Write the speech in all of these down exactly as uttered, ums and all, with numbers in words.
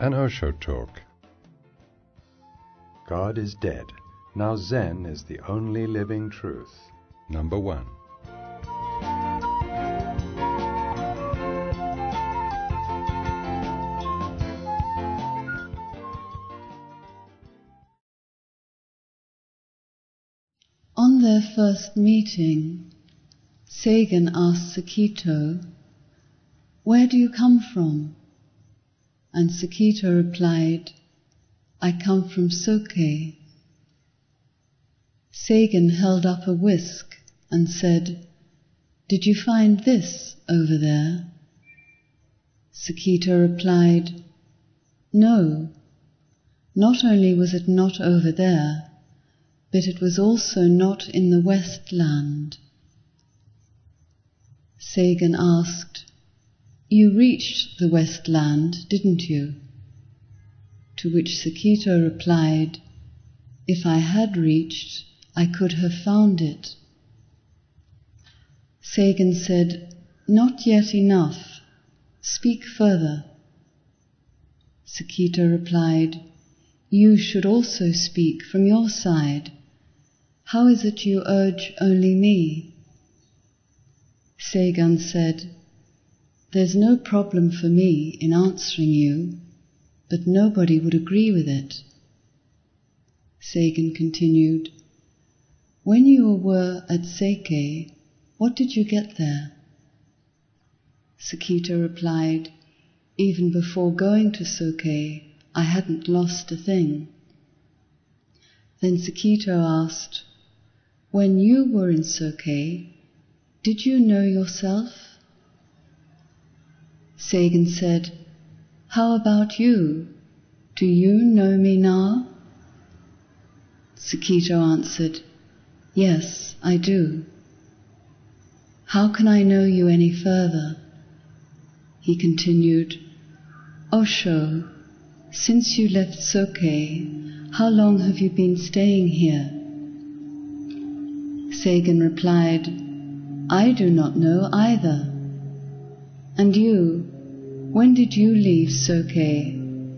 An Osho Talk. God is dead. Now Zen is the only living truth. Number one. On their first meeting, Sagan asked Sakito, "Where do you come from?" And Sakito replied, "I come from Soke." Sagan held up a whisk and said, "Did you find this over there?" Sakito replied, "No, not only was it not over there, but it was also not in the West Land." Sagan asked, "You reached the West Land, didn't you?" To which Sakito replied, "If I had reached, I could have found it." Sagan said, "Not yet enough. Speak further." Sakito replied, "You should also speak from your side. How is it you urge only me?" Sagan said, "There's no problem for me in answering you, but nobody would agree with it." Sagan continued, "When you were at Seike, what did you get there?" Sakito replied, "Even before going to Soke, I hadn't lost a thing." Then Sakito asked, "When you were in Soke, did you know yourself?" Sagan said, "How about you? Do you know me now?" Sakito answered, "Yes, I do." "How can I know you any further?" He continued, "Osho, since you left Soke, how long have you been staying here?" Sagan replied, "I do not know either." "And you, when did you leave Soke?"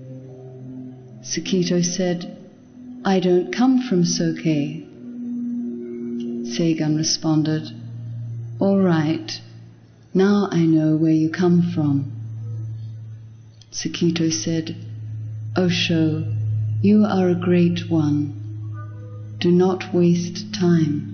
Sakito said, "I don't come from Soke." Sagan responded, "All right, now I know where you come from." Sakito said, "Osho, you are a great one. Do not waste time."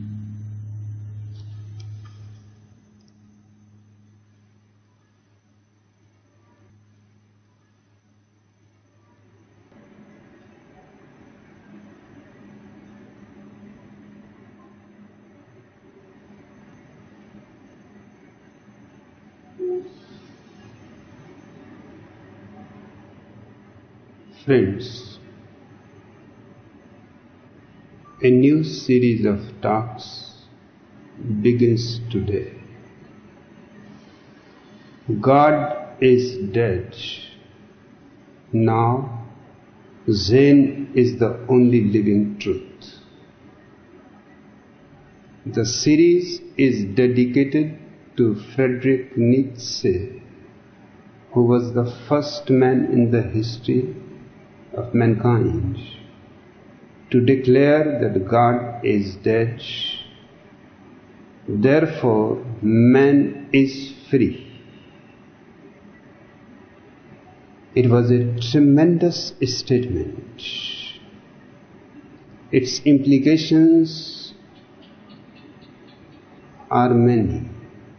Friends, a new series of talks begins today. God is dead. Now Zen is the only living truth. The series is dedicated to Friedrich Nietzsche, who was the first man in the history of mankind to declare that God is dead, therefore man is free. It was a tremendous statement. Its implications are many.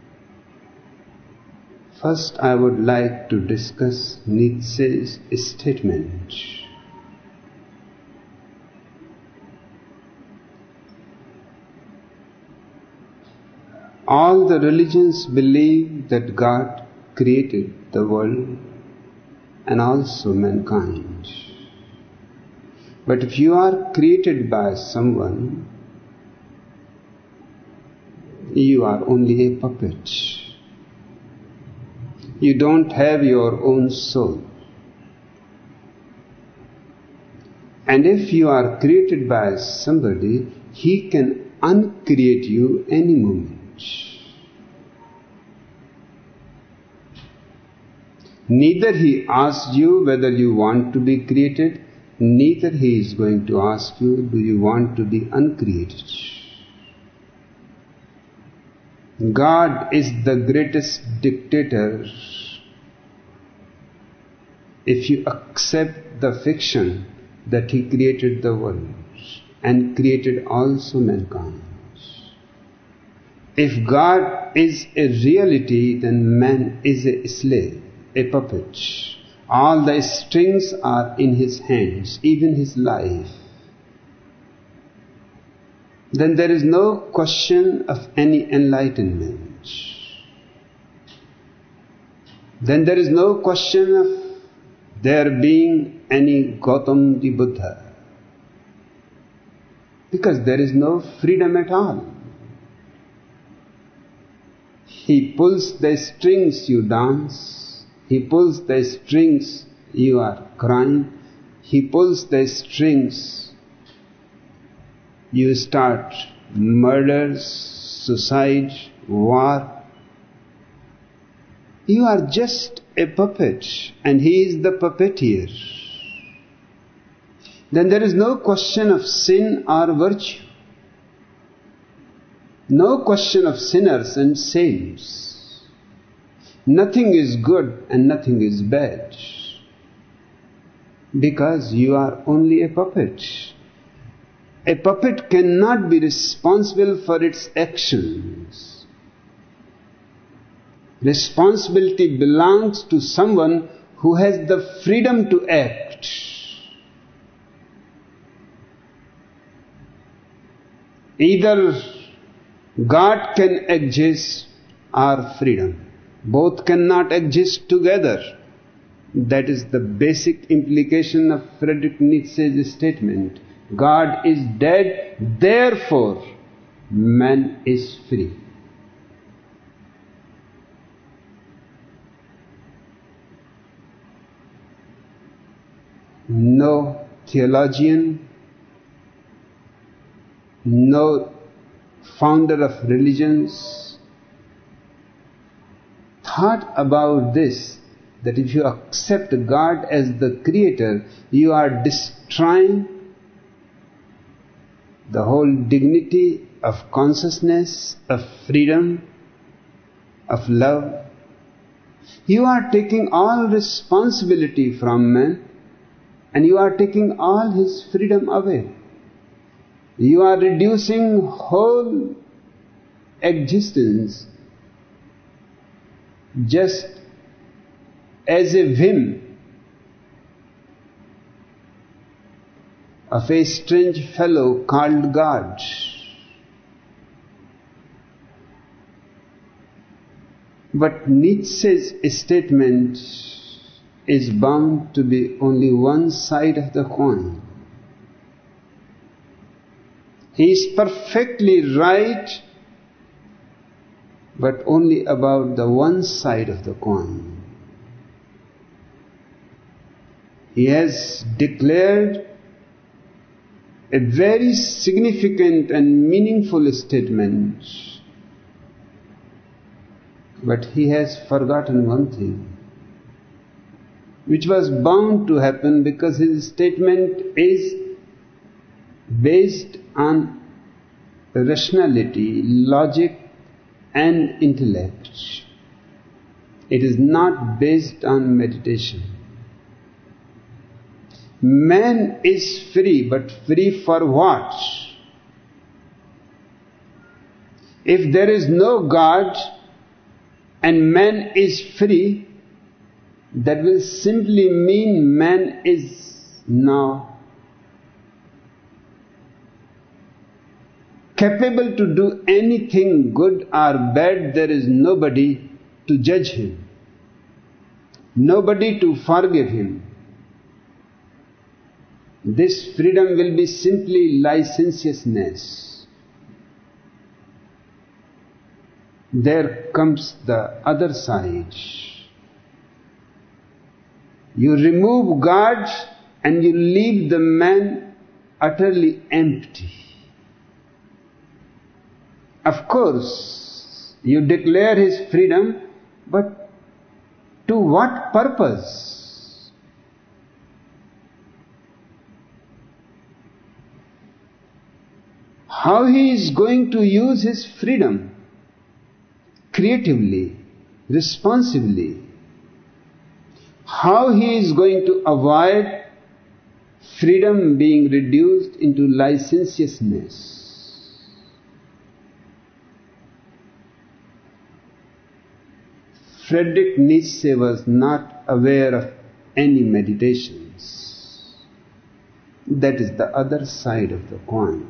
First, I would like to discuss Nietzsche's statement. All the religions believe that God created the world and also mankind. But if you are created by someone, you are only a puppet. You don't have your own soul. And if you are created by somebody, he can uncreate you any moment. Neither He asked you whether you want to be created, neither He is going to ask you, do you want to be uncreated? God is the greatest dictator if you accept the fiction that He created the world and created also mankind. If God is a reality, then man is a slave, a puppet. All the strings are in His hands, even his life. Then there is no question of any enlightenment. Then there is no question of there being any Gautam the Buddha. Because there is no freedom at all. He pulls the strings, you dance. He pulls the strings, you are crying. He pulls the strings, you start murders, suicide, war. You are just a puppet and He is the puppeteer. Then there is no question of sin or virtue. No question of sinners and saints. Nothing is good and nothing is bad. Because you are only a puppet. A puppet cannot be responsible for its actions. Responsibility belongs to someone who has the freedom to act. Either God can exist or freedom. Both cannot exist together. That is the basic implication of Friedrich Nietzsche's statement. God is dead, therefore man is free. No theologian, no founder of religions thought about this, that if you accept God as the creator, you are destroying the whole dignity of consciousness, of freedom, of love. You are taking all responsibility from man and you are taking all his freedom away. You are reducing whole existence just as a whim of a strange fellow called God. But Nietzsche's statement is bound to be only one side of the coin. He is perfectly right, but only about the one side of the coin. He has declared a very significant and meaningful statement, but he has forgotten one thing, which was bound to happen because his statement is based on rationality, logic and intellect. It is not based on meditation. Man is free, but free for what? If there is no God and man is free, that will simply mean man is now capable to do anything good or bad. There is nobody to judge him, nobody to forgive him. This freedom will be simply licentiousness. There comes the other side. You remove God and you leave the man utterly empty. Of course, you declare his freedom, but To what purpose? How he is going to use his freedom creatively, responsibly? How he is going to avoid freedom being reduced into licentiousness? Friedrich Nietzsche was not aware of any meditations. That is the other side of the coin.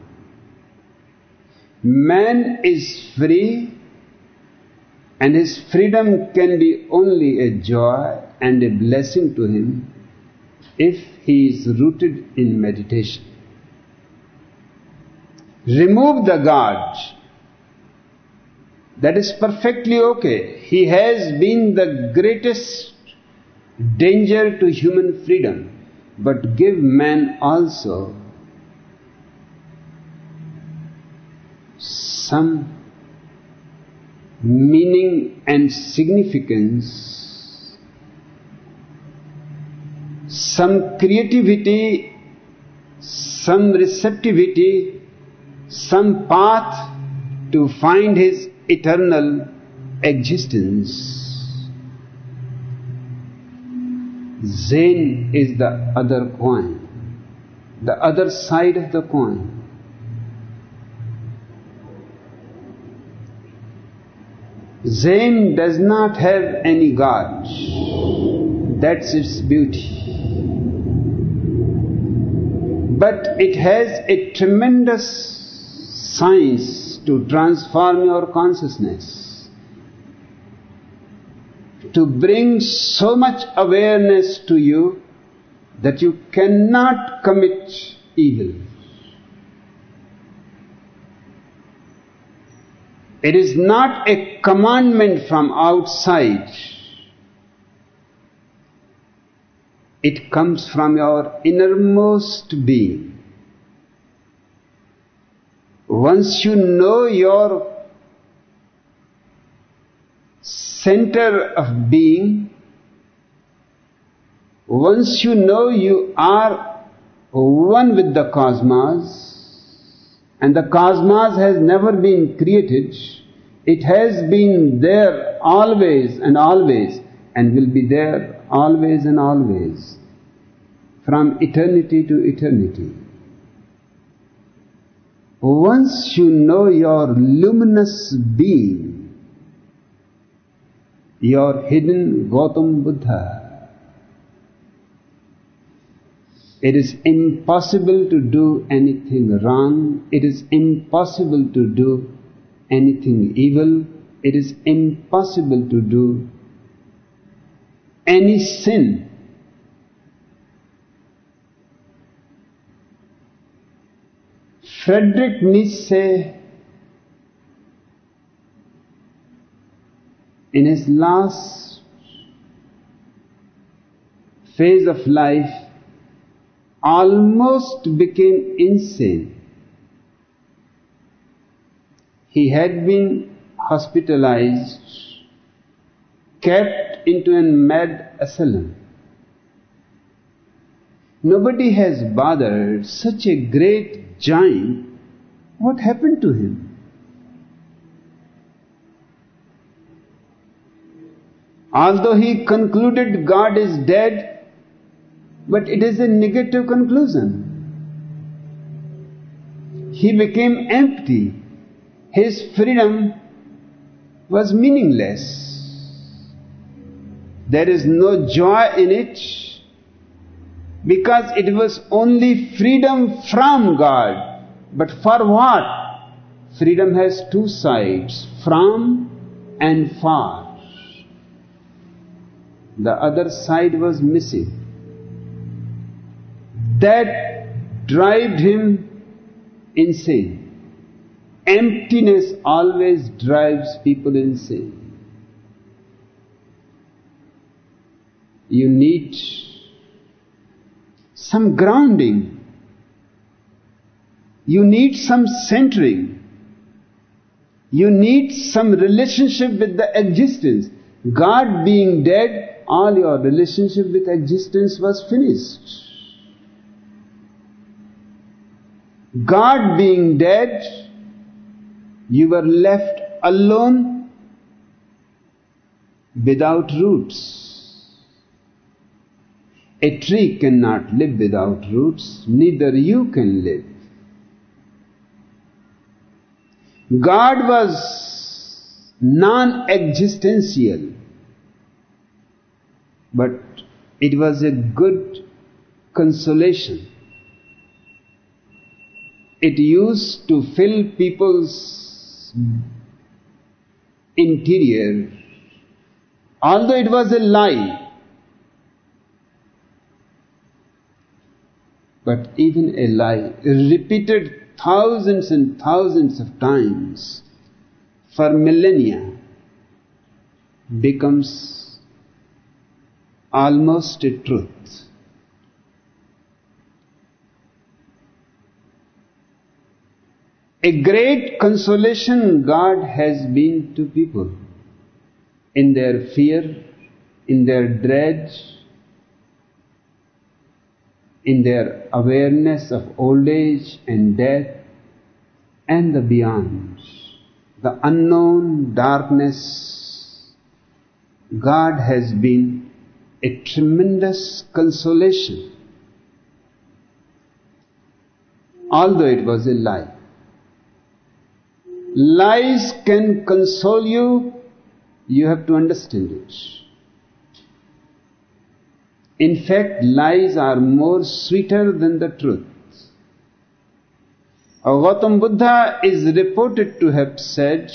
Man is free, and his freedom can be only a joy and a blessing to him if he is rooted in meditation. Remove the God. That is perfectly okay. He has been the greatest danger to human freedom. But give man also some meaning and significance, some creativity, some receptivity, some path to find his eternal existence. Zen is the other coin, the other side of the coin. Zen does not have any God. That's its beauty. But it has a tremendous science to transform your consciousness, to bring so much awareness to you that you cannot commit evil. It is not a commandment from outside. It comes from your innermost being. Once you know your center of being, once you know you are one with the cosmos, and the cosmos has never been created, it has been there always and always, and will be there always and always, from eternity to eternity. Once you know your luminous being, your hidden Gautam Buddha, it is impossible to do anything wrong. It is impossible to do anything evil. It is impossible to do any sin. Friedrich Nietzsche, in his last phase of life, almost became insane. He had been hospitalized, kept into a mad asylum. Nobody has bothered such a great giant. What happened to him? Although he concluded God is dead, but it is a negative conclusion. He became empty. His freedom was meaningless. There is no joy in it, because it was only freedom from God. But for what? Freedom has two sides, from and for. The other side was missing. That drove him insane. Emptiness always drives people insane. You need some grounding. You need some centering. You need some relationship with the existence. God being dead, all your relationship with existence was finished. God being dead, you were left alone without roots. A tree cannot live without roots, neither you can live. God was non-existential, but it was a good consolation. It used to fill people's interior, although it was a lie. But even a lie, repeated thousands and thousands of times for millennia, becomes almost a truth. A great consolation God has been to people in their fear, in their dread, in their awareness of old age and death and the beyond, the unknown darkness. God has been a tremendous consolation, although it was a lie. Lies can console you, you have to understand it. In fact, lies are more sweeter than the truth. Gautam Buddha is reported to have said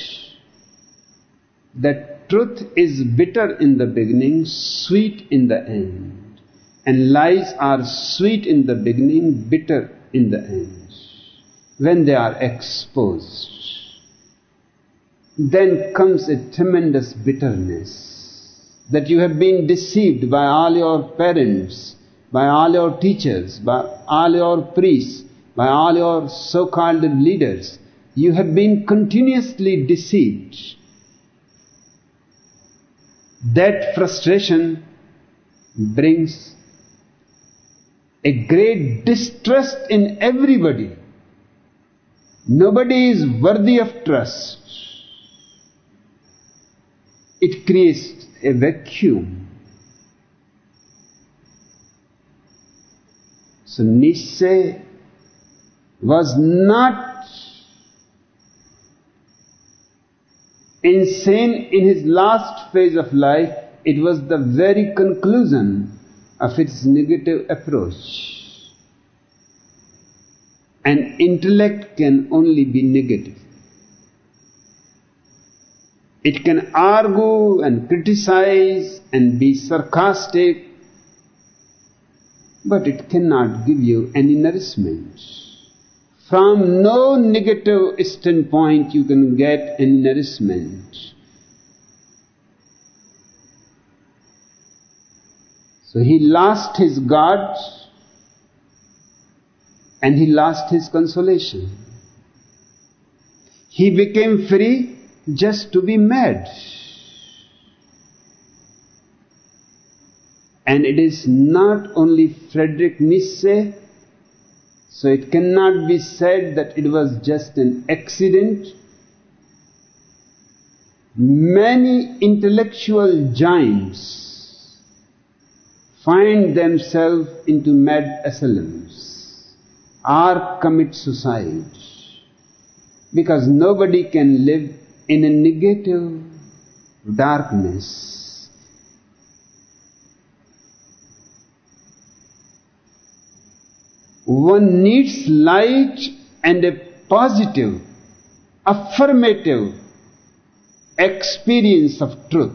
that truth is bitter in the beginning, sweet in the end. And lies are sweet in the beginning, bitter in the end. When they are exposed, then comes a tremendous bitterness that you have been deceived by all your parents, by all your teachers, by all your priests, by all your so-called leaders. You have been continuously deceived. That frustration brings a great distrust in everybody. Nobody is worthy of trust. It creates a vacuum. So Nietzsche was not insane in his last phase of life. It was the very conclusion of its negative approach. And intellect can only be negative. It can argue and criticize and be sarcastic, but it cannot give you any nourishment. From no negative standpoint you can get any nourishment. So he lost his God and he lost his consolation. He became free just to be mad. And it is not only Friedrich Nietzsche, so it cannot be said that it was just an accident. Many intellectual giants find themselves into mad asylums or commit suicide, because nobody can live in a negative darkness. One needs light and a positive, affirmative experience of truth.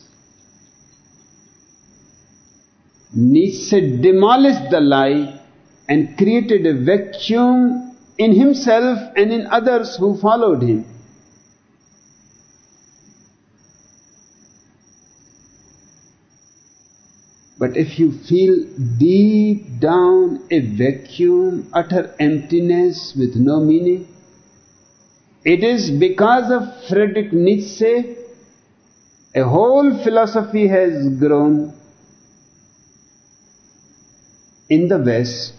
Nietzsche demolished the lie and created a vacuum in himself and in others who followed him. But if you feel deep down a vacuum, utter emptiness with no meaning, it is because of Friedrich Nietzsche. A whole philosophy has grown in the West,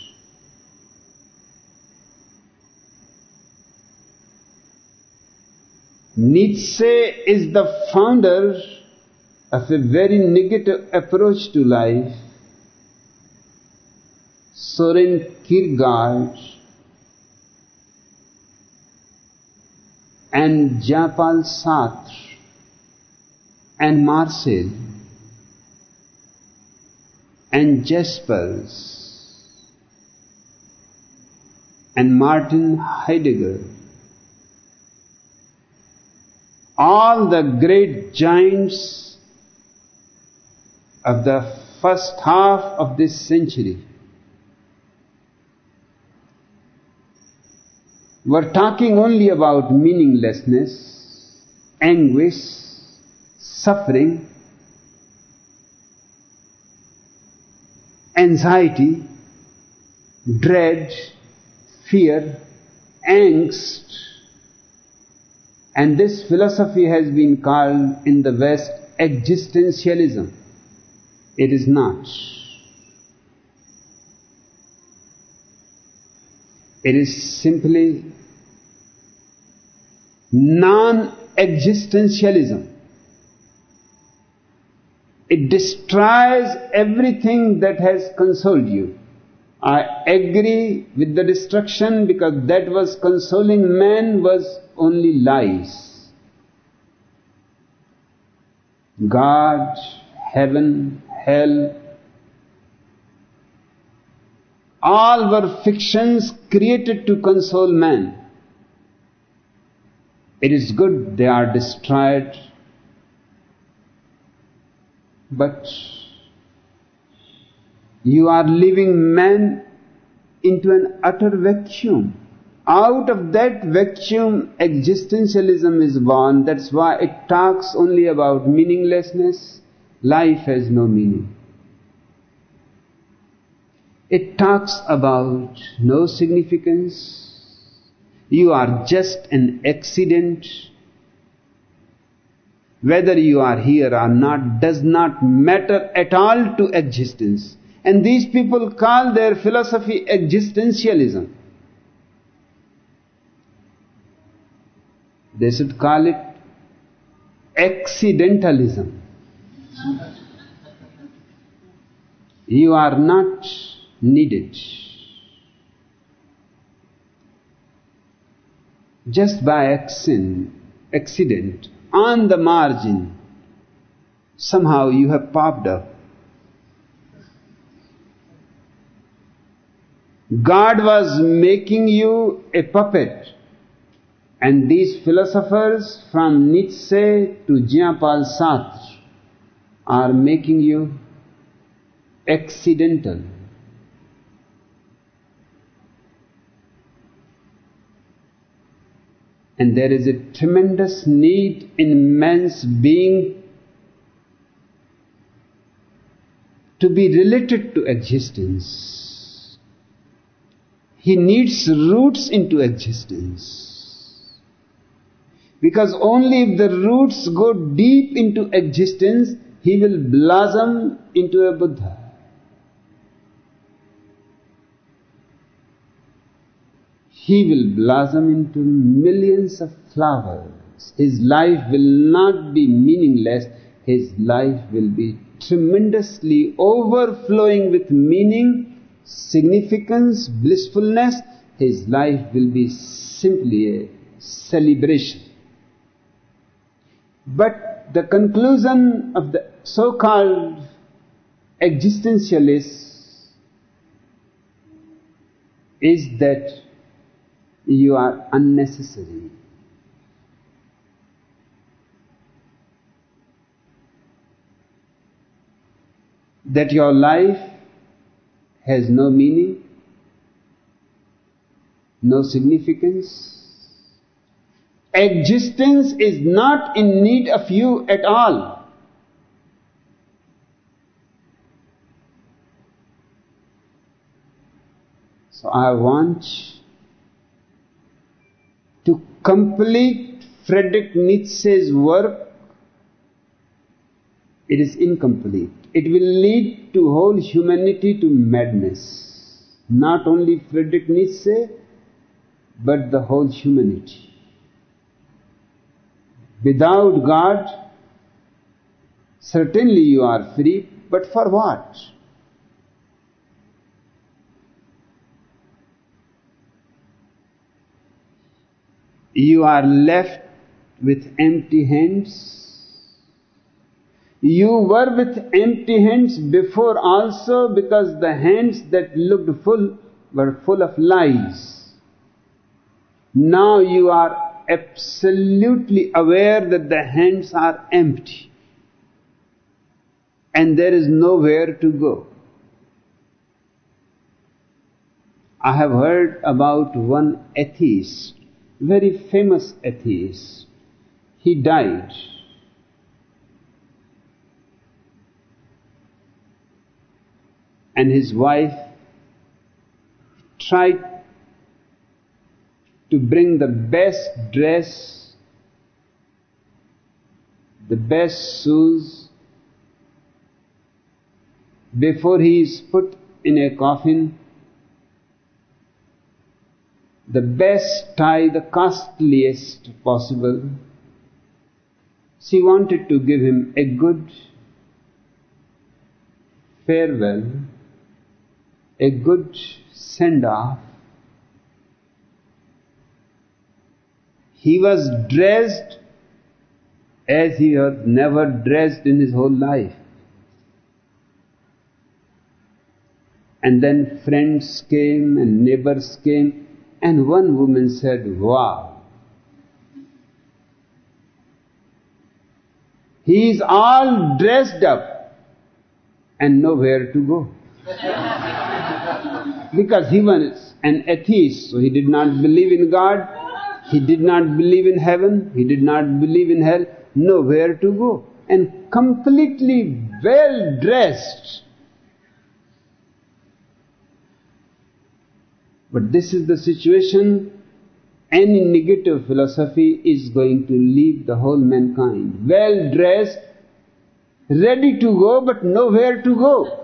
Nietzsche is the founder of a very negative approach to life. Soren Kierkegaard and Jean-Paul Sartre and Marcel and Jaspers and Martin Heidegger, all the great giants of the first half of this century were talking only about meaninglessness, anguish, suffering, anxiety, dread, fear, angst. And this philosophy has been called in the West existentialism. It is not. It is simply non-existentialism. It destroys everything that has consoled you. I agree with the destruction because that was consoling man was only lies. God, heaven, hell, all were fictions created to console man. It is good they are destroyed, but you are leaving man into an utter vacuum. Out of that vacuum, existentialism is born. That's why it talks only about meaninglessness. Life has no meaning. It talks about no significance. You are just an accident. Whether you are here or not does not matter at all to existence. And these people call their philosophy existentialism. They should call it accidentalism. You are not needed. Just by accident, accident, on the margin, somehow you have popped up. God was making you a puppet, and these philosophers from Nietzsche to Jean-Paul Sartre are making you accidental. And there is a tremendous need in man's being to be related to existence. He needs roots into existence. Because only if the roots go deep into existence, he will blossom into a Buddha. He will blossom into millions of flowers. His life will not be meaningless. His life will be tremendously overflowing with meaning, significance, blissfulness. His life will be simply a celebration. But the conclusion of the so-called existentialists is that you are unnecessary. That your life has no meaning, no significance. Existence is not in need of you at all. So I want to complete Friedrich Nietzsche's work it is incomplete. It will lead to whole humanity to madness. Not only Friedrich Nietzsche, but the whole humanity. Without God, certainly you are free, but for what? You are left with empty hands. You were with empty hands before also, because the hands that looked full were full of lies. Now you are absolutely aware that the hands are empty and there is nowhere to go. I have heard about one atheist, very famous atheist. He died. And his wife tried to bring the best dress, the best shoes. Before he is put in a coffin, the best tie, the costliest possible. She wanted to give him a good farewell, a good send-off. He was dressed as he had never dressed in his whole life. And then friends came and neighbors came, and one woman said, "Wow, he is all dressed up and nowhere to go." Because he was an atheist, so he did not believe in God, he did not believe in heaven, he did not believe in hell, nowhere to go, and completely well dressed. But this is the situation. Any negative philosophy is going to leave the whole mankind well dressed, ready to go, but nowhere to go.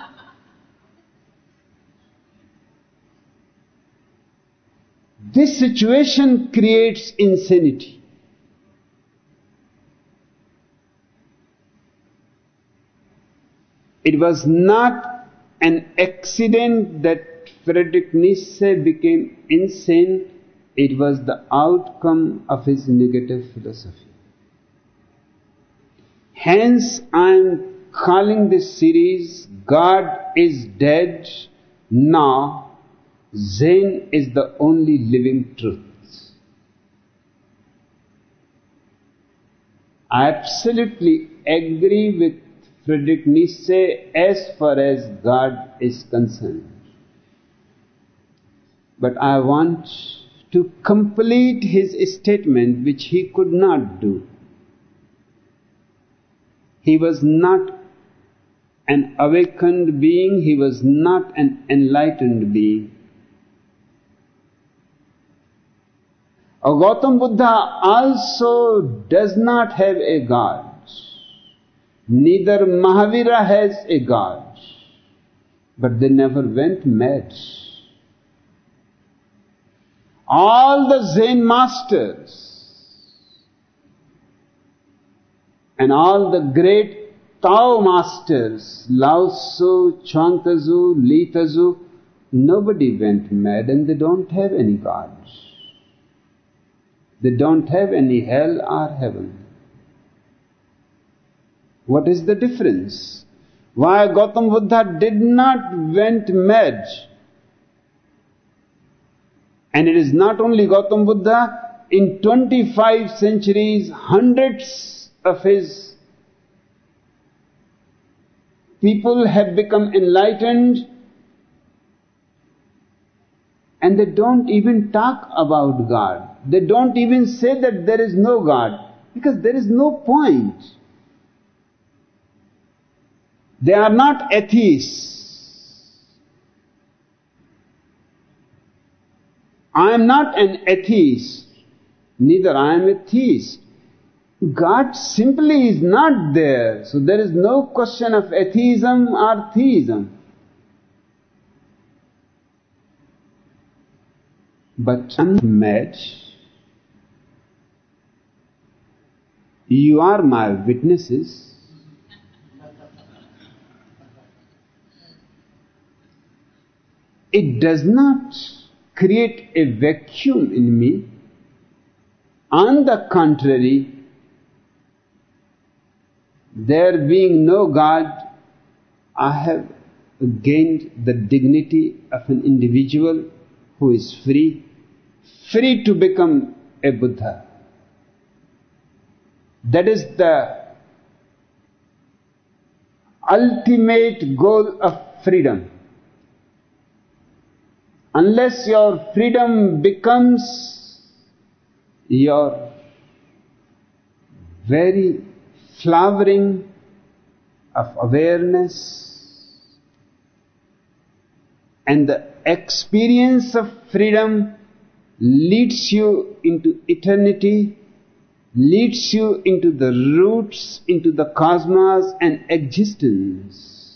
This situation creates insanity. It was not an accident that Friedrich Nietzsche became insane. It was the outcome of his negative philosophy. Hence I am calling this series, God is Dead, Now Zen is the Only Living Truth. I absolutely agree with Friedrich Nietzsche as far as God is concerned. But I want to complete his statement, which he could not do. He was not an awakened being, he was not an enlightened being. A Gautam Buddha also does not have a God. Neither Mahavira has a God. But they never went mad. All the Zen masters and all the great Tao masters, Lao Tzu, Chuang Tzu, Li Tzu, nobody went mad, and they don't have any gods. They don't have any hell or heaven. What is the difference? Why Gautam Buddha did not went mad? And it is not only Gautam Buddha, in twenty-five centuries, hundreds of his people have become enlightened, and they don't even talk about God. They don't even say that there is no God, because there is no point. They are not atheists. I am not an atheist, neither I am a theist. God simply is not there, so there is no question of atheism or theism. But I'm mad. You are my witnesses. It does not create a vacuum in me. On the contrary, there being no God, I have gained the dignity of an individual who is free, free to become a Buddha. That is the ultimate goal of freedom. Unless your freedom becomes your very flowering of awareness, and the experience of freedom leads you into eternity, leads you into the roots, into the cosmos and existence,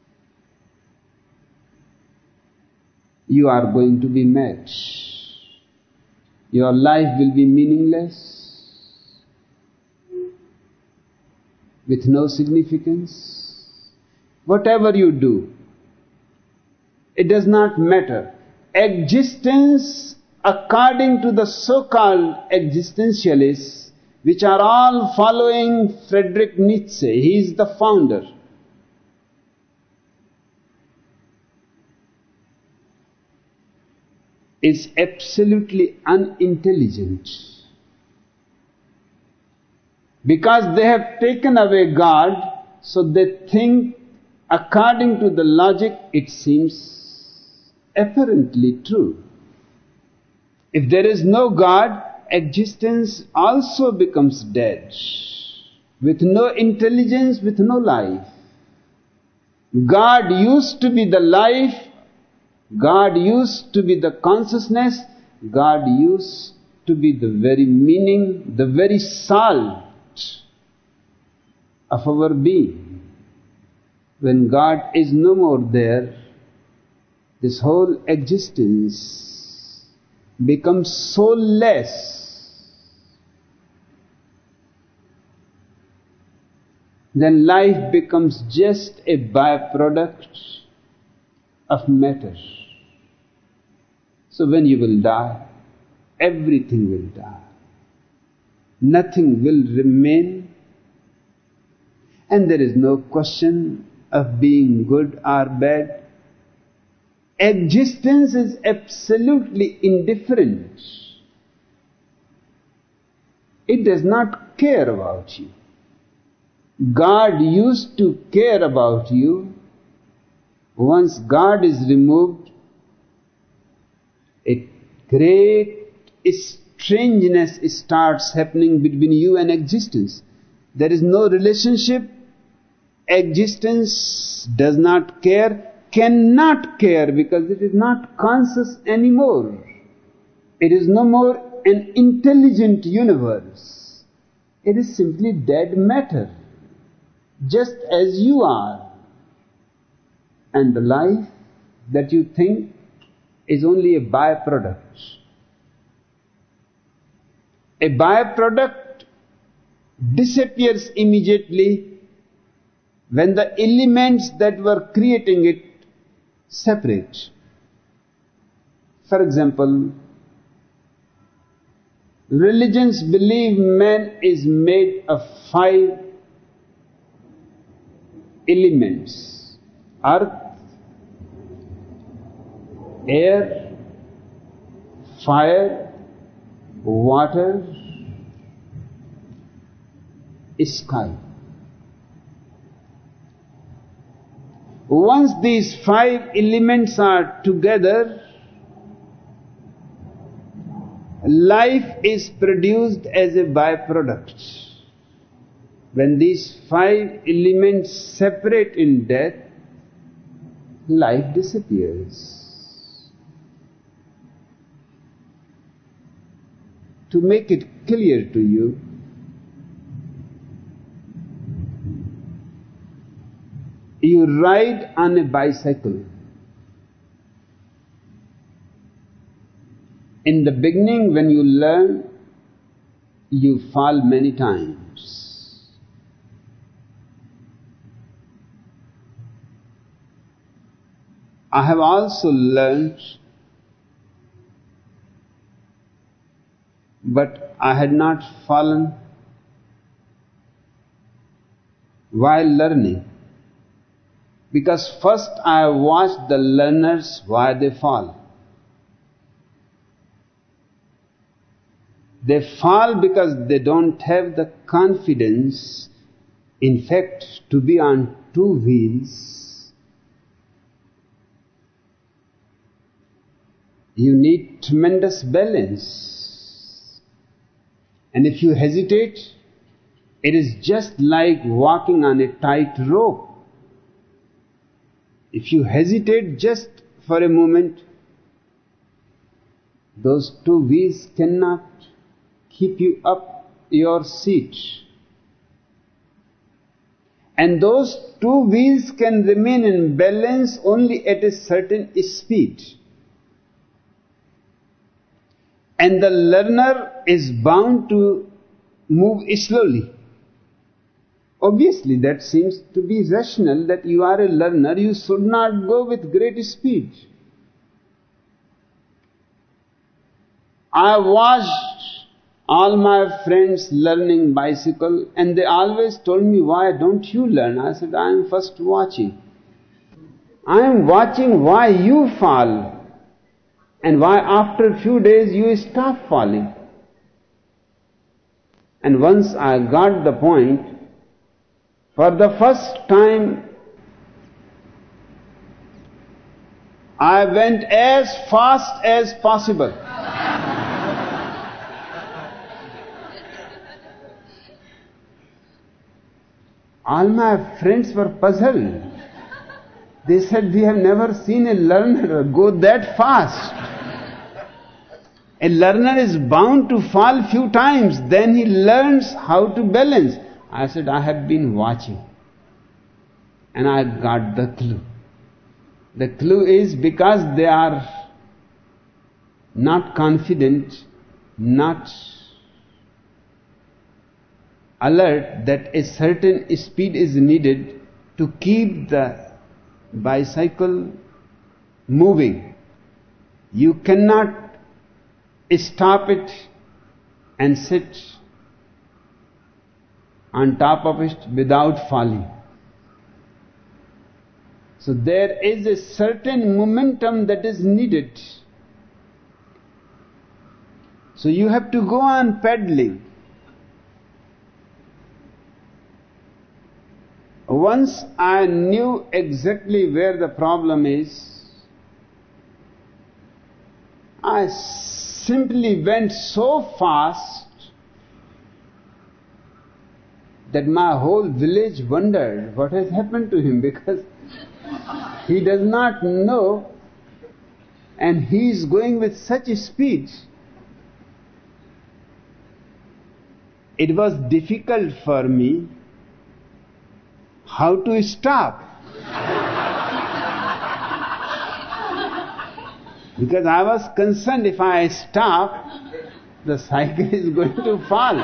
you are going to be mad. Your life will be meaningless, with no significance. Whatever you do, it does not matter. Existence, according to the so-called existentialists, which are all following Friedrich Nietzsche, he is the founder, is absolutely unintelligent. Because they have taken away God, so they think according to the logic it seems apparently true. If there is no God, existence also becomes dead, with no intelligence, with no life. God used to be the life, God used to be the consciousness, God used to be the very meaning, the very salt of our being. When God is no more there, this whole existence becomes soulless. Then life becomes just a byproduct of matter. So when you will die, everything will die. Nothing will remain, and there is no question of being good or bad. Existence is absolutely indifferent. It does not care about you. God used to care about you. Once God is removed, a great strangeness starts happening between you and existence. There is no relationship. Existence does not care, cannot care, because it is not conscious anymore. It is no more an intelligent universe. It is simply dead matter, just as you are. And the life that you think is only a byproduct. A byproduct disappears immediately when the elements that were creating it separate. For example, religions believe man is made of five elements: earth, air, fire, water, sky. Once these five elements are together, life is produced as a byproduct. When these five elements separate in death, life disappears. To make it clear to you, You ride on a bicycle. In the beginning, when you learn, you fall many times. I have also learned, but I had not fallen while learning, because first I watched the learners why they fall. They fall because they don't have the confidence, in fact, to be on two wheels. You need tremendous balance. And if you hesitate, it is just like walking on a tight rope. If you hesitate just for a moment, those two wheels cannot keep you up your seat. And those two wheels can remain in balance only at a certain speed. And the learner is bound to move slowly. Obviously, that seems to be rational, that you are a learner, you should not go with great speed. I watched all my friends learning bicycle, and they always told me, why don't you learn? I said, I am first watching. I am watching why you fall, and why after a few days you stop falling. And once I got the point, for the first time I went as fast as possible. All my friends were puzzled. They said, we have never seen a learner go that fast. A learner is bound to fall few times, then he learns how to balance. I said, I have been watching, and I got the clue. The clue is because they are not confident, not alert that a certain speed is needed to keep the bicycle moving. You cannot stop it and sit on top of it without falling. So there is a certain momentum that is needed. So you have to go on pedaling. Once I knew exactly where the problem is, I simply went so fast that my whole village wondered what has happened to him, because he does not know and he is going with such a speed. It was difficult for me how to stop. Because I was concerned, if I stop, the cycle is going to fall.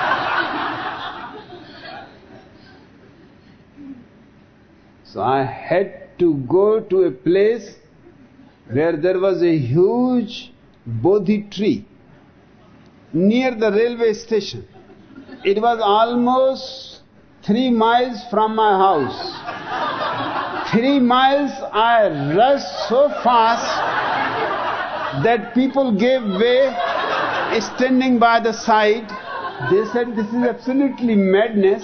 So I had to go to a place where there was a huge Bodhi tree near the railway station. It was almost three miles from my house. Three miles I rushed so fast that people gave way, standing by the side. They said, this is absolutely madness.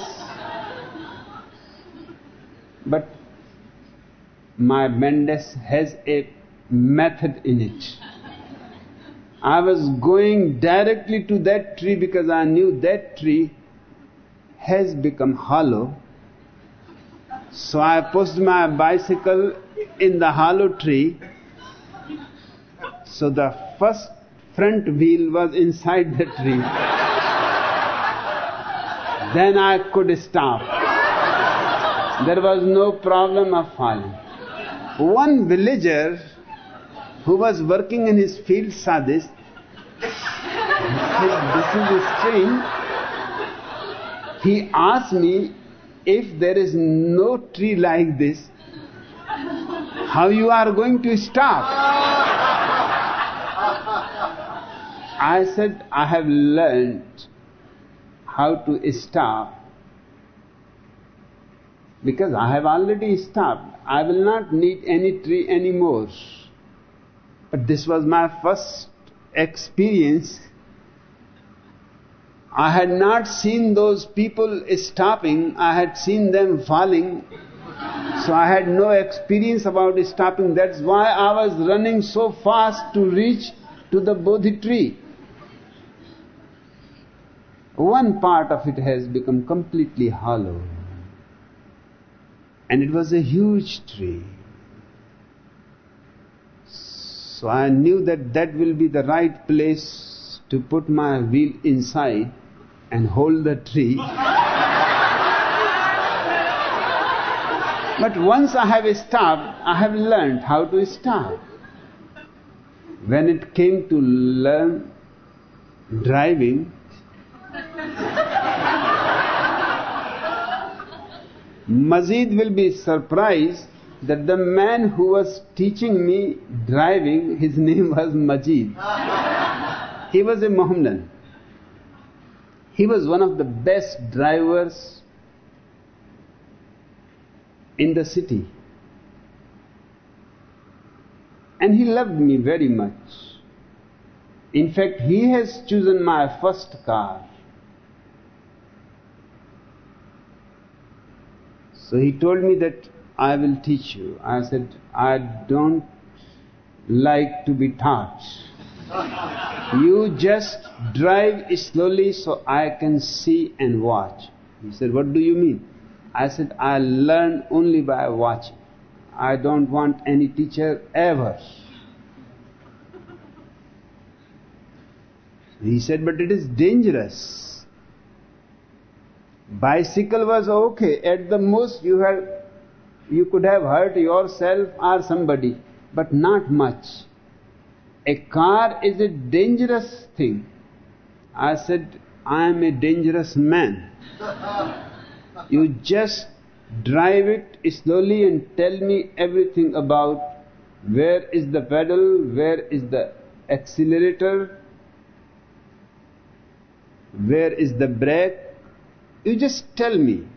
But my madness has a method in it. I was going directly to that tree because I knew that tree has become hollow. So I pushed my bicycle in the hollow tree. So the first front wheel was inside the tree. Then I could stop. There was no problem of falling. One villager who was working in his field saw this. He said, "This is strange." He asked me, if there is no tree like this, how you are going to stop? I said, I have learned how to stop because I have already stopped. I will not need any tree anymore. But this was my first experience. I had not seen those people stopping, I had seen them falling. So I had no experience about stopping. That's why I was running so fast to reach to the Bodhi tree. One part of it has become completely hollow. And it was a huge tree. So I knew that that will be the right place to put my wheel inside and hold the tree. But once I have stopped, I have learned how to stop. When it came to learn driving, Mazid will be surprised that the man who was teaching me driving, his name was Majid. He was a Mohammedan. He was one of the best drivers in the city. And he loved me very much. In fact, he has chosen my first car. So he told me that I will teach you. I said, I don't like to be taught. You just drive slowly so I can see and watch. He said, what do you mean? I said, I learn only by watching. I don't want any teacher ever. He said, but it is dangerous. Bicycle was okay. At the most you have, you could have hurt yourself or somebody, but not much. A car is a dangerous thing. I said, I am a dangerous man. You just drive it slowly and tell me everything about where is the pedal, where is the accelerator, where is the brake. You just tell me.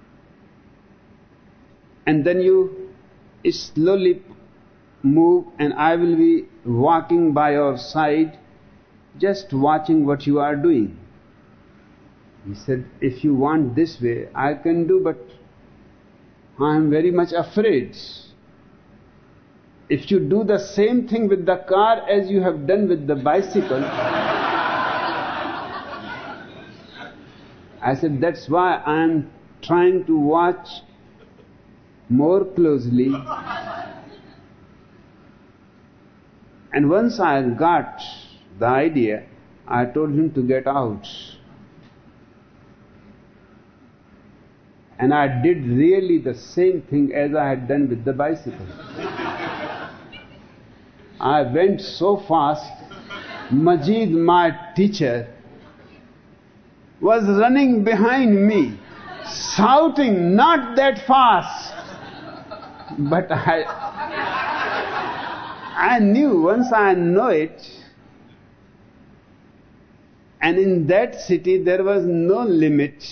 And then you slowly move and I will be walking by your side, just watching what you are doing. He said, if you want this way, I can do, but I am very much afraid. If you do the same thing with the car as you have done with the bicycle, I said, that's why I am trying to watch more closely. And once I got the idea, I told him to get out. And I did really the same thing as I had done with the bicycle. I went so fast, Majid, my teacher, was running behind me, shouting, not that fast. But I, I knew, once I know it, and in that city there was no limit.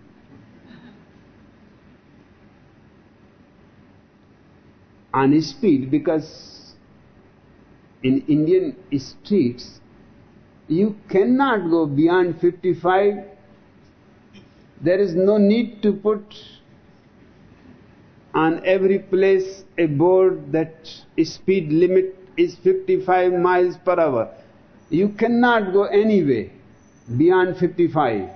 On speed, because in Indian streets you cannot go beyond fifty-five. There is no need to put on every place a board that speed limit is fifty-five miles per hour. You cannot go anyway beyond fifty-five.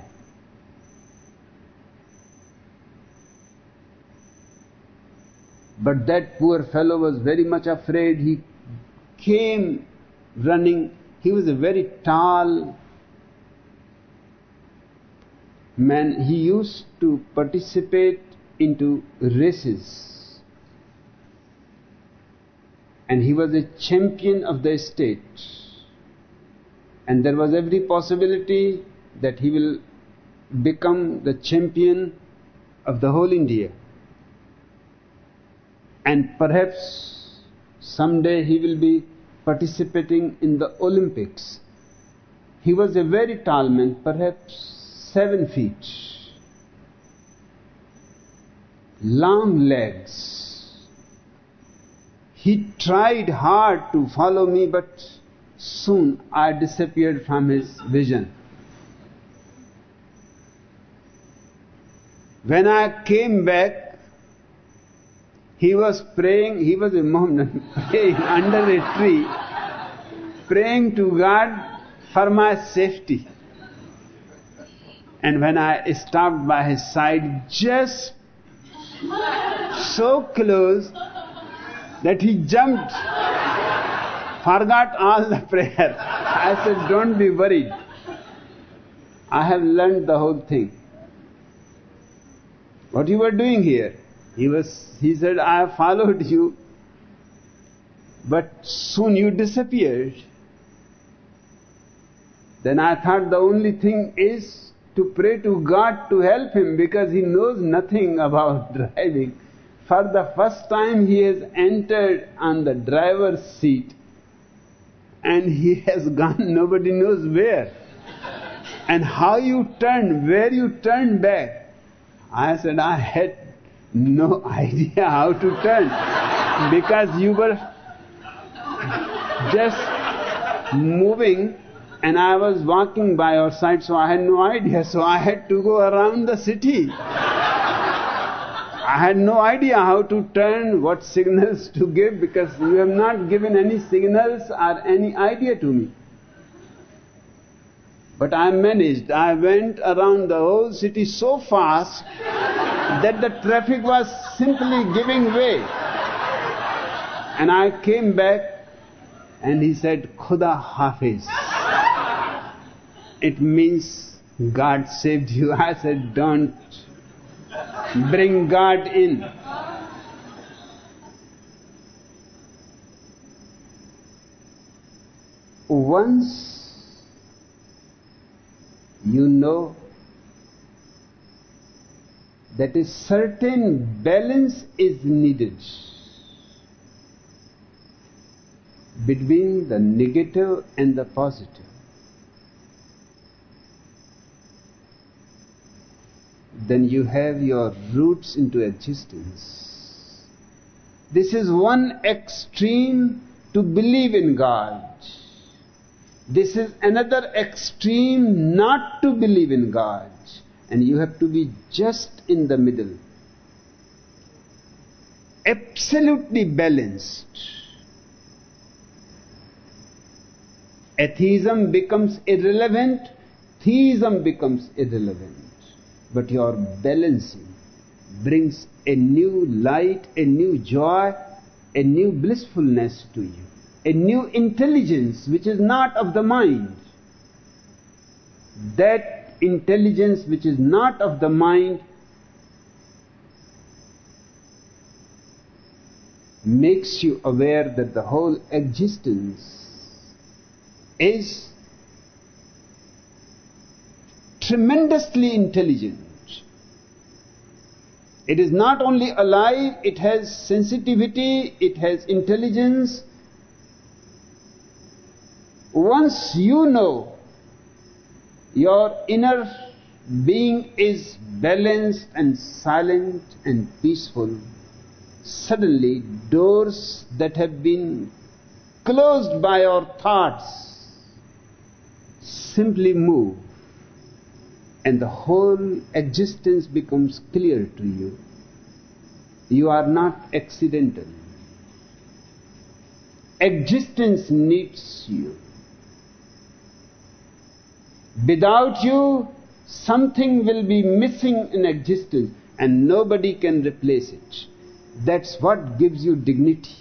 But that poor fellow was very much afraid. He came running. He was a very tall man. He used to participate into races, and he was a champion of the state, and there was every possibility that he will become the champion of the whole India, and perhaps someday he will be participating in the Olympics. He was a very tall man, perhaps seven feet, long legs. He tried hard to follow me, but soon I disappeared from his vision. When I came back, he was praying, he was a Mohammedan, praying under a tree, praying to God for my safety. And when I stopped by his side, just so close that he jumped, forgot all the prayer. I said, don't be worried. I have learned the whole thing. What you were doing here? He was, he said, I followed you, but soon you disappeared. Then I thought the only thing is to pray to God to help him, because he knows nothing about driving. For the first time he has entered on the driver's seat, and he has gone nobody knows where. And how you turned, where you turned back. I said, I had no idea how to turn, because you were just moving and I was walking by your side, so I had no idea. So I had to go around the city. I had no idea how to turn, what signals to give, because you have not given any signals or any idea to me. But I managed. I went around the whole city so fast that the traffic was simply giving way. And I came back and he said, Khuda Hafiz. It means God saved you. I said, don't bring God in. Once you know that a certain balance is needed between the negative and the positive, then you have your roots into existence. This is one extreme to believe in God. This is another extreme not to believe in God. And you have to be just in the middle. Absolutely balanced. Atheism becomes irrelevant, theism becomes irrelevant. But your balancing brings a new light, a new joy, a new blissfulness to you, a new intelligence which is not of the mind. That intelligence which is not of the mind makes you aware that the whole existence is tremendously intelligent. It is not only alive, it has sensitivity, it has intelligence. Once you know your inner being is balanced and silent and peaceful, suddenly doors that have been closed by your thoughts simply move. And the whole existence becomes clear to you. You are not accidental. Existence needs you. Without you, something will be missing in existence and nobody can replace it. That's what gives you dignity.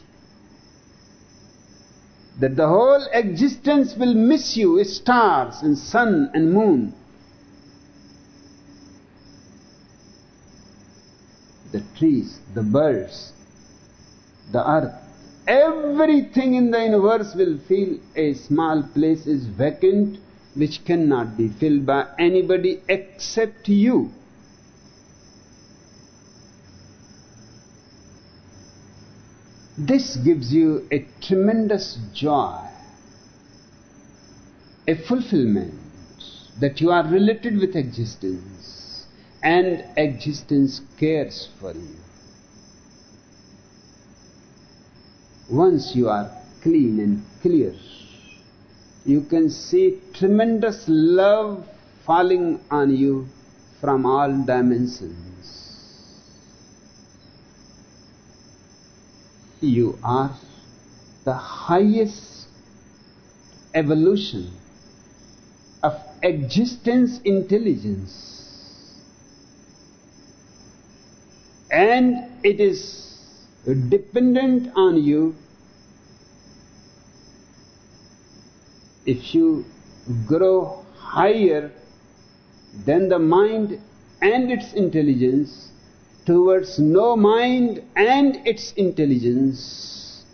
That the whole existence will miss you, stars and sun and moon. the trees, the birds, the earth, everything in the universe will feel a small place is vacant, which cannot be filled by anybody except you. This gives you a tremendous joy, a fulfillment, that you are related with existence and existence cares for you. Once you are clean and clear, you can see tremendous love falling on you from all dimensions. You are the highest evolution of existence intelligence, and it is dependent on you. If you grow higher than the mind and its intelligence towards no mind and its intelligence,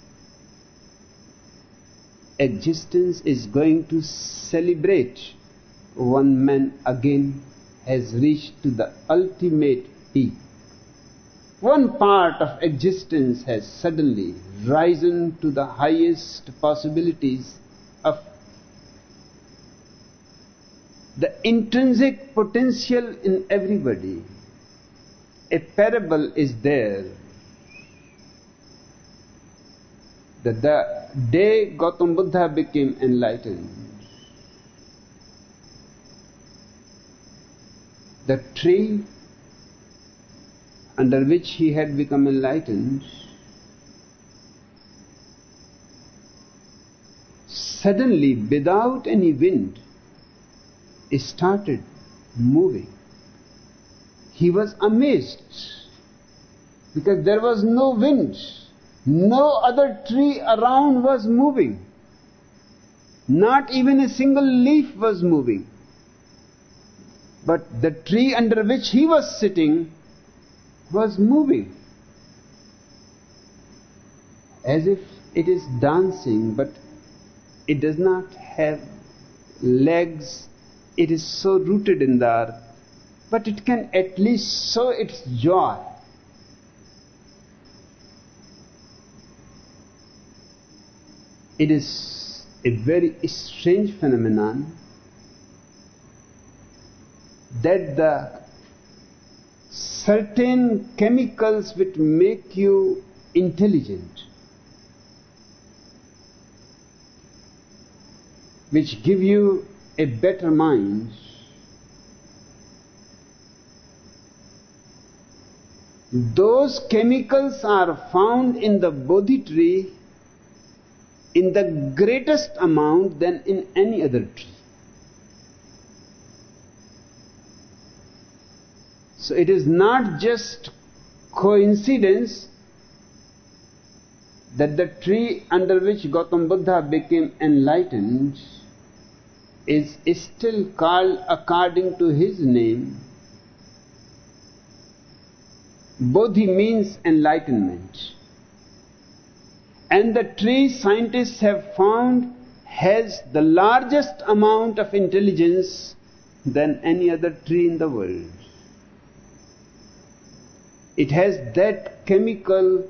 existence is going to celebrate. One man again has reached to the ultimate peak. One part of existence has suddenly risen to the highest possibilities of the intrinsic potential in everybody. A parable is there that the day Gautam Buddha became enlightened, the tree under which he had become enlightened suddenly, without any wind, started moving. He was amazed because there was no wind. No other tree around was moving. Not even a single leaf was moving. But the tree under which he was sitting was moving, as if it is dancing, but it does not have legs. It is so rooted in the earth, but it can at least show its joy. It is a very strange phenomenon that the certain chemicals which make you intelligent, which give you a better mind, those chemicals are found in the Bodhi tree in the greatest amount than in any other tree. So it is not just coincidence that the tree under which Gautam Buddha became enlightened is still called according to his name. Bodhi means enlightenment. And the tree scientists have found has the largest amount of intelligence than any other tree in the world. It has that chemical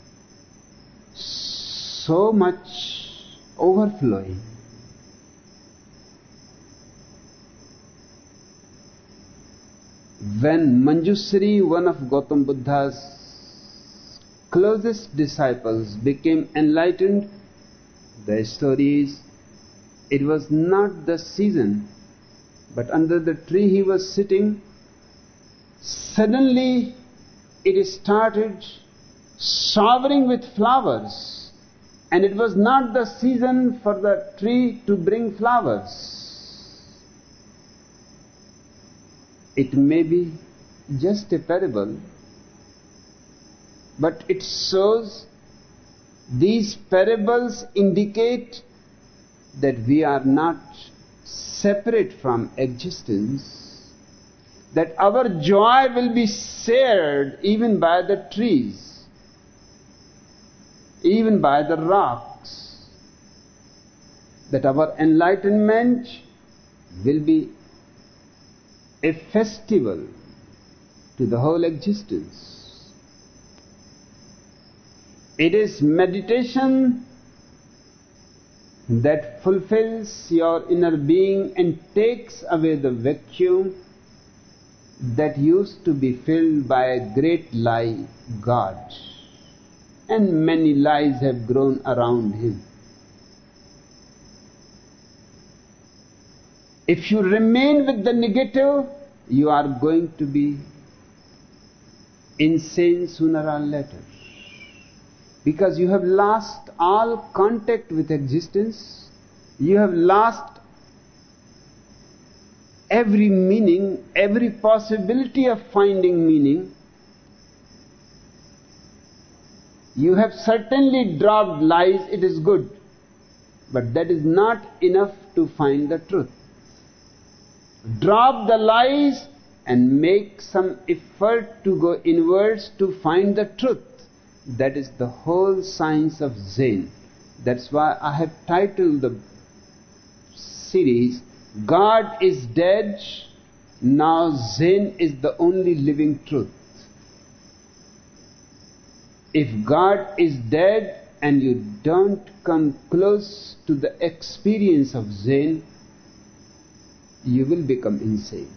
so much overflowing. When Manjusri, one of Gautam Buddha's closest disciples, became enlightened, the story is, it was not the season, but under the tree he was sitting, suddenly it started showering with flowers, and it was not the season for the tree to bring flowers. It may be just a parable, but it shows, these parables indicate that we are not separate from existence, that our joy will be shared even by the trees, even by the rocks, that our enlightenment will be a festival to the whole existence. It is meditation that fulfills your inner being and takes away the vacuum that used to be filled by a great lie, God. And many lies have grown around him. If you remain with the negative, you are going to be insane sooner or later. Because you have lost all contact with existence, you have lost every meaning, every possibility of finding meaning. You have certainly dropped lies, it is good, but that is not enough to find the truth. Drop the lies and make some effort to go inwards to find the truth. That is the whole science of Zen. That's why I have titled the series, God is dead, now Zen is the only living truth. If God is dead and you don't come close to the experience of Zen, you will become insane.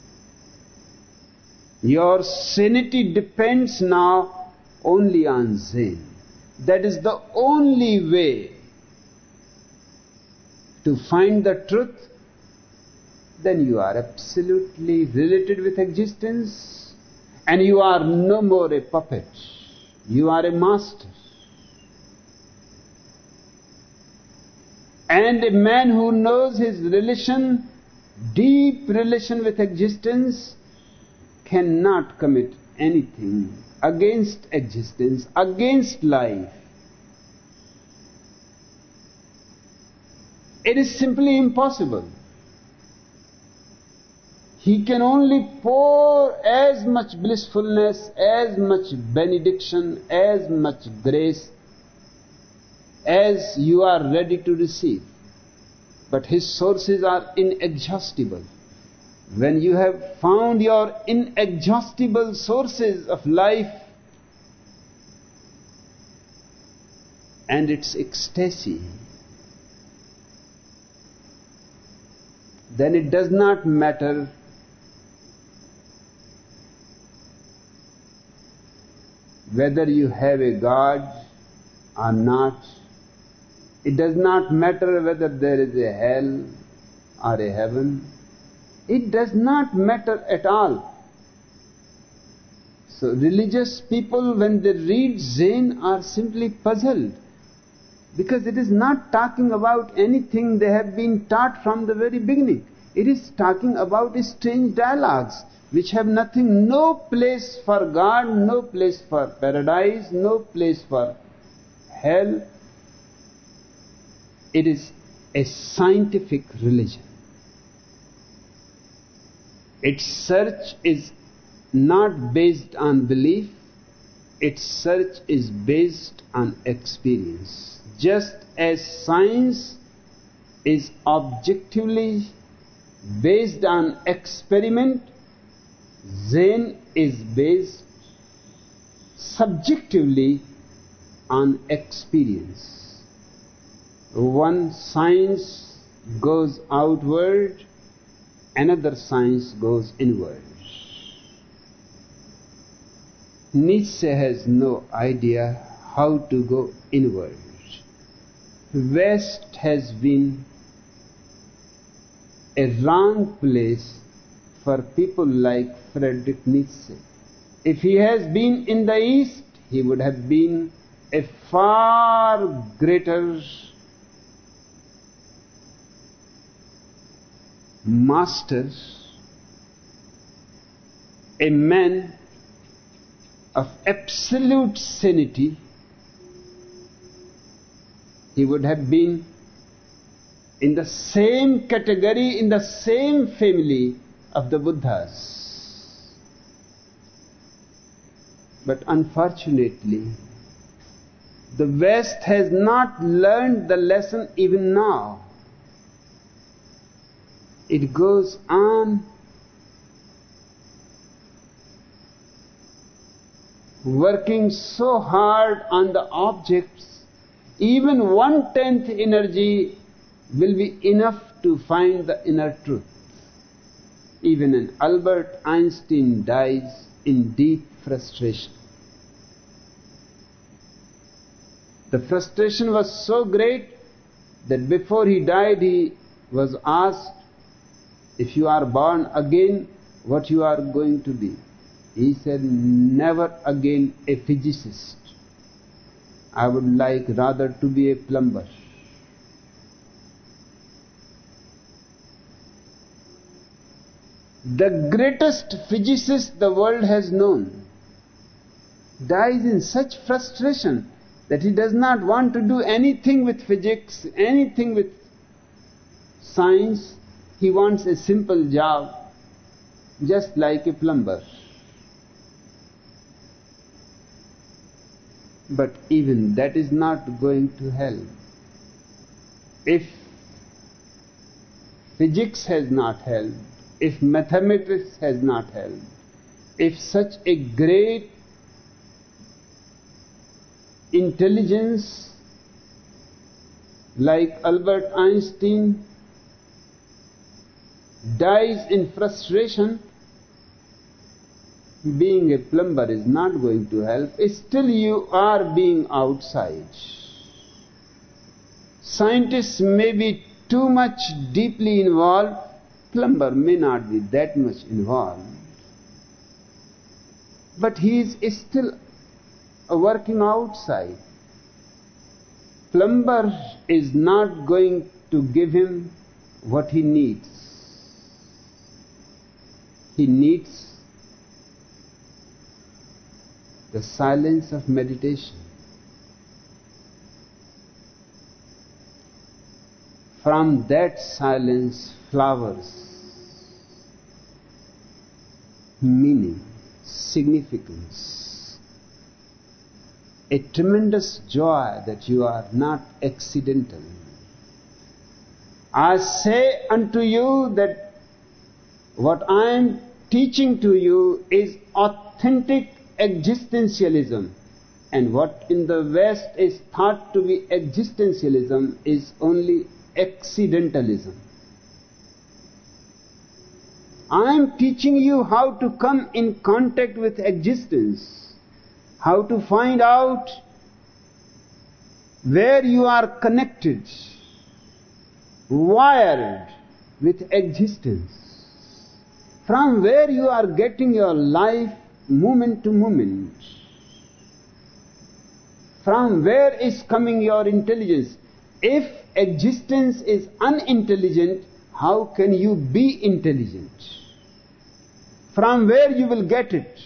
Your sanity depends now only on Zen. That is the only way to find the truth. Then you are absolutely related with existence and you are no more a puppet. You are a master. And a man who knows his relation, deep relation with existence, cannot commit anything against existence, against life. It is simply impossible. He can only pour as much blissfulness, as much benediction, as much grace as you are ready to receive. But his sources are inexhaustible. When you have found your inexhaustible sources of life and its ecstasy, then it does not matter whether you have a God or not. It does not matter whether there is a hell or a heaven. It does not matter at all. So religious people, when they read Zen, are simply puzzled, because it is not talking about anything they have been taught from the very beginning. It is talking about strange dialogues which have nothing, no place for God, no place for paradise, no place for hell. It is a scientific religion. Its search is not based on belief, its search is based on experience. Just as science is objectively based on experiment, Zen is based subjectively on experience. One science goes outward, another science goes inward. Nietzsche has no idea how to go inward. West has been a wrong place for people like Friedrich Nietzsche. If he has been in the East, he would have been a far greater master, a man of absolute sanity. He would have been in the same category, in the same family of the Buddhas. But unfortunately, the West has not learned the lesson even now. It goes on working so hard on the objects, even one-tenth energy will be enough to find the inner truth. Even an Albert Einstein dies in deep frustration. The frustration was so great that before he died he was asked, if you are born again, what you are going to be? He said, never again a physicist. I would like rather to be a plumber. The greatest physicist the world has known dies in such frustration that he does not want to do anything with physics, anything with science. He wants a simple job, just like a plumber. But even that is not going to help. If physics has not helped, if mathematics has not helped, if such a great intelligence like Albert Einstein dies in frustration, being a plumber is not going to help. Still you are being outside. Scientists may be too much deeply involved, plumber may not be that much involved. But he is still working outside. Plumber is not going to give him what he needs. He needs the silence of meditation. From that silence flowers meaning, significance, a tremendous joy that you are not accidental. I say unto you that what I am teaching to you is authentic existentialism, and what in the West is thought to be existentialism is only accidentalism. I am teaching you how to come in contact with existence, how to find out where you are connected, wired with existence, from where you are getting your life moment to moment, from where is coming your intelligence. If existence is unintelligent, how can you be intelligent? From where you will get it?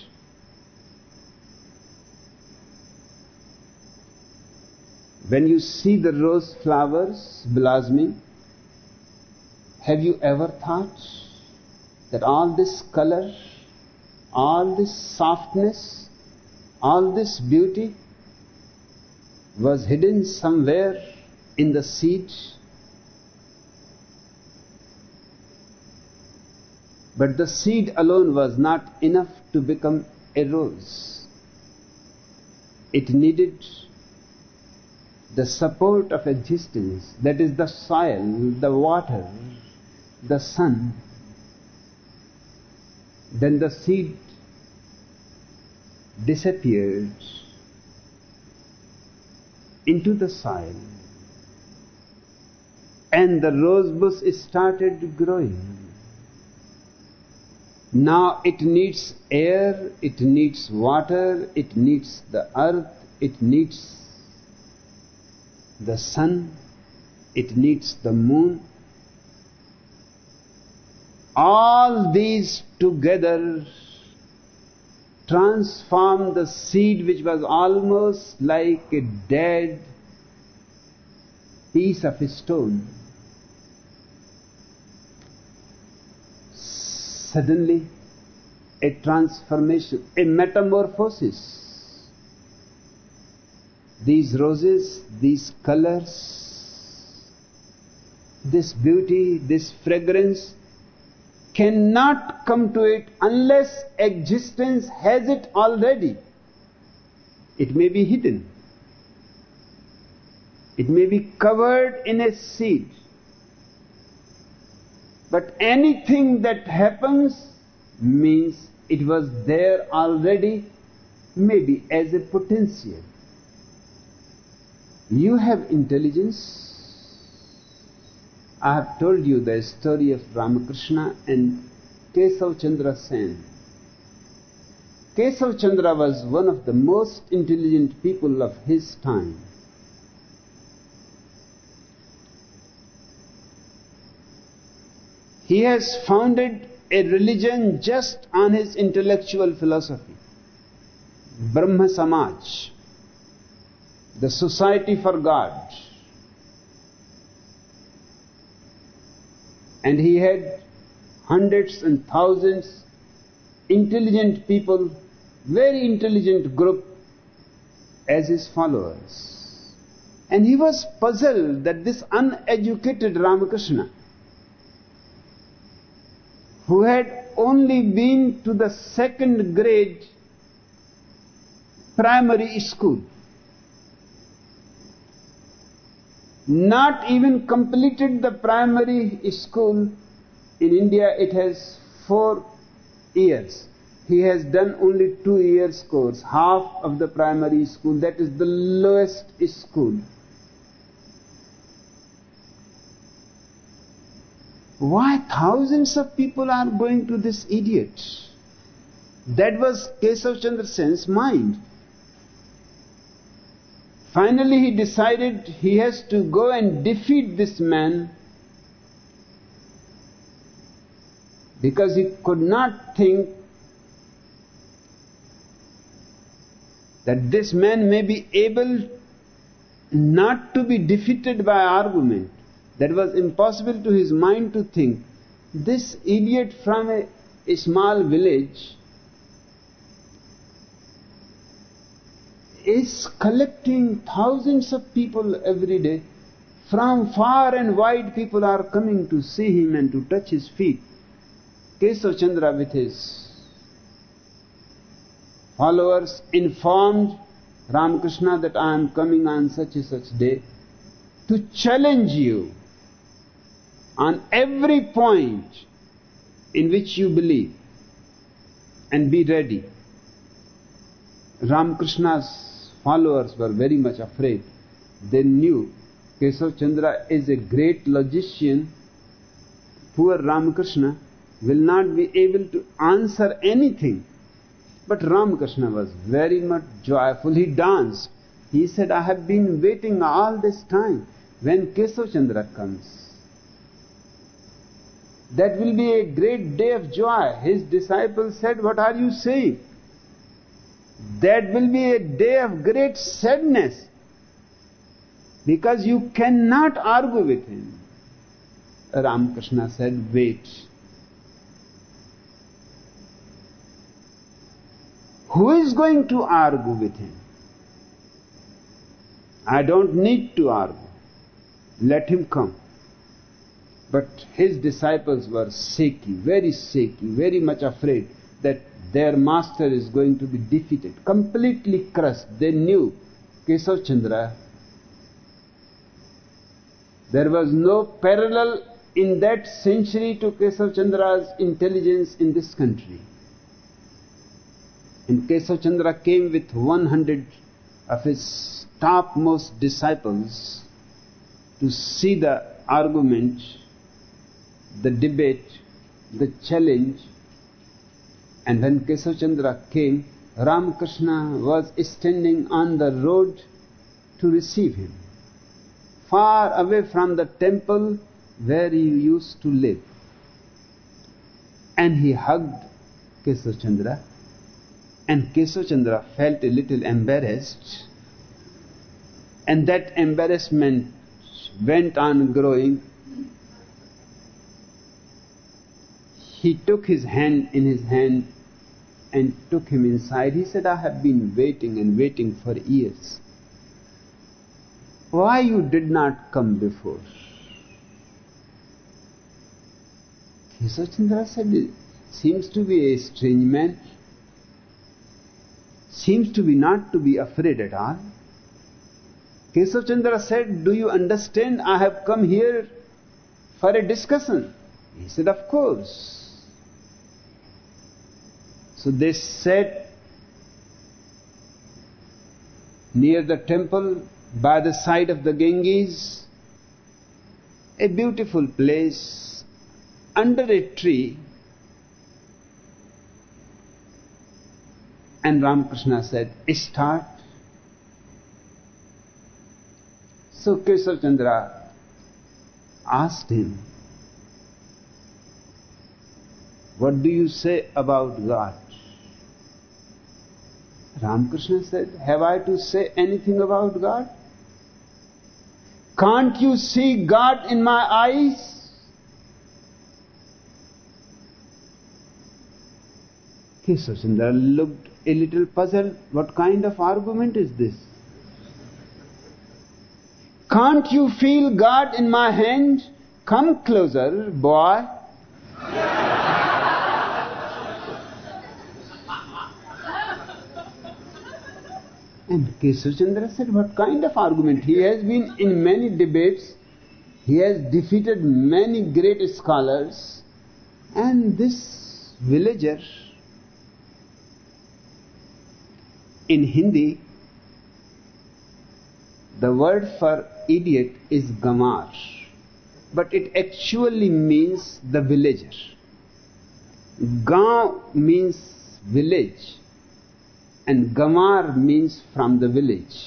When you see the rose flowers blossoming, have you ever thought that all this color, all this softness, all this beauty was hidden somewhere in the seed? But the seed alone was not enough to become a rose. It needed the support of existence, that is the soil, the water, the sun. Then the seed disappeared into the soil, and the rose bush started growing. Now it needs air, it needs water, it needs the earth, it needs the sun, it needs the moon. All these together transform the seed, which was almost like a dead piece of stone. Suddenly a transformation, a metamorphosis. These roses, these colors, this beauty, this fragrance cannot come to it unless existence has it already. It may be hidden. It may be covered in a seed. But anything that happens means it was there already, maybe as a potential. You have intelligence. I have told you the story of Ramakrishna and Kesav Chandra Sen. Kesav Chandra was one of the most intelligent people of his time. He has founded a religion just on his intellectual philosophy. Brahma Samaj, the Society for God. And he had hundreds and thousands intelligent people, very intelligent group as his followers. And he was puzzled that this uneducated Ramakrishna, who had only been to the second grade primary school, not even completed the primary school. In India it has four years. He has done only two years course, half of the primary school. That is the lowest school. Why thousands of people are going to this idiot? That was Kesav Chandra Sen's mind. Finally he decided he has to go and defeat this man, because he could not think that this man may be able not to be defeated by argument. That was impossible to his mind to think. This idiot from a, a small village is collecting thousands of people every day. From far and wide people are coming to see him and to touch his feet. Kesav Chandra with his followers informed Ramakrishna that I am coming on such and such day to challenge you on every point in which you believe, and be ready. Ramakrishna's followers were very much afraid. They knew Kesav Chandra is a great logician. Poor Ramakrishna will not be able to answer anything. But Ramakrishna was very much joyful. He danced. He said, I have been waiting all this time. When Kesav Chandra comes, that will be a great day of joy. His disciples said, what are you saying? That will be a day of great sadness, because you cannot argue with him. Ramakrishna said, wait. Who is going to argue with him? I don't need to argue. Let him come. But his disciples were shaky, very shaky, very much afraid that their master is going to be defeated, completely crushed. They knew Kesav Chandra. There was no parallel in that century to Kesav Chandra's intelligence in this country. And Kesav Chandra came with one hundred of his topmost disciples to see the argument, the debate, the challenge. And when Kesav Chandra came, Ramakrishna was standing on the road to receive him, far away from the temple where he used to live. And he hugged Kesav Chandra, and Kesav Chandra felt a little embarrassed, and that embarrassment went on growing. He took his hand in his hand and took him inside. He said, I have been waiting and waiting for years. Why you did not come before? Kesavachandra said, seems to be a strange man. Seems to be not to be afraid at all. Kesavachandra said, do you understand? I have come here for a discussion. He said, of course. So they sat near the temple by the side of the Ganges, a beautiful place, under a tree. And Ramakrishna said, start. So Kesavachandra asked him, what do you say about God? Ramakrishna said, have I to say anything about God? Can't you see God in my eyes? Kesavachandra looked a little puzzled. What kind of argument is this? Can't you feel God in my hand? Come closer, boy. And Kesavachandra said, what kind of argument? He has been in many debates. He has defeated many great scholars. And this villager, in Hindi, the word for idiot is gamar, but it actually means the villager. Gaon means village, and gamar means from the village.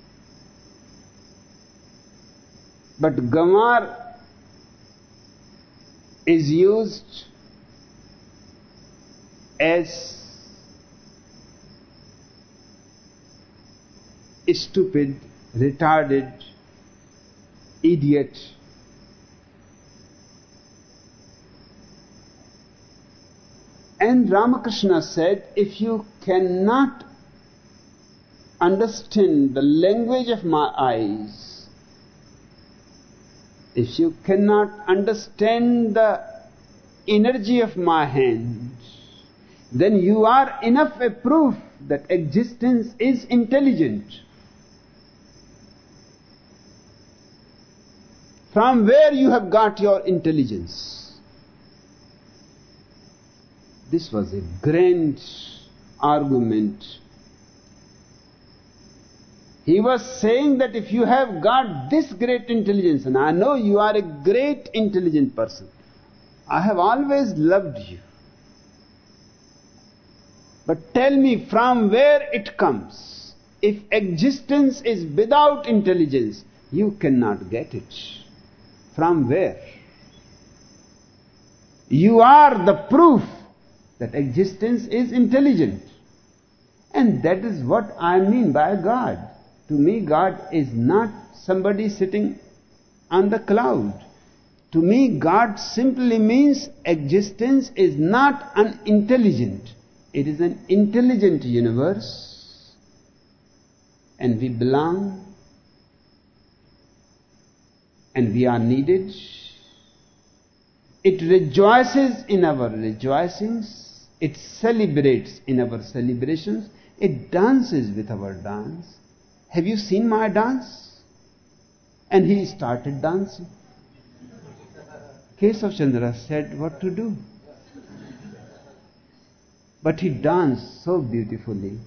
But gamar is used as stupid, retarded, idiot. And Ramakrishna said, if you cannot understand the language of my eyes, if you cannot understand the energy of my hand, then you are enough a proof that existence is intelligent. From where you have got your intelligence? This was a grand argument. He was saying that if you have got this great intelligence, and I know you are a great intelligent person, I have always loved you. But tell me from where it comes. If existence is without intelligence, you cannot get it. From where? You are the proof that existence is intelligent. And that is what I mean by God. To me, God is not somebody sitting on the cloud. To me, God simply means existence is not unintelligent. It is an intelligent universe, and we belong, and we are needed. It rejoices in our rejoicings, it celebrates in our celebrations, it dances with our dance. Have you seen my dance? And he started dancing. Kesavachandra said what to do. But he danced so beautifully.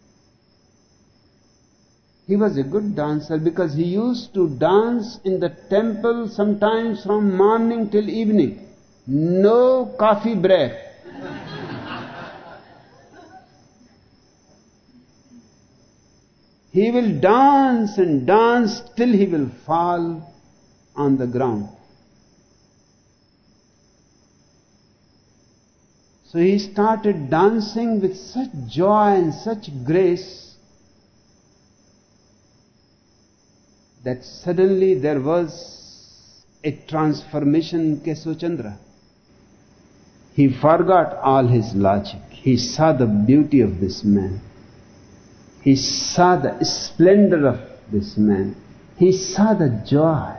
He was a good dancer because he used to dance in the temple sometimes from morning till evening. No coffee break. He will dance and dance till he will fall on the ground. So he started dancing with such joy and such grace that suddenly there was a transformation in Kesavachandra. He forgot all his logic. he saw the beauty of this man. He saw the splendor of this man. He saw the joy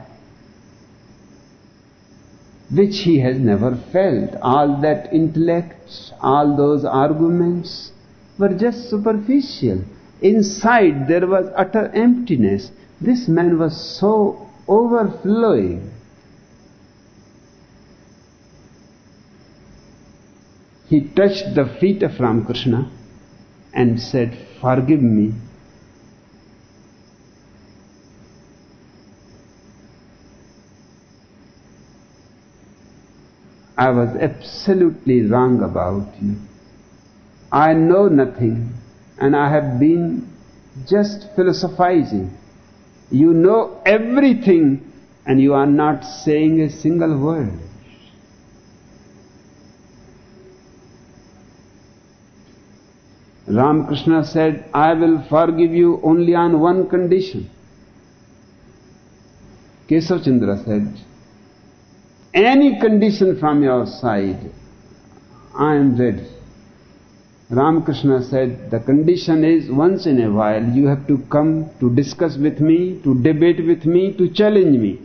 which he has never felt. All that intellect, all those arguments were just superficial. Inside there was utter emptiness. This man was so overflowing. He touched the feet of Ramakrishna and said, "Forgive me. I was absolutely wrong about you. I know nothing and I have been just philosophizing. You know everything and you are not saying a single word." Ramakrishna said, "I will forgive you only on one condition." Keshav Chandra said, "Any condition from your side, I am ready." Ramakrishna said, "The condition is once in a while you have to come to discuss with me, to debate with me, to challenge me."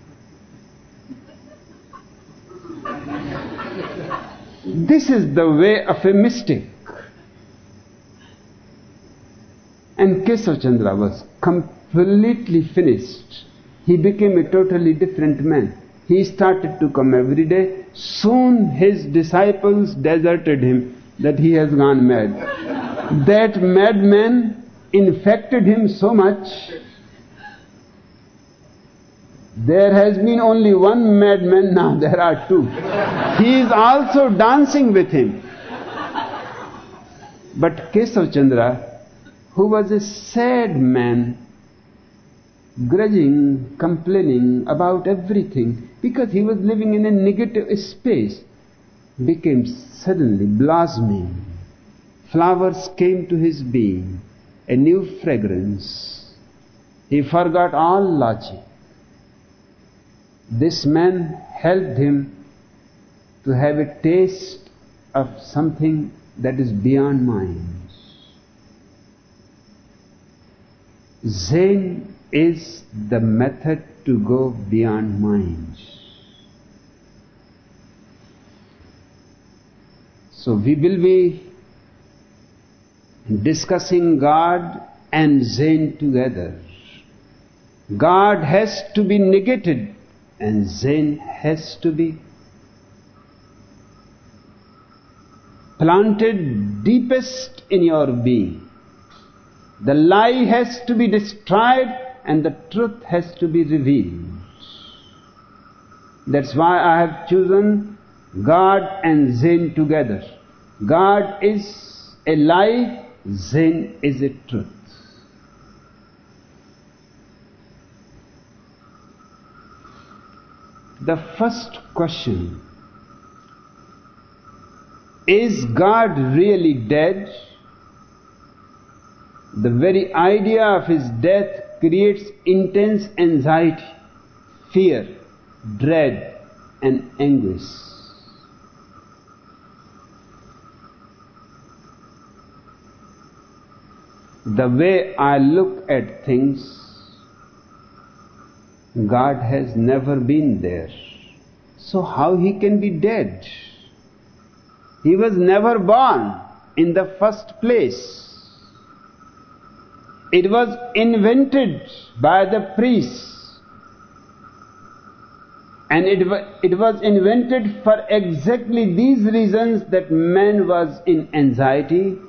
This is the way of a mystic. And Keshav Chandra was completely finished. He became a totally different man. He started to come every day. Soon his disciples deserted him, that he has gone mad. That madman infected him so much. There has been only one madman, now there are two. He is also dancing with him. But Keshav Chandra, who was a sad man, grudging, complaining about everything, because he was living in a negative space, became suddenly blossoming. Flowers came to his being, a new fragrance. He forgot all logic. This man helped him to have a taste of something that is beyond mind. Zen is the method to go beyond mind. So we will be discussing God and Zen together. God has to be negated and Zen has to be planted deepest in your being. The lie has to be destroyed and the truth has to be revealed. That's why I have chosen God and Zen together. God is a lie, Zen is a truth. The first question, is God really dead? The very idea of his death creates intense anxiety, fear, dread, and anguish. The way I look at things, God has never been there. So how he can be dead? He was never born in the first place. It was invented by the priests, and it, it was invented for exactly these reasons, that man was in anxiety,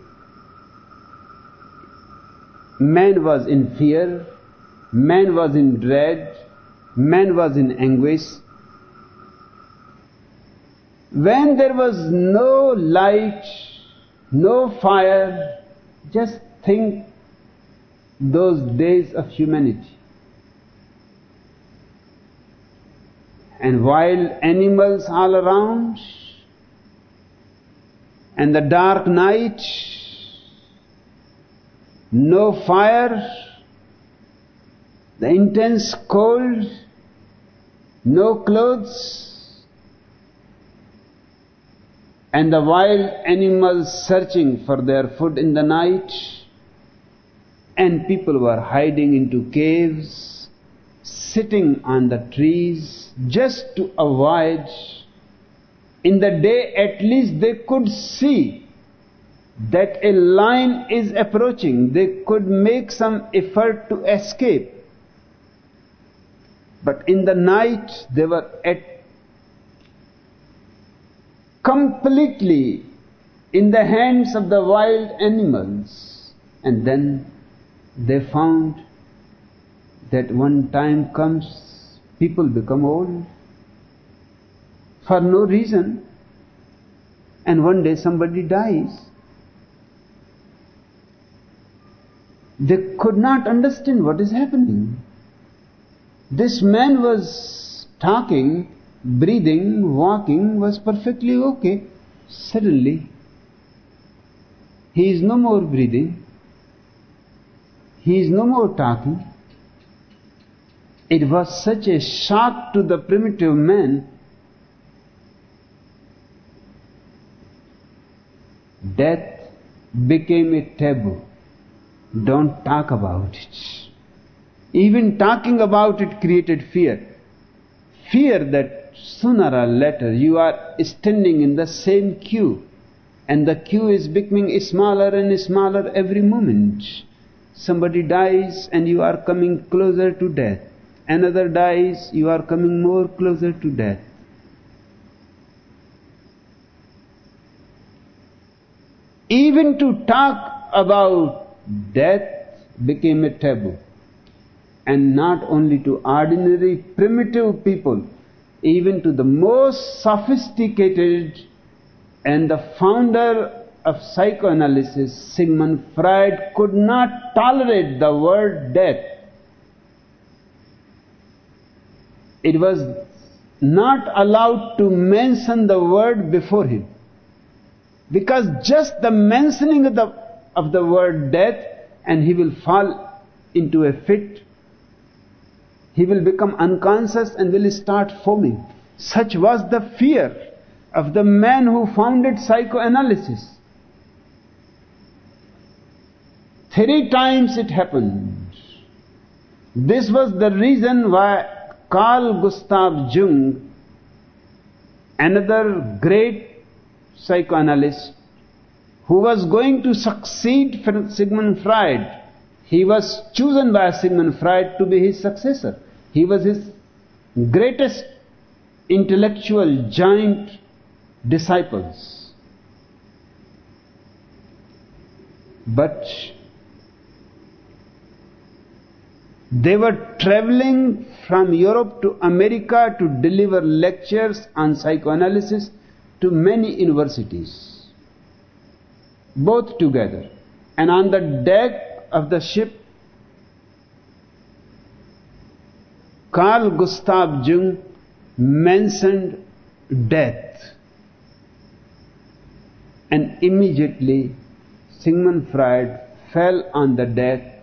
man was in fear, man was in dread, man was in anguish. When there was no light, no fire, just think those days of humanity. And wild animals all around, and the dark night, no fire, the intense cold, no clothes. and the wild animals searching for their food in the night, and people were hiding into caves, sitting on the trees just to avoid. In the day at least they could see that a lion is approaching. They could make some effort to escape. But in the night they were at completely in the hands of the wild animals. And then they found that when time comes, people become old for no reason, and one day somebody dies. They could not understand what is happening. This man was talking, breathing, walking, was perfectly okay. Suddenly, he is no more breathing. He is no more talking. It was such a shock to the primitive man. Death became a taboo. Don't talk about it. Even talking about it created fear. Fear that sooner or later you are standing in the same queue, and the queue is becoming smaller and smaller every moment. Somebody dies and you are coming closer to death. Another dies, you are coming more closer to death. Even to talk about death became a taboo. And not only to ordinary primitive people, even to the most sophisticated and the founder of psychoanalysis, Sigmund Freud, could not tolerate the word death. It was not allowed to mention the word before him. Because just the mentioning of the, of the word death, and he will fall into a fit. He will become unconscious and will start foaming. Such was the fear of the man who founded psychoanalysis. Three times it happened. This was the reason why Carl Gustav Jung, another great psychoanalyst who was going to succeed Sigmund Freud, he was chosen by Sigmund Freud to be his successor. He was his greatest intellectual giant disciples. But they were traveling from Europe to America to deliver lectures on psychoanalysis to many universities, both together. And on the deck of the ship, Carl Gustav Jung mentioned death, and immediately Sigmund Freud fell on the deck,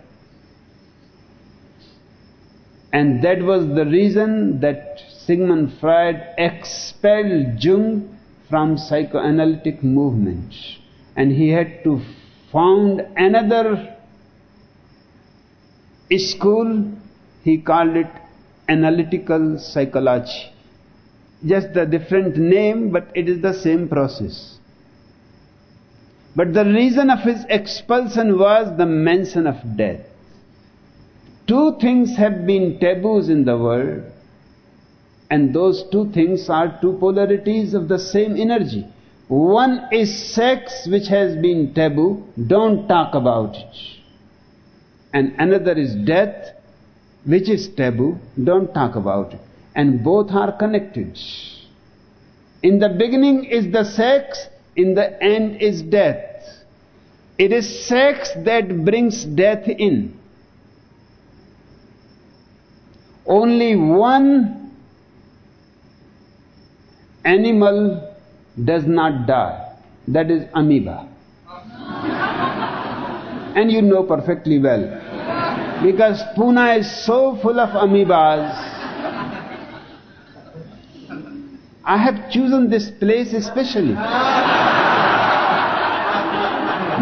and that was the reason that Sigmund Freud expelled Jung from psychoanalytic movement, and he had to found another school. He called it analytical psychology. Just the different name, but it is the same process. But the reason of his expulsion was the mention of death. Two things have been taboos in the world, and those two things are two polarities of the same energy. One is sex, which has been taboo, don't talk about it. And another is death, which is taboo, don't talk about it. And both are connected. In the beginning is the sex, in the end is death. It is sex that brings death in. Only one animal does not die, that is amoeba. And you know perfectly well, because Pune is so full of amoebas. I have chosen this place especially.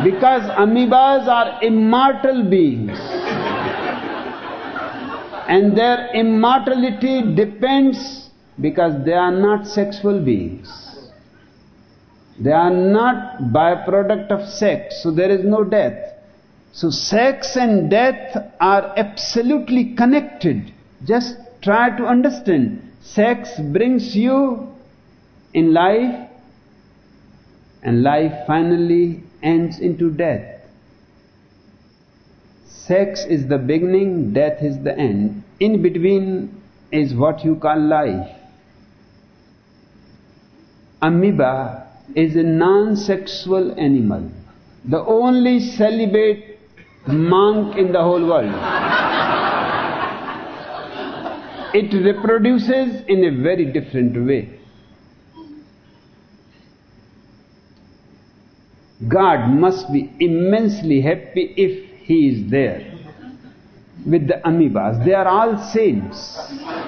Because amoebas are immortal beings. And their immortality depends because they are not sexual beings. They are not byproduct of sex, so there is no death. So sex and death are absolutely connected. Just try to understand. Sex brings you in life, and life finally ends into death. Sex is the beginning, death is the end. In between is what you call life. Amoeba is a non-sexual animal, the only celibate monk in the whole world. It reproduces in a very different way. God must be immensely happy if He is there with the amoebas. They are all saints.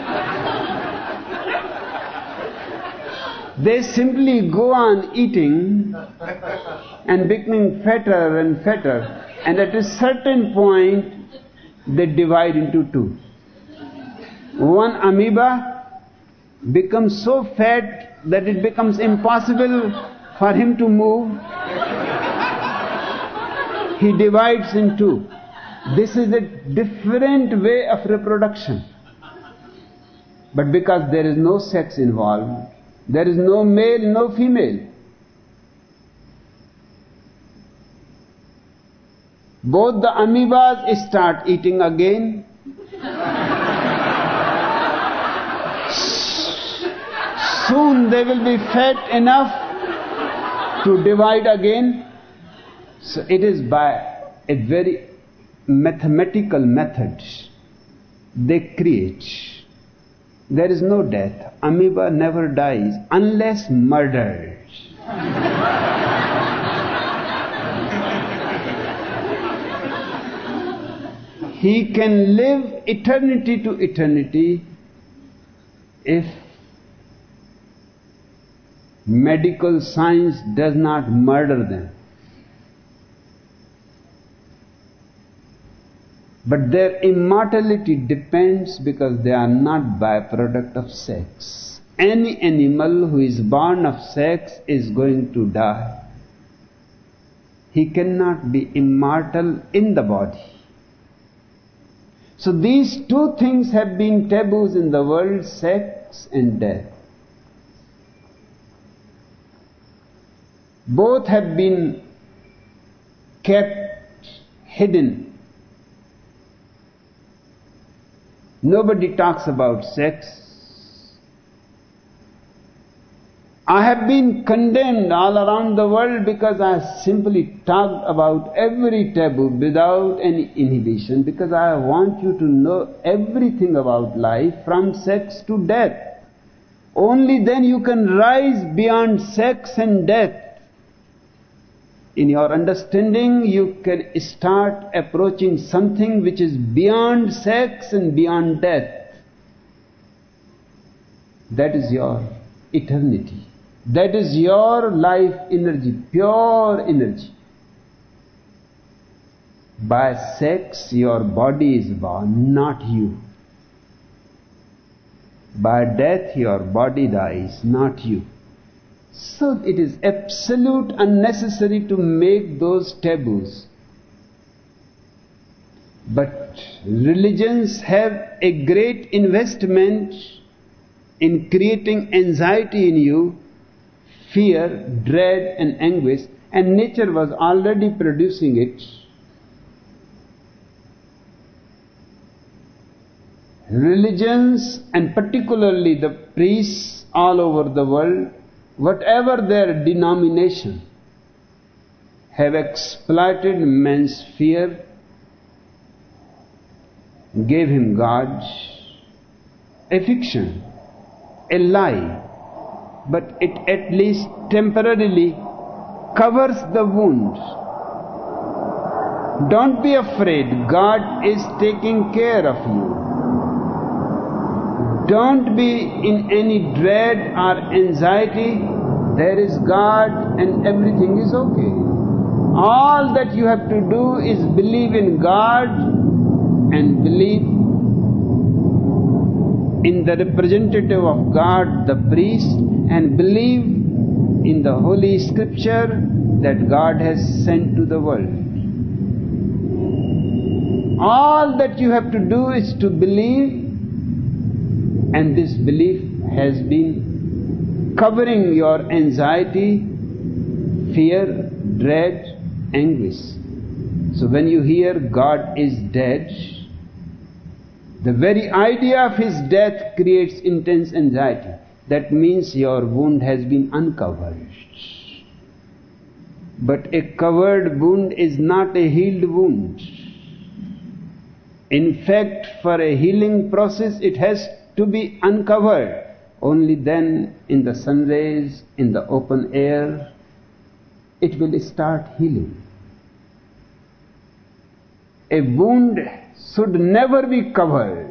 They simply go on eating and becoming fatter and fatter, and at a certain point they divide into two. One amoeba becomes so fat that it becomes impossible for him to move. He divides in two. This is a different way of reproduction. But because there is no sex involved, there is no male, no female. Both the amoebas start eating again. Soon they will be fat enough to divide again. So it is by a very mathematical method they create. There is no death. Amoeba never dies unless murdered. He can live eternity to eternity if medical science does not murder them. But their immortality depends because they are not byproduct of sex. Any animal who is born of sex is going to die. He cannot be immortal in the body. So these two things have been taboos in the world, sex and death. Both have been kept hidden. Nobody talks about sex. I have been condemned all around the world because I simply talked about every taboo without any inhibition, because I want you to know everything about life from sex to death. Only then you can rise beyond sex and death. In your understanding, you can start approaching something which is beyond sex and beyond death. That is your eternity. That is your life energy, pure energy. By sex, your body is born, not you. By death, your body dies, not you. So it is absolute unnecessary to make those taboos. But religions have a great investment in creating anxiety in you, fear, dread and anguish, and nature was already producing it. Religions, and particularly the priests all over the world, whatever their denomination, have exploited man's fear, gave him God, a fiction, a lie, but it at least temporarily covers the wound. Don't be afraid, God is taking care of you. Don't be in any dread or anxiety. There is God and everything is okay. All that you have to do is believe in God and believe in the representative of God, the priest, and believe in the Holy Scripture that God has sent to the world. All that you have to do is to believe, and this belief has been covering your anxiety, fear, dread, anguish. So when you hear God is dead, the very idea of His death creates intense anxiety. That means your wound has been uncovered. But a covered wound is not a healed wound. In fact, for a healing process, it has to be uncovered. Only then, in the sun rays, in the open air, it will start healing. A wound should never be covered,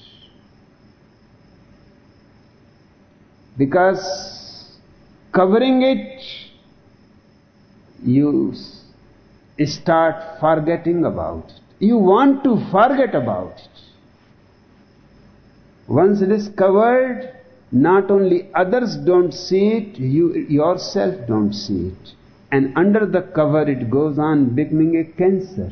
because covering it, you start forgetting about it. You want to forget about it. Once it is covered, not only others don't see it, you yourself don't see it. And under the cover it goes on becoming a cancer.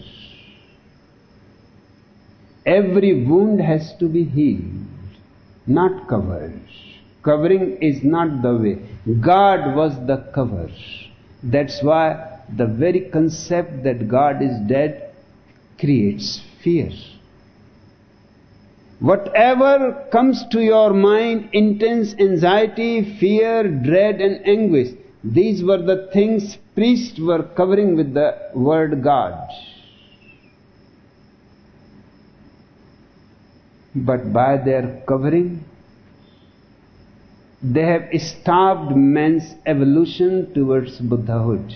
Every wound has to be healed, not covered. Covering is not the way. God was the cover. That's why the very concept that God is dead creates fear. Whatever comes to your mind, intense anxiety, fear, dread and anguish, these were the things priests were covering with the word God. But by their covering, they have stopped man's evolution towards Buddhahood.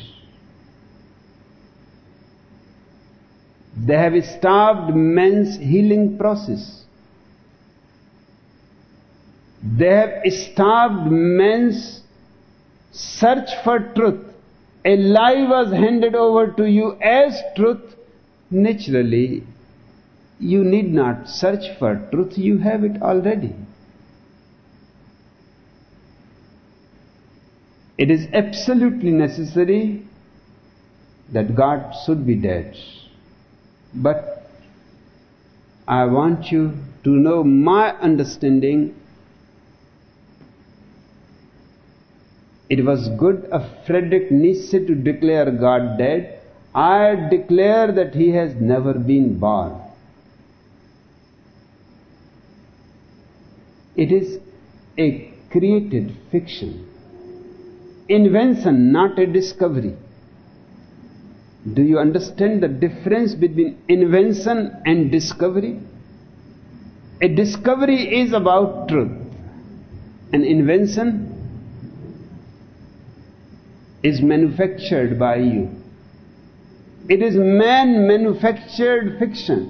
They have stopped man's healing process. They have stopped man's search for truth. A lie was handed over to you as truth. Naturally, you need not search for truth, you have it already. It is absolutely necessary that God should be dead. But I want you to know my understanding. It was good of Friedrich Nietzsche to declare God dead. I declare that He has never been born. It is a created fiction. Invention, not a discovery. Do you understand the difference between invention and discovery? A discovery is about truth. An invention is manufactured by you. It is man-manufactured fiction.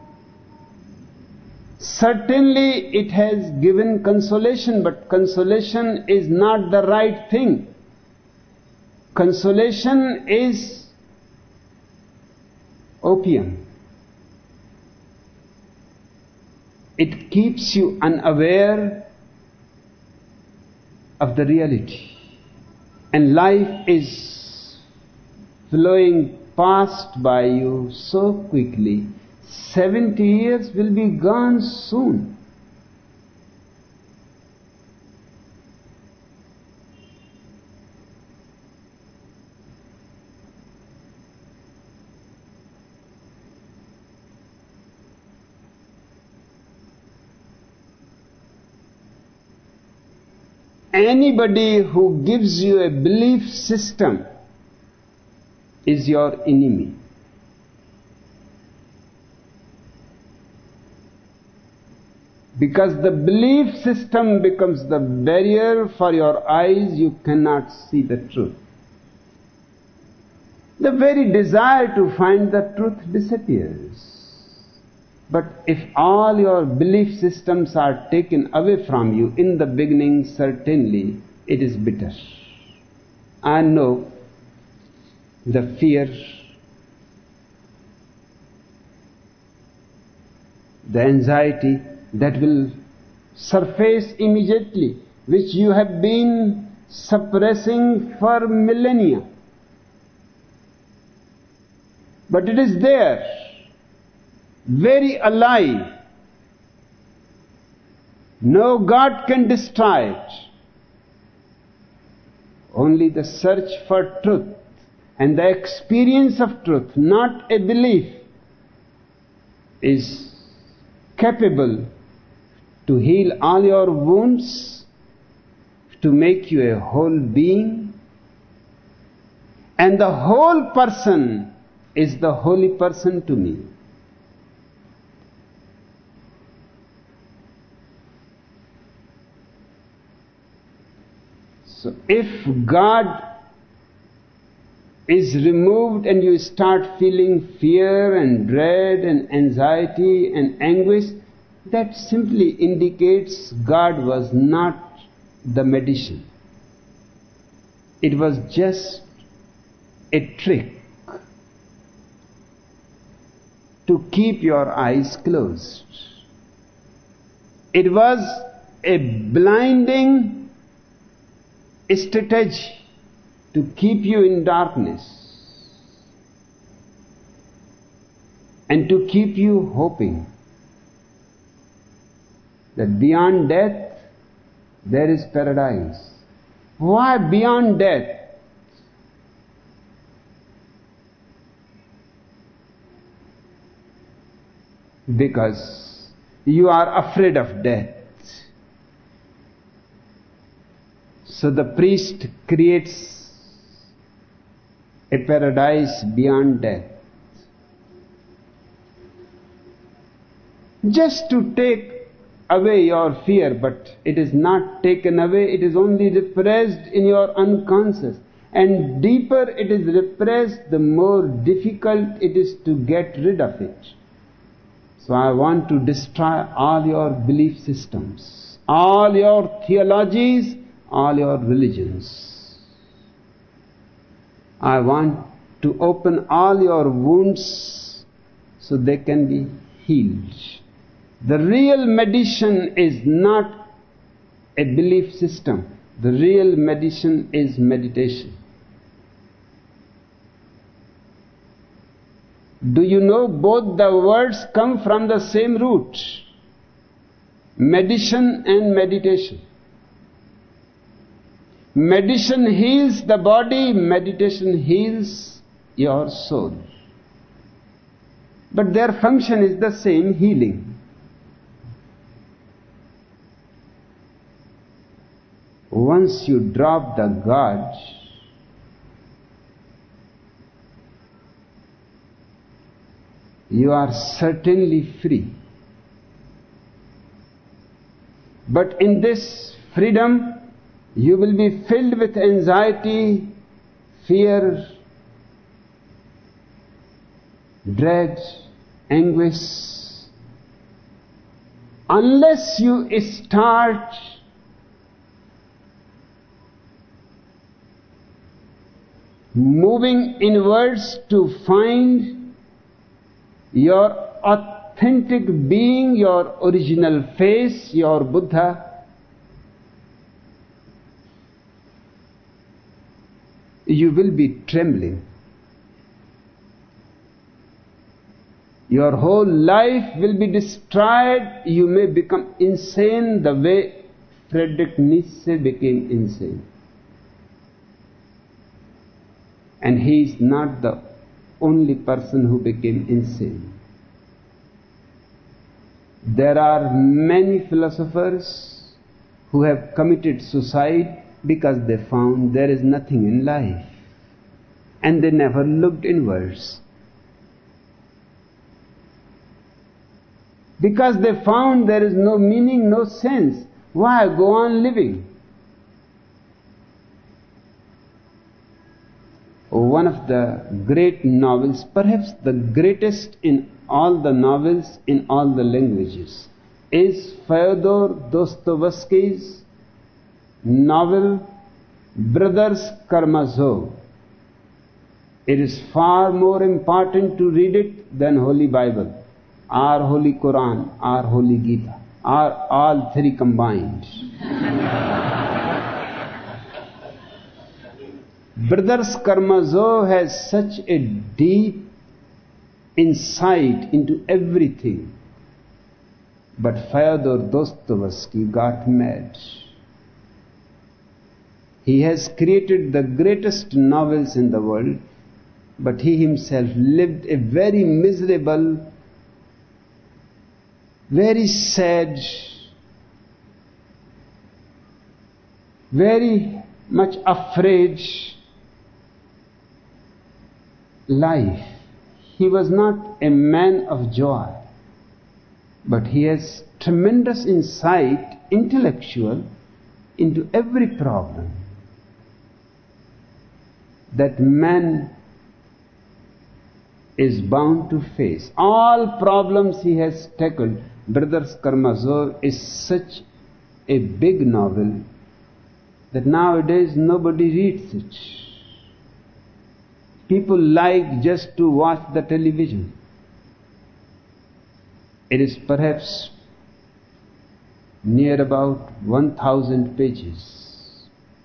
Certainly it has given consolation, but consolation is not the right thing. Consolation is opium. It keeps you unaware of the reality. And life is flowing past by you so quickly. Seventy years will be gone soon. Anybody who gives you a belief system is your enemy. Because the belief system becomes the barrier for your eyes, you cannot see the truth. The very desire to find the truth disappears. But if all your belief systems are taken away from you, in the beginning certainly it is bitter. I know the fear, the anxiety that will surface immediately, which you have been suppressing for millennia. But it is there, very alive. No God can destroy it. Only the search for truth and the experience of truth, not a belief, is capable to heal all your wounds, to make you a whole being. And the whole person is the holy person to me. So if God is removed and you start feeling fear and dread and anxiety and anguish, that simply indicates God was not the medicine. It was just a trick to keep your eyes closed. It was a blinding strategy to keep you in darkness and to keep you hoping that beyond death there is paradise. Why beyond death? Because you are afraid of death. So the priest creates a paradise beyond death, just to take away your fear, but it is not taken away, it is only repressed in your unconscious. And deeper it is repressed, the more difficult it is to get rid of it. So I want to destroy all your belief systems, all your theologies, all your religions. I want to open all your wounds so they can be healed. The real medicine is not a belief system. The real medicine is meditation. Do you know both the words come from the same root? Medicine and meditation. Medicine heals the body, meditation heals your soul. But their function is the same, healing. Once you drop the God, you are certainly free. But in this freedom, you will be filled with anxiety, fear, dread, anguish, unless you start moving inwards to find your authentic being, your original face, your Buddha. You will be trembling. Your whole life will be destroyed. You may become insane the way Friedrich Nietzsche became insane. And he is not the only person who became insane. There are many philosophers who have committed suicide because they found there is nothing in life, and they never looked inwards. Because they found there is no meaning, no sense. Why go on living? One of the great novels, perhaps the greatest in all the novels in all the languages, is Fyodor Dostoevsky's novel Brothers Karamazov. It is far more important to read it than Holy Bible, or Holy Quran, or Holy Gita, or all three combined. Brothers Karamazov has such a deep insight into everything. But Fyodor Dostoevsky got mad. He has created the greatest novels in the world, but he himself lived a very miserable, very sad, very much afraid life. He was not a man of joy, but he has tremendous insight, intellectual, into every problem that man is bound to face. All problems he has tackled. Brothers Karamazov is such a big novel that nowadays nobody reads it. People like just to watch the television. It is perhaps near about one thousand pages.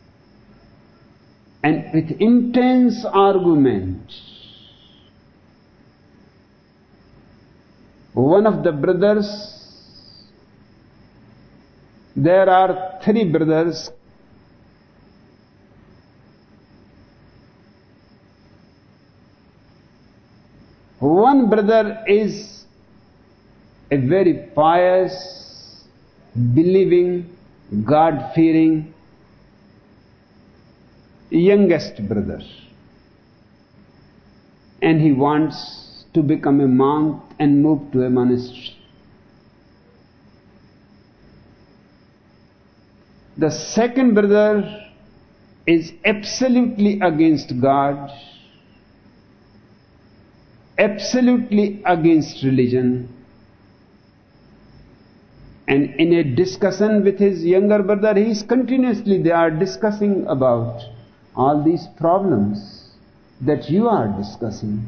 And with intense argument, one of the brothers, there are three brothers, one brother is a very pious, believing, God-fearing, youngest brother. And he wants to become a monk and move to a monastery. The second brother is absolutely against God, absolutely against religion, and in a discussion with his younger brother, he is continuously, they are discussing about all these problems that you are discussing.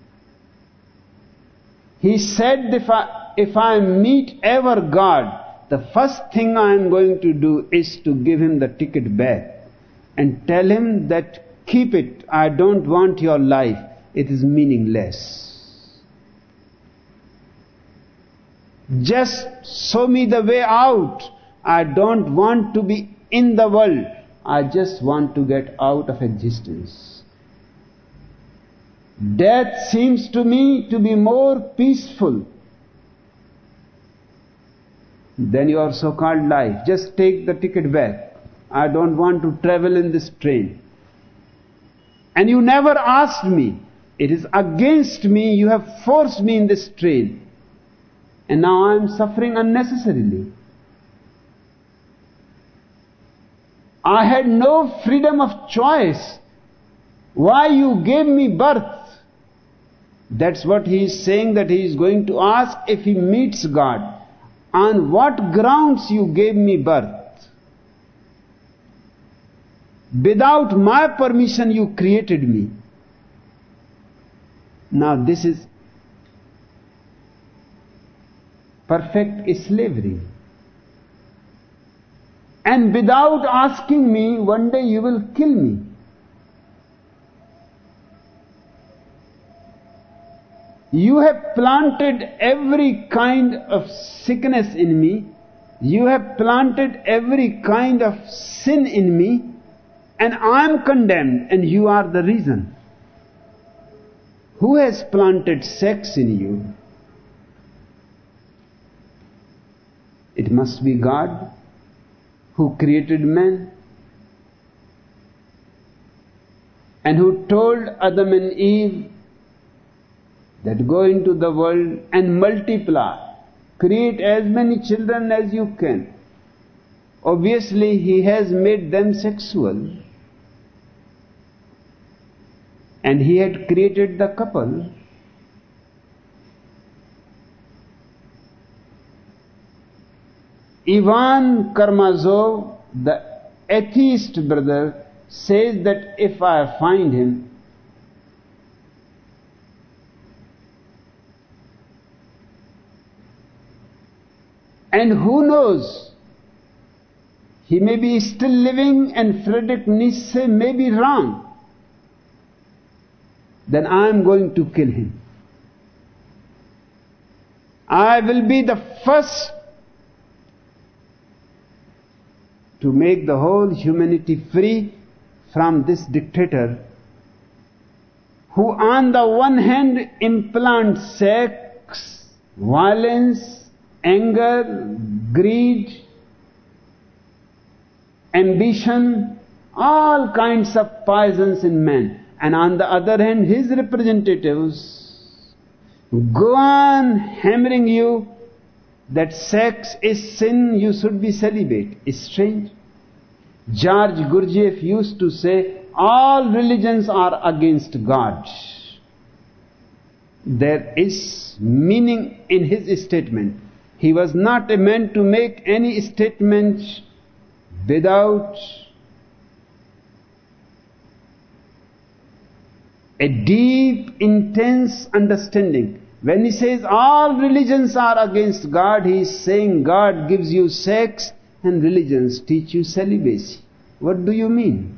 He said, if I, if I meet ever God, the first thing I am going to do is to give him the ticket back and tell him that keep it, I don't want your life. It is meaningless. Just show me the way out. I don't want to be in the world. I just want to get out of existence. Death seems to me to be more peaceful than your so-called life. Just take the ticket back. I don't want to travel in this train. And you never asked me. It is against me. You have forced me in this train. And now I am suffering unnecessarily. I had no freedom of choice. Why you gave me birth? That's what he is saying, that he is going to ask if he meets God. On what grounds you gave me birth? Without my permission you created me. Now this is perfect slavery. And without asking me, one day you will kill me. You have planted every kind of sickness in me. You have planted every kind of sin in me. And I am condemned, and you are the reason. Who has planted sex in you? It must be God, who created man, and who told Adam and Eve that go into the world and multiply, create as many children as you can. Obviously, he has made them sexual. And he had created the couple. Ivan Karamazov, the atheist brother, says that if I find him, And who knows, he may be still living and Friedrich Nietzsche may be wrong. Then I am going to kill him. I will be the first to make the whole humanity free from this dictator who on the one hand implants sex, violence, anger, greed, ambition, all kinds of poisons in man. And on the other hand, his representatives go on hammering you that sex is sin, you should be celibate. It's strange. George Gurdjieff used to say, all religions are against God. There is meaning in his statement. He was not a man to make any statement without a deep, intense understanding. When he says all religions are against God, he is saying God gives you sex and religions teach you celibacy. What do you mean?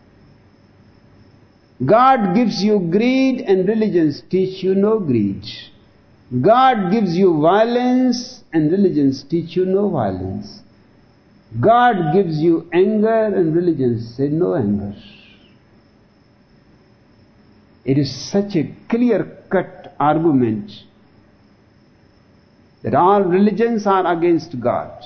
God gives you greed and religions teach you no greed. God gives you violence and religions teach you no violence. God gives you anger and religions say no anger. It is such a clear-cut argument that all religions are against God.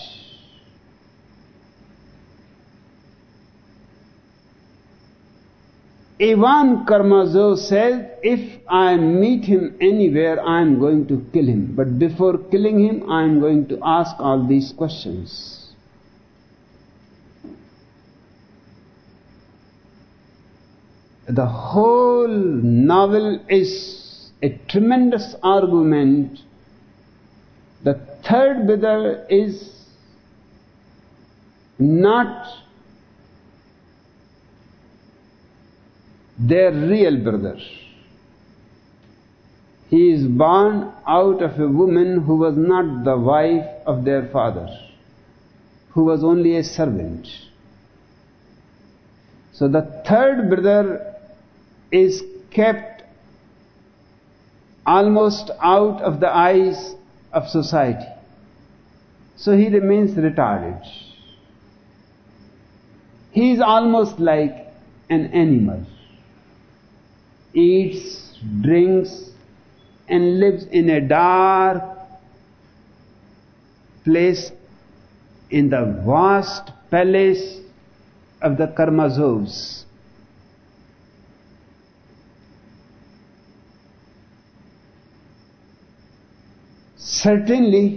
Ivan Karamazov said, if I meet him anywhere, I am going to kill him. But before killing him, I am going to ask all these questions. The whole novel is a tremendous argument. The third brother is not their real brother. He is born out of a woman who was not the wife of their father, who was only a servant. So the third brother is kept almost out of the eyes of society. So he remains retarded. He is almost like an animal. Eats, drinks, and lives in a dark place in the vast palace of the Karamazovs. Certainly,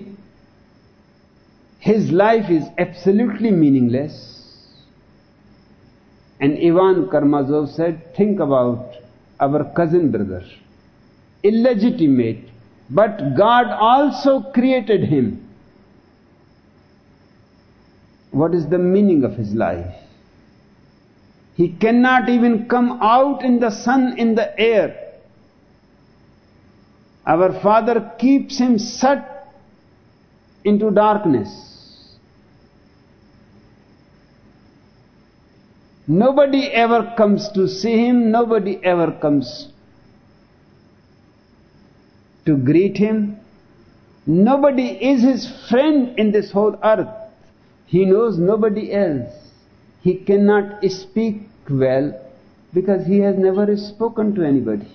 his life is absolutely meaningless. And Ivan Karamazov said, think about our cousin brother, illegitimate, but God also created him. What is the meaning of his life? He cannot even come out in the sun, in the air. Our father keeps him shut into darkness. Nobody ever comes to see him, nobody ever comes to greet him. Nobody is his friend in this whole earth. He knows nobody else. He cannot speak well because he has never spoken to anybody.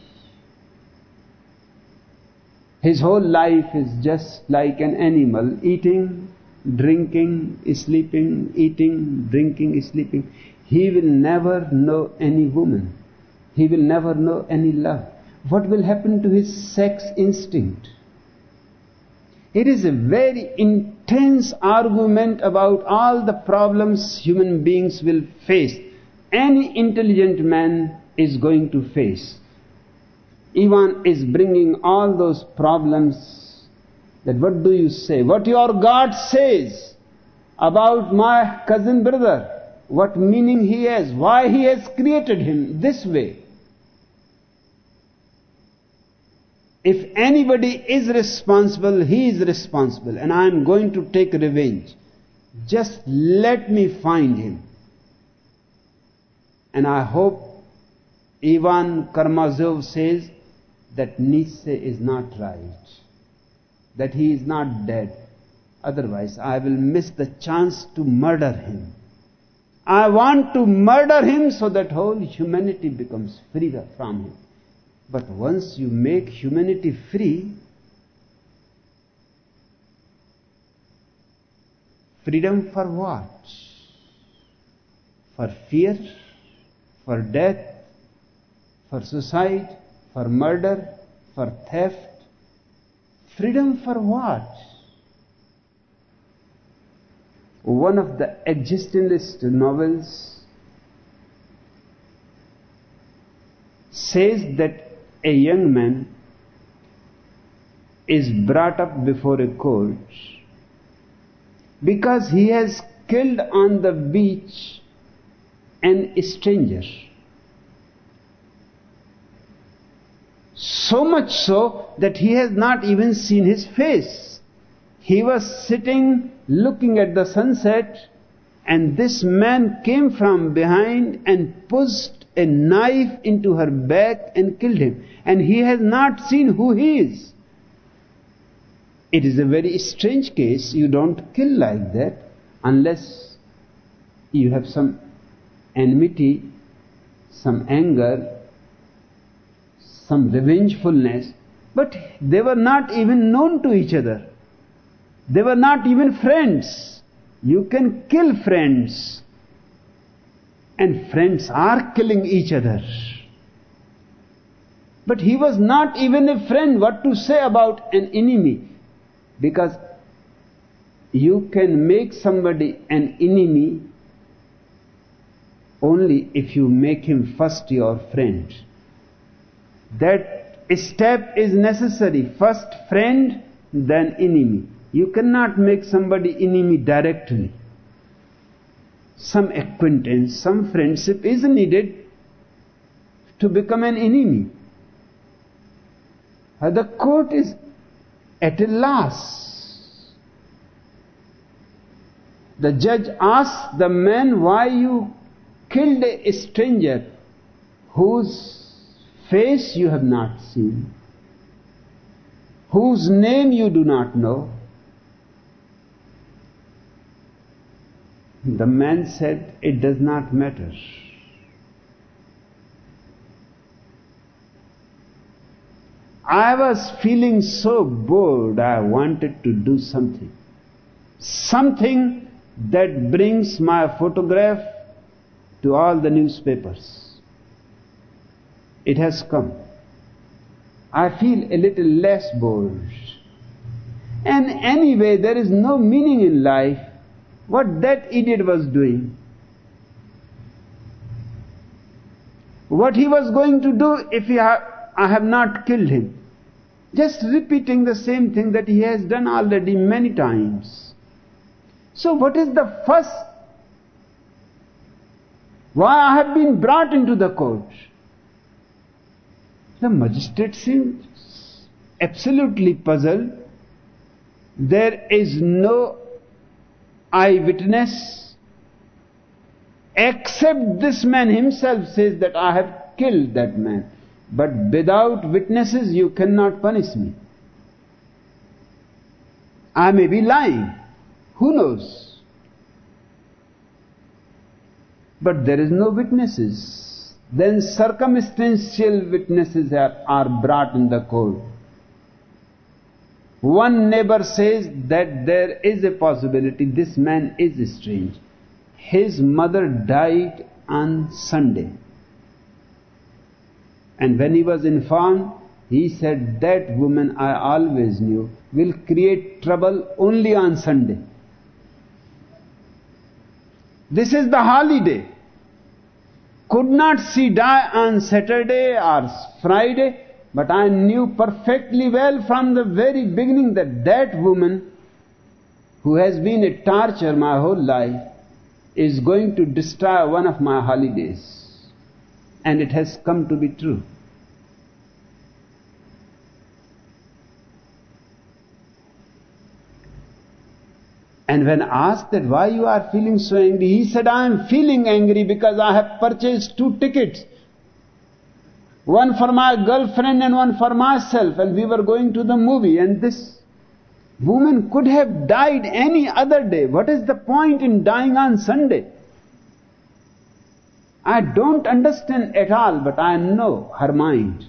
His whole life is just like an animal, eating, drinking, sleeping, eating, drinking, sleeping. He will never know any woman. He will never know any love. What will happen to his sex instinct? It is a very intense argument about all the problems human beings will face. Any intelligent man is going to face. Ivan is bringing all those problems. That what do you say? What your God says about my cousin brother? What meaning he has? Why he has created him this way? If anybody is responsible, he is responsible, and I am going to take revenge. Just let me find him. And I hope Ivan Karamazov says that Nietzsche is not right, that he is not dead. Otherwise, I will miss the chance to murder him. I want to murder him so that whole humanity becomes free from him. But once you make humanity free, freedom for what? For fear? For death? For suicide? For murder? For theft? Freedom for what? One of the existentialist novels says that a young man is brought up before a court because he has killed on the beach an stranger. So much so that he has not even seen his face. He was sitting looking at the sunset, and this man came from behind and pushed a knife into her back and killed him. And he has not seen who he is. It is a very strange case. You don't kill like that unless you have some enmity, some anger, some revengefulness. But they were not even known to each other. They were not even friends. You can kill friends. And friends are killing each other. But he was not even a friend. What to say about an enemy? Because you can make somebody an enemy only if you make him first your friend. That step is necessary. First friend, then enemy. You cannot make somebody enemy directly. Some acquaintance, some friendship is needed to become an enemy. The court is at a loss. The judge asks the man, why you killed a stranger whose face you have not seen, whose name you do not know? The man said, it does not matter. I was feeling so bored, I wanted to do something. Something that brings my photograph to all the newspapers. It has come. I feel a little less bored. And anyway, there is no meaning in life. What that idiot was doing, what he was going to do if he ha- I have not killed him, just repeating the same thing that he has done already many times. So what is the fuss? Why I have been brought into the court? The magistrate seems absolutely puzzled. There is no eyewitness except this man himself says that I have killed that man. But without witnesses you cannot punish me. I may be lying. Who knows? But there is no witnesses. Then circumstantial witnesses are, are brought in the court. One neighbor says that there is a possibility this man is strange. His mother died on Sunday. And when he was informed, he said, that woman I always knew will create trouble only on Sunday. This is the holiday. Could not she die on Saturday or Friday? But I knew perfectly well from the very beginning that that woman, who has been a torture my whole life, is going to destroy one of my holidays. And it has come to be true. And when asked that why you are feeling so angry, he said, I am feeling angry because I have purchased two tickets. One for my girlfriend and one for myself, and we were going to the movie, and this woman could have died any other day. What is the point in dying on Sunday? I don't understand at all, but I know her mind.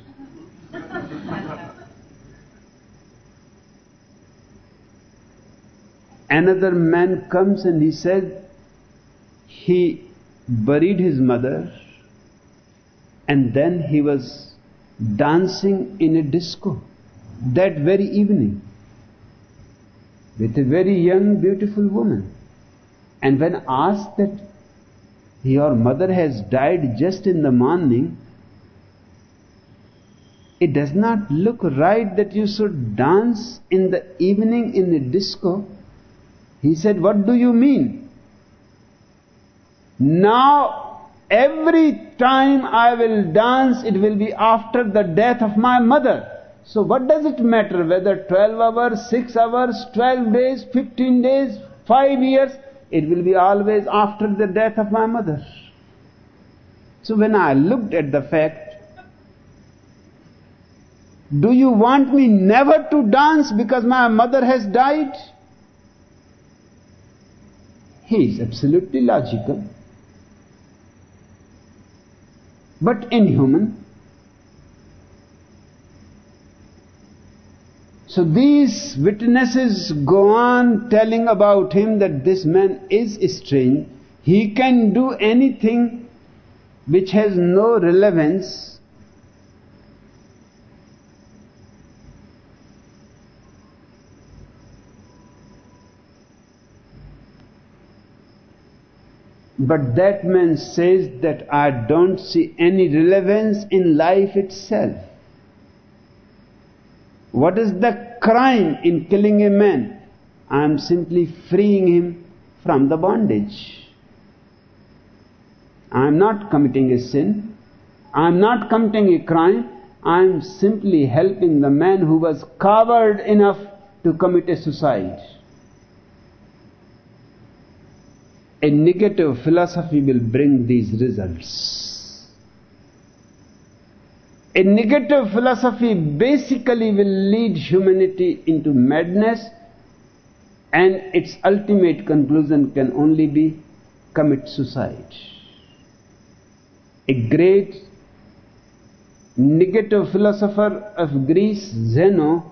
Another man comes and he said he buried his mother and then he was dancing in a disco that very evening with a very young, beautiful woman. And when asked that your mother has died just in the morning, it does not look right that you should dance in the evening in a disco. He said, what do you mean? Now, every time I will dance, it will be after the death of my mother. So what does it matter whether twelve hours, six hours, twelve days, fifteen days, five years? It will be always after the death of my mother. So when I looked at the fact, do you want me never to dance because my mother has died? He is absolutely logical, but inhuman. So these witnesses go on telling about him that this man is strange. He can do anything which has no relevance. But that man says that I don't see any relevance in life itself. What is the crime in killing a man? I am simply freeing him from the bondage. I am not committing a sin. I am not committing a crime. I am simply helping the man who was coward enough to commit a suicide. A negative philosophy will bring these results. A negative philosophy basically will lead humanity into madness, and its ultimate conclusion can only be commit suicide. A great negative philosopher of Greece, Zeno,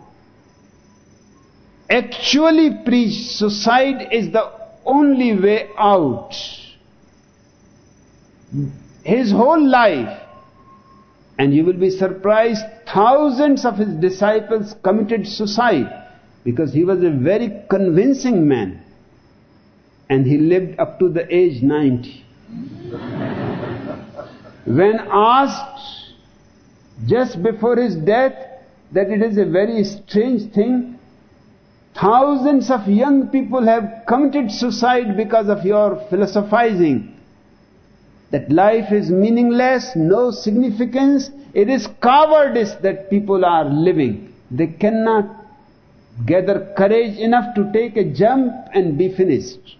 actually preached suicide is the only way out. His whole life, and you will be surprised, thousands of his disciples committed suicide because he was a very convincing man and he lived up to the age ninety. When asked just before his death that it is a very strange thing, thousands of young people have committed suicide because of your philosophizing that life is meaningless, no significance. It is cowardice that people are living. They cannot gather courage enough to take a jump and be finished.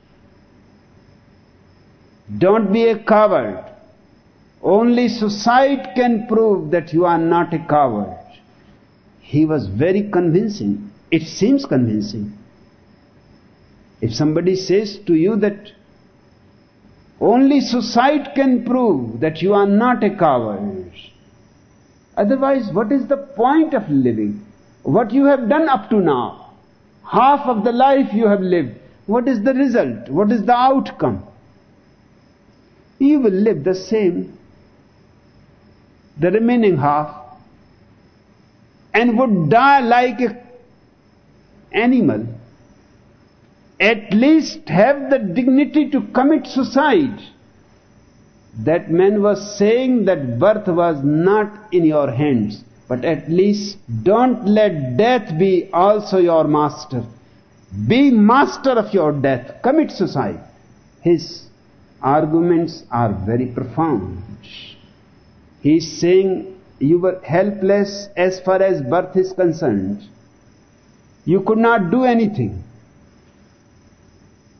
Don't be a coward. Only suicide can prove that you are not a coward. He was very convincing. It seems convincing. If somebody says to you that only suicide can prove that you are not a coward, otherwise what is the point of living? What you have done up to now, half of the life you have lived, what is the result? What is the outcome? You will live the same, the remaining half, and would die like a animal. At least have the dignity to commit suicide. That man was saying that birth was not in your hands, but at least don't let death be also your master. Be master of your death. Commit suicide. His arguments are very profound. He is saying you were helpless as far as birth is concerned. You could not do anything.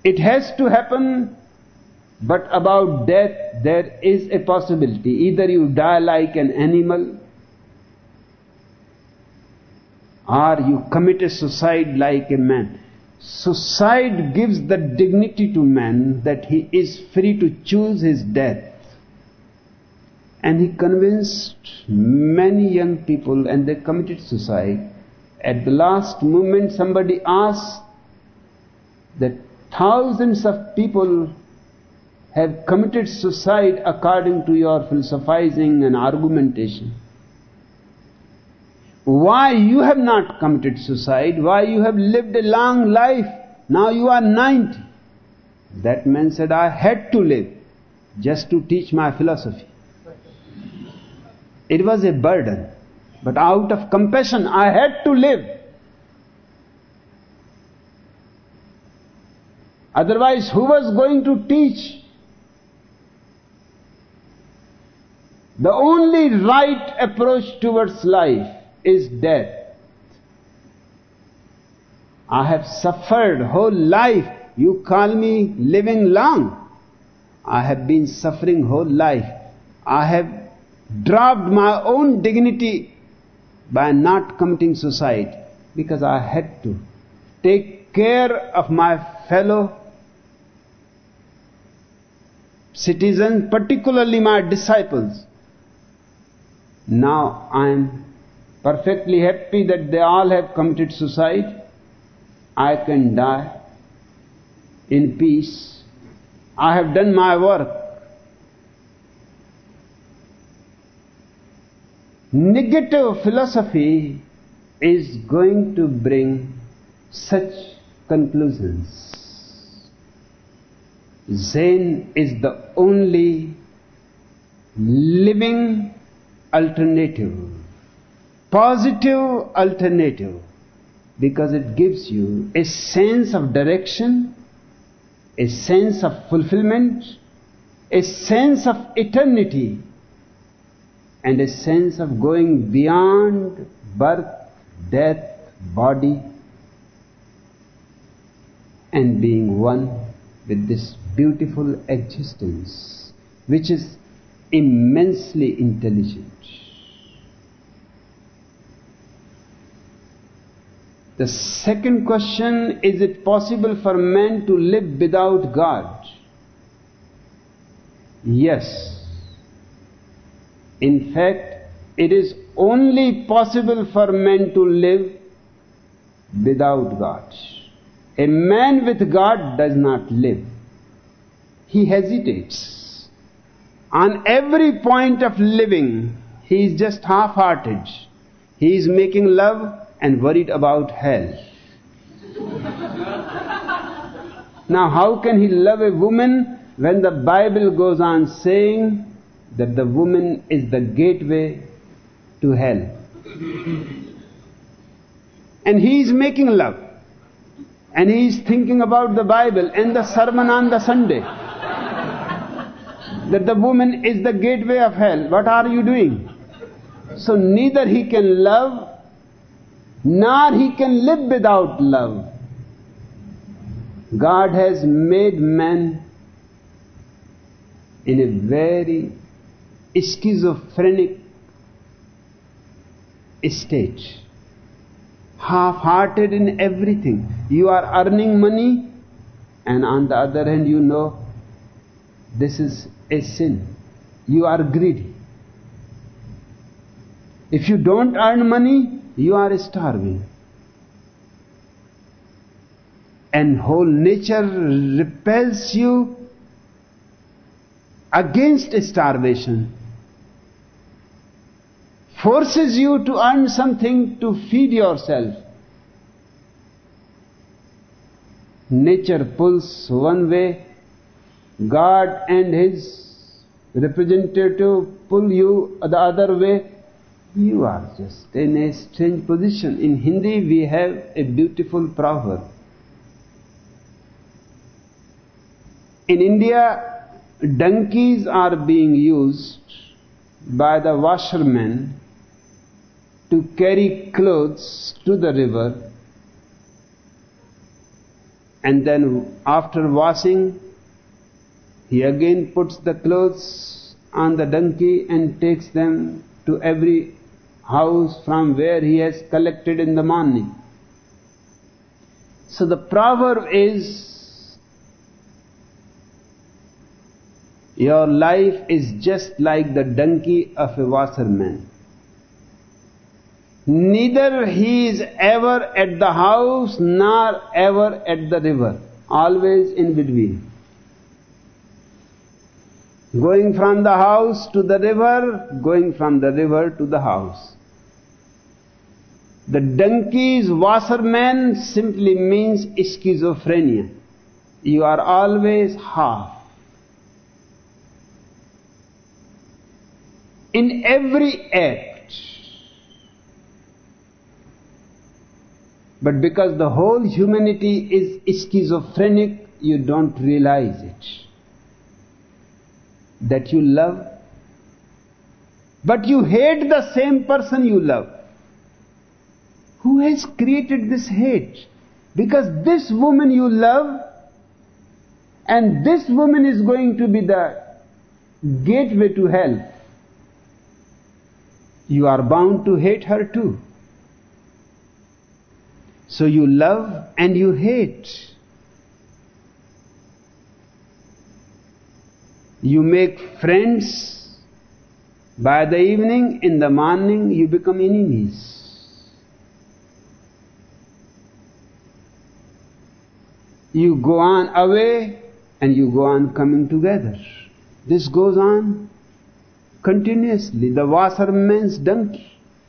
It has to happen, but about death there is a possibility. Either you die like an animal, or you commit a suicide like a man. Suicide gives the dignity to man that he is free to choose his death. And he convinced many young people, and they committed suicide. At the last moment somebody asked that thousands of people have committed suicide according to your philosophizing and argumentation. Why you have not committed suicide? Why you have lived a long life? Now you are ninety. That man said, I had to live just to teach my philosophy. It was a burden, but out of compassion I had to live. Otherwise, who was going to teach? The only right approach towards life is death. I have suffered whole life. You call me living long. I have been suffering whole life. I have dropped my own dignity by not committing suicide because I had to take care of my fellow citizens, particularly my disciples. Now I am perfectly happy that they all have committed suicide. I can die in peace. I have done my work. Negative philosophy is going to bring such conclusions. Zen is the only living alternative, positive alternative, because it gives you a sense of direction, a sense of fulfillment, a sense of eternity, and a sense of going beyond birth, death, body, and being one with this beautiful existence, which is immensely intelligent. The second question, is it possible for man to live without God? Yes. In fact, it is only possible for man to live without God. A man with God does not live. He hesitates. On every point of living, he is just half-hearted. He is making love and worried about hell. Now how can he love a woman when the Bible goes on saying that the woman is the gateway to hell? And he is making love. And he is thinking about the Bible and the sermon on the Sunday. That the woman is the gateway of hell. What are you doing? So neither he can love, nor he can live without love. God has made man in a very schizophrenic state, half-hearted in everything. You are earning money, and on the other hand you know this is a sin. You are greedy. If you don't earn money, you are starving. And whole nature repels you against starvation, forces you to earn something to feed yourself. Nature pulls one way, God and His representative pull you the other way. You are just in a strange position. In Hindi we have a beautiful proverb. In India, donkeys are being used by the washermen to carry clothes to the river, and then after washing, he again puts the clothes on the donkey and takes them to every house from where he has collected in the morning. So the proverb is, your life is just like the donkey of a washerman. Neither he is ever at the house nor ever at the river, always in between. Going from the house to the river, going from the river to the house. The donkey's washerman simply means schizophrenia. You are always half. In every act. But because the whole humanity is schizophrenic, you don't realize it. That you love, but you hate the same person you love. Who has created this hate? Because this woman you love, and this woman is going to be the gateway to hell. You are bound to hate her too. So you love and you hate. You make friends. By the evening, in the morning, you become enemies. You go on away and you go on coming together. This goes on continuously. The washerman's donkey.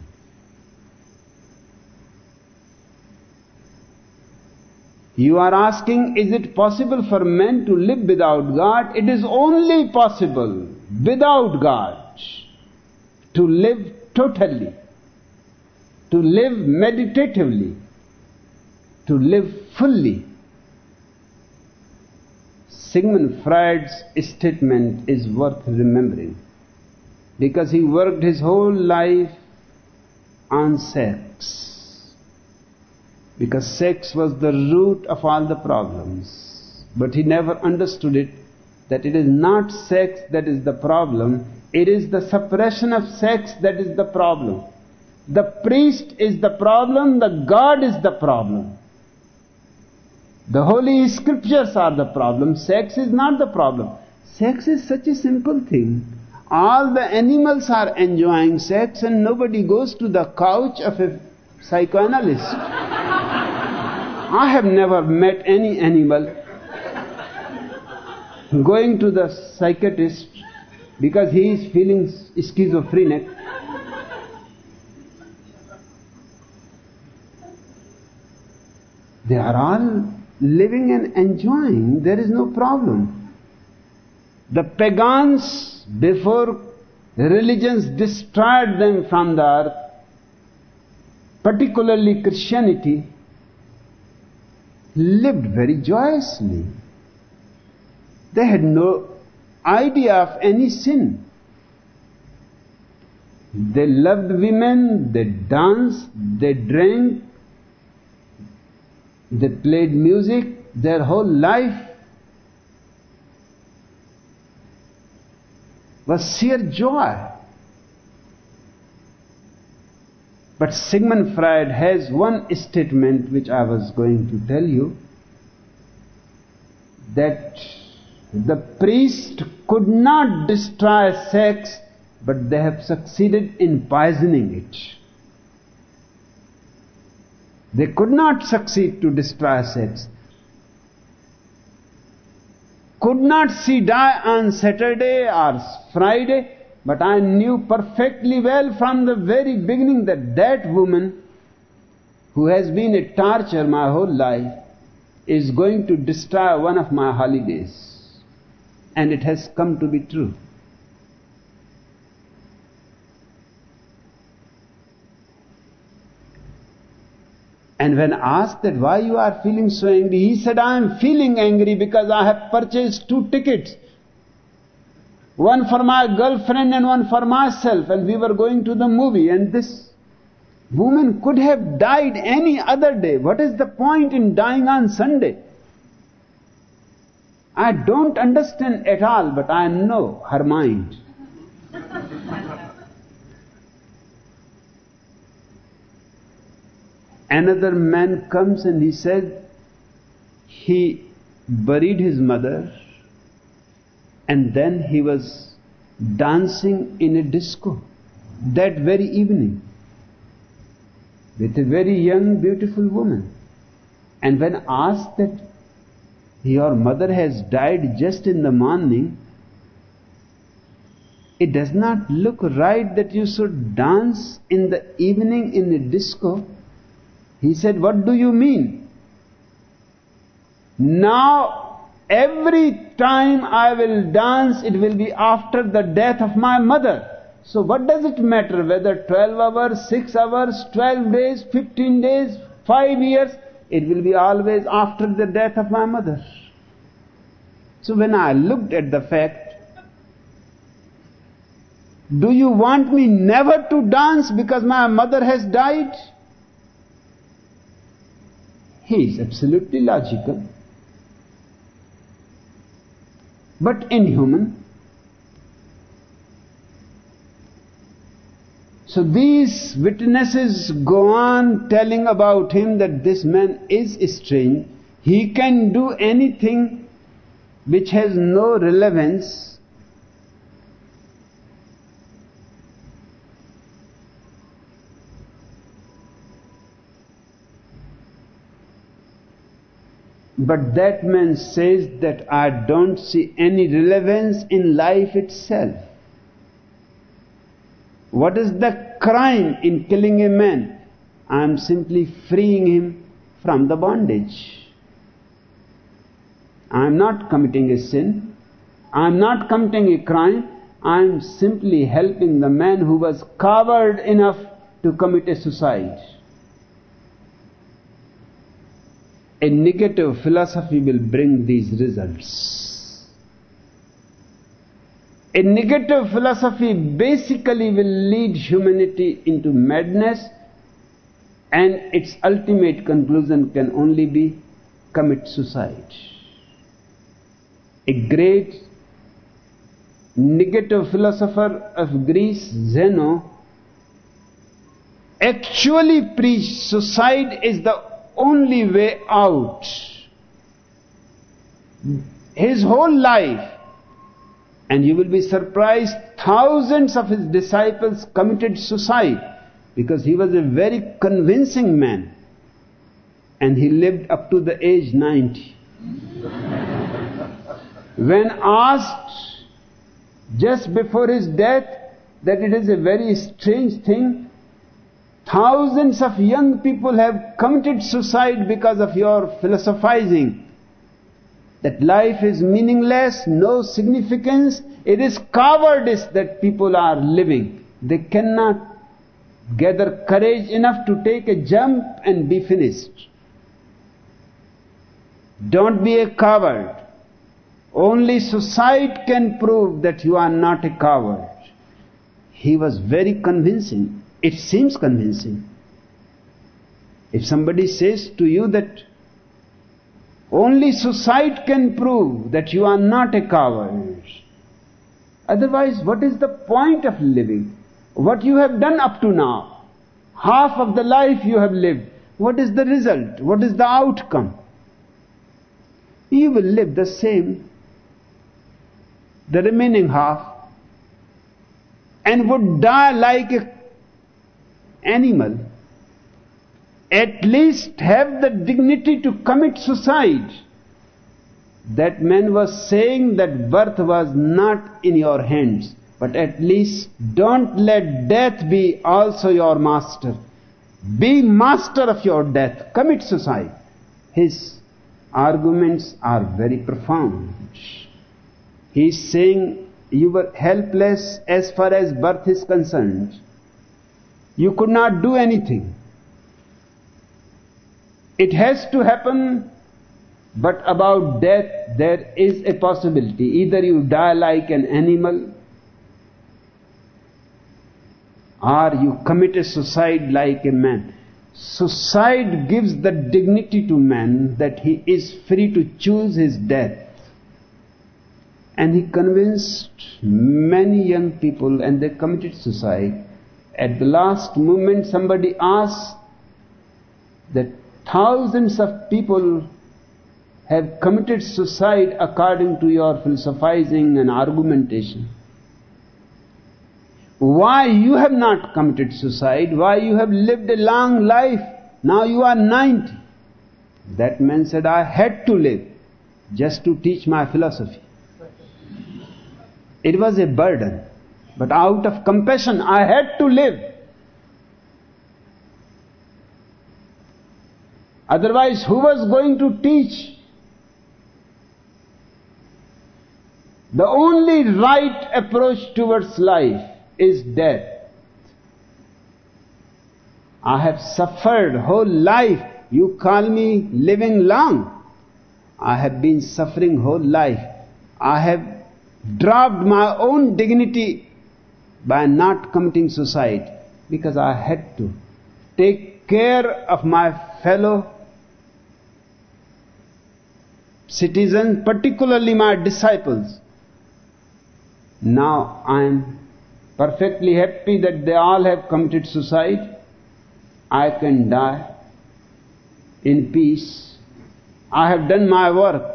You are asking, is it possible for men to live without God? It is only possible without God to live totally, to live meditatively, to live fully. Sigmund Freud's statement is worth remembering because he worked his whole life on sex. Because sex was the root of all the problems. But he never understood it, that it is not sex that is the problem, it is the suppression of sex that is the problem. The priest is the problem, the God is the problem. The holy scriptures are the problem, sex is not the problem. Sex is such a simple thing. All the animals are enjoying sex and nobody goes to the couch of a psychoanalyst. I have never met any animal going to the psychiatrist because he is feeling schizophrenic. They are all living and enjoying. There is no problem. The pagans, before religions destroyed them from the earth, particularly Christianity, lived very joyously. They had no idea of any sin. They loved women, they danced, they drank, they played music, their whole life was sheer joy. But Sigmund Freud has one statement which I was going to tell you, that the priest could not destroy sex, but they have succeeded in poisoning it. They could not succeed to destroy sex. Could not see die on Saturday or Friday, but I knew perfectly well from the very beginning that that woman, who has been a torture my whole life, is going to destroy one of my holidays. And it has come to be true. And when asked that why you are feeling so angry, he said, I am feeling angry because I have purchased two tickets. One for my girlfriend and one for myself, and we were going to the movie, and this woman could have died any other day. What is the point in dying on Sunday? I don't understand at all, but I know her mind. Another man comes and he said he buried his mother and then he was dancing in a disco that very evening with a very young, beautiful woman. And when asked that your mother has died just in the morning, it does not look right that you should dance in the evening in a disco. He said, what do you mean? Now, every time I will dance, it will be after the death of my mother. So what does it matter whether twelve hours, six hours, twelve days, fifteen days, five years? It will be always after the death of my mother. So when I looked at the fact, do you want me never to dance because my mother has died? He is absolutely logical, but inhuman. So these witnesses go on telling about him that this man is strange. He can do anything which has no relevance. But that man says that I don't see any relevance in life itself. What is the crime in killing a man? I am simply freeing him from the bondage. I am not committing a sin. I am not committing a crime. I am simply helping the man who was coward enough to commit a suicide. A negative philosophy will bring these results. A negative philosophy basically will lead humanity into madness, and its ultimate conclusion can only be commit suicide. A great negative philosopher of Greece, Zeno, actually preached suicide is the only way out. His whole life, and you will be surprised, thousands of his disciples committed suicide because he was a very convincing man and he lived up to the age ninety. When asked just before his death that it is a very strange thing, thousands of young people have committed suicide because of your philosophizing that life is meaningless, no significance. It is cowardice that people are living. They cannot gather courage enough to take a jump and be finished. Don't be a coward. Only suicide can prove that you are not a coward. He was very convincing. It seems convincing. If somebody says to you that only suicide can prove that you are not a coward, otherwise what is the point of living? What you have done up to now, half of the life you have lived, what is the result? What is the outcome? You will live the same, the remaining half, and would die like an animal. At least have the dignity to commit suicide. That man was saying that birth was not in your hands, but at least don't let death be also your master. Be master of your death. Commit suicide. His arguments are very profound. He is saying you were helpless as far as birth is concerned. You could not do anything. It has to happen, but about death there is a possibility. Either you die like an animal, or you commit a suicide like a man. Suicide gives the dignity to man that he is free to choose his death. and he convinced many young people and they committed suicide. At the last moment somebody asked that thousands of people have committed suicide according to your philosophizing and argumentation. Why you have not committed suicide? Why you have lived a long life? Now you are ninety. That man said, I had to live just to teach my philosophy. It was a burden, but out of compassion I had to live. Otherwise, who was going to teach? The only right approach towards life is death. I have suffered whole life. You call me living long. I have been suffering whole life. I have dropped my own dignity by not committing suicide because I had to take care of my fellow citizens, particularly my disciples. Now I am perfectly happy that they all have committed suicide. I can die in peace. I have done my work.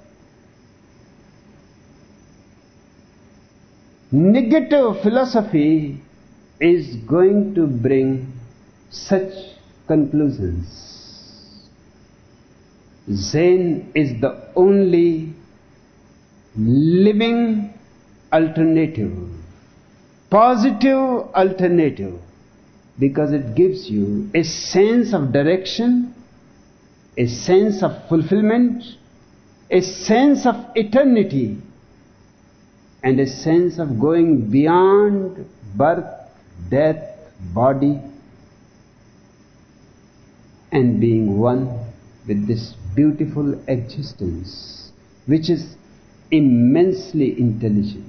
Negative philosophy is going to bring such conclusions. Zen is the only living alternative, positive alternative, because it gives you a sense of direction, a sense of fulfillment, a sense of eternity, and a sense of going beyond birth, death, body, and being one with this beautiful existence, which is immensely intelligent.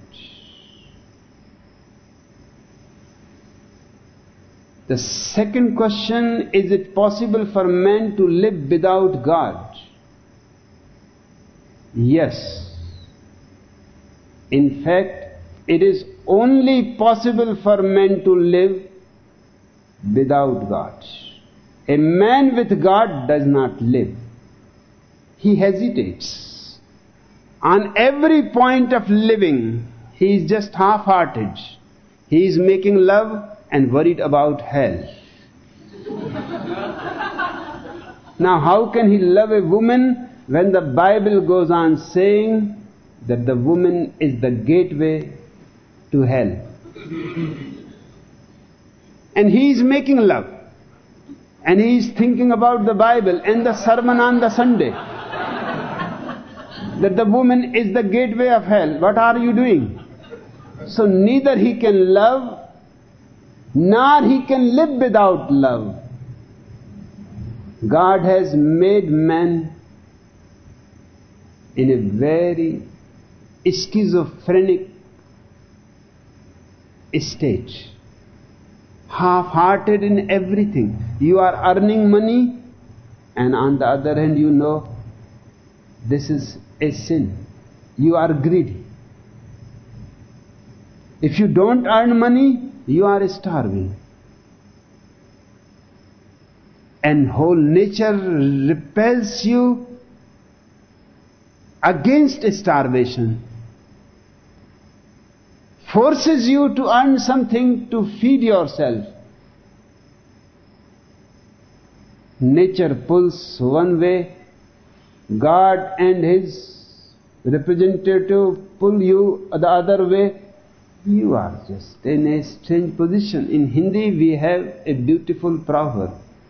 The second question, is it possible for man to live without God? Yes. In fact, it is only possible for man to live without God. A man with God does not live. He hesitates. On every point of living, he is just half-hearted. He is making love and worried about hell. Now how can he love a woman when the Bible goes on saying that the woman is the gateway to hell? And he is making love. And he is thinking about the Bible and the sermon on the Sunday. That the woman is the gateway of hell. What are you doing? So neither he can love, nor he can live without love. God has made man in a very schizophrenic state, half-hearted in everything. You are earning money, and on the other hand you know this is a sin. You are greedy. If you don't earn money, you are starving. And whole nature repels you against starvation, forces you to earn something to feed yourself. Nature pulls one way, God and His representative pull you the other way. You are just in a strange position. In Hindi we have a beautiful proverb.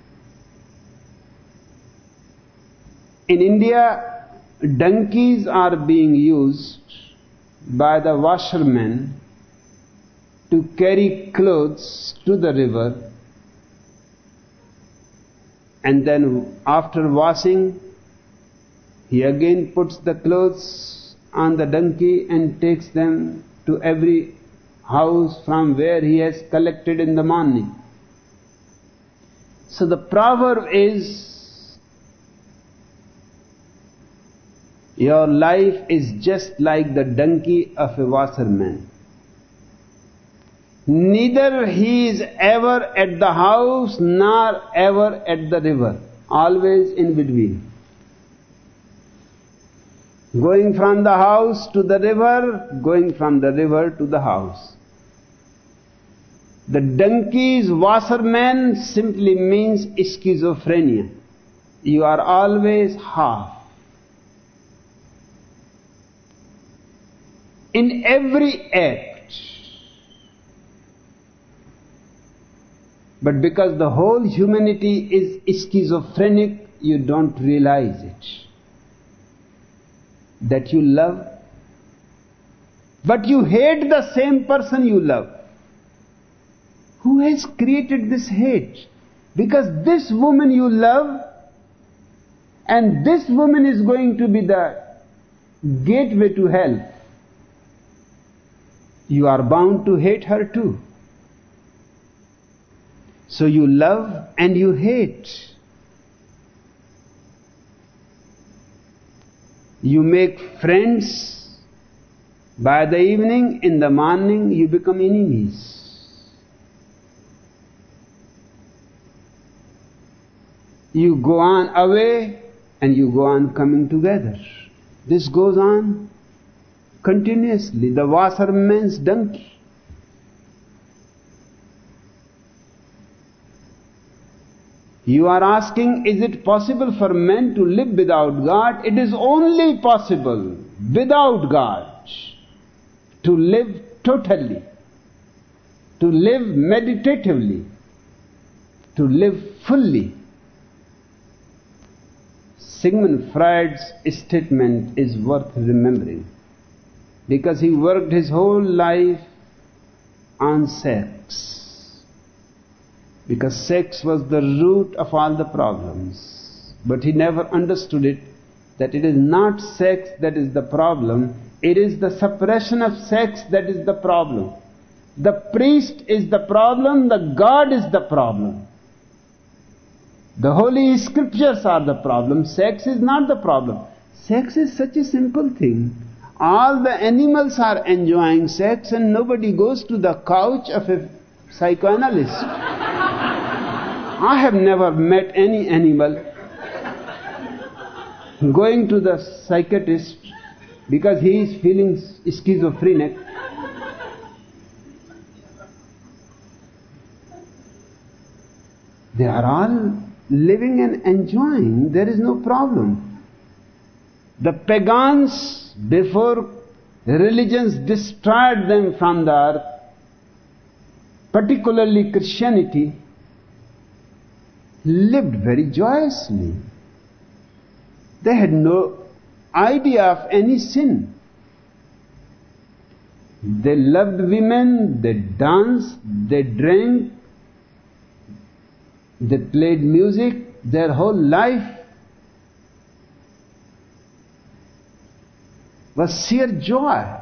In India, donkeys are being used by the washermen to carry clothes to the river, and then after washing, he again puts the clothes on the donkey and takes them to every house from where he has collected in the morning. So the proverb is, Your life is just like the donkey of a washerman. Neither he is ever at the house nor ever at the river, always in between. Going from the house to the river, going from the river to the house. The donkey's washerman simply means schizophrenia. You are always half. In every act. But because the whole humanity is schizophrenic, you don't realize it. That you love, but you hate the same person you love. Who has created this hate? Because this woman you love, and this woman is going to be the gateway to hell. You are bound to hate her too. So you love and you hate. You make friends. By the evening, in the morning, you become enemies. You go on away and you go on coming together. This goes on continuously. The washerman's donkey. You are asking, is it possible for men to live without God? It is only possible without God to live totally, to live meditatively, to live fully. Sigmund Freud's statement is worth remembering because he worked his whole life on sex. Because sex was the root of all the problems. But he never understood it, that it is not sex that is the problem, it is the suppression of sex that is the problem. The priest is the problem, the God is the problem. The holy scriptures are the problem, sex is not the problem. Sex is such a simple thing. All the animals are enjoying sex and nobody goes to the couch of a psychoanalyst. I have never met any animal going to the psychiatrist because he is feeling schizophrenic. They are all living and enjoying, there is no problem. The pagans, before religions destroyed them from the earth, particularly Christianity, lived very joyously. They had no idea of any sin. They loved women, they danced, they drank, they played music, their whole life was sheer joy.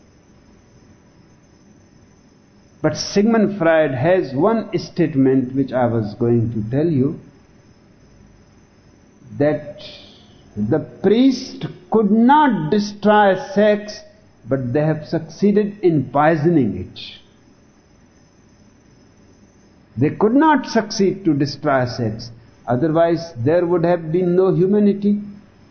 But Sigmund Freud has one statement which I was going to tell you, that the priest could not destroy sex, but they have succeeded in poisoning it. They could not succeed to destroy sex, otherwise there would have been no humanity.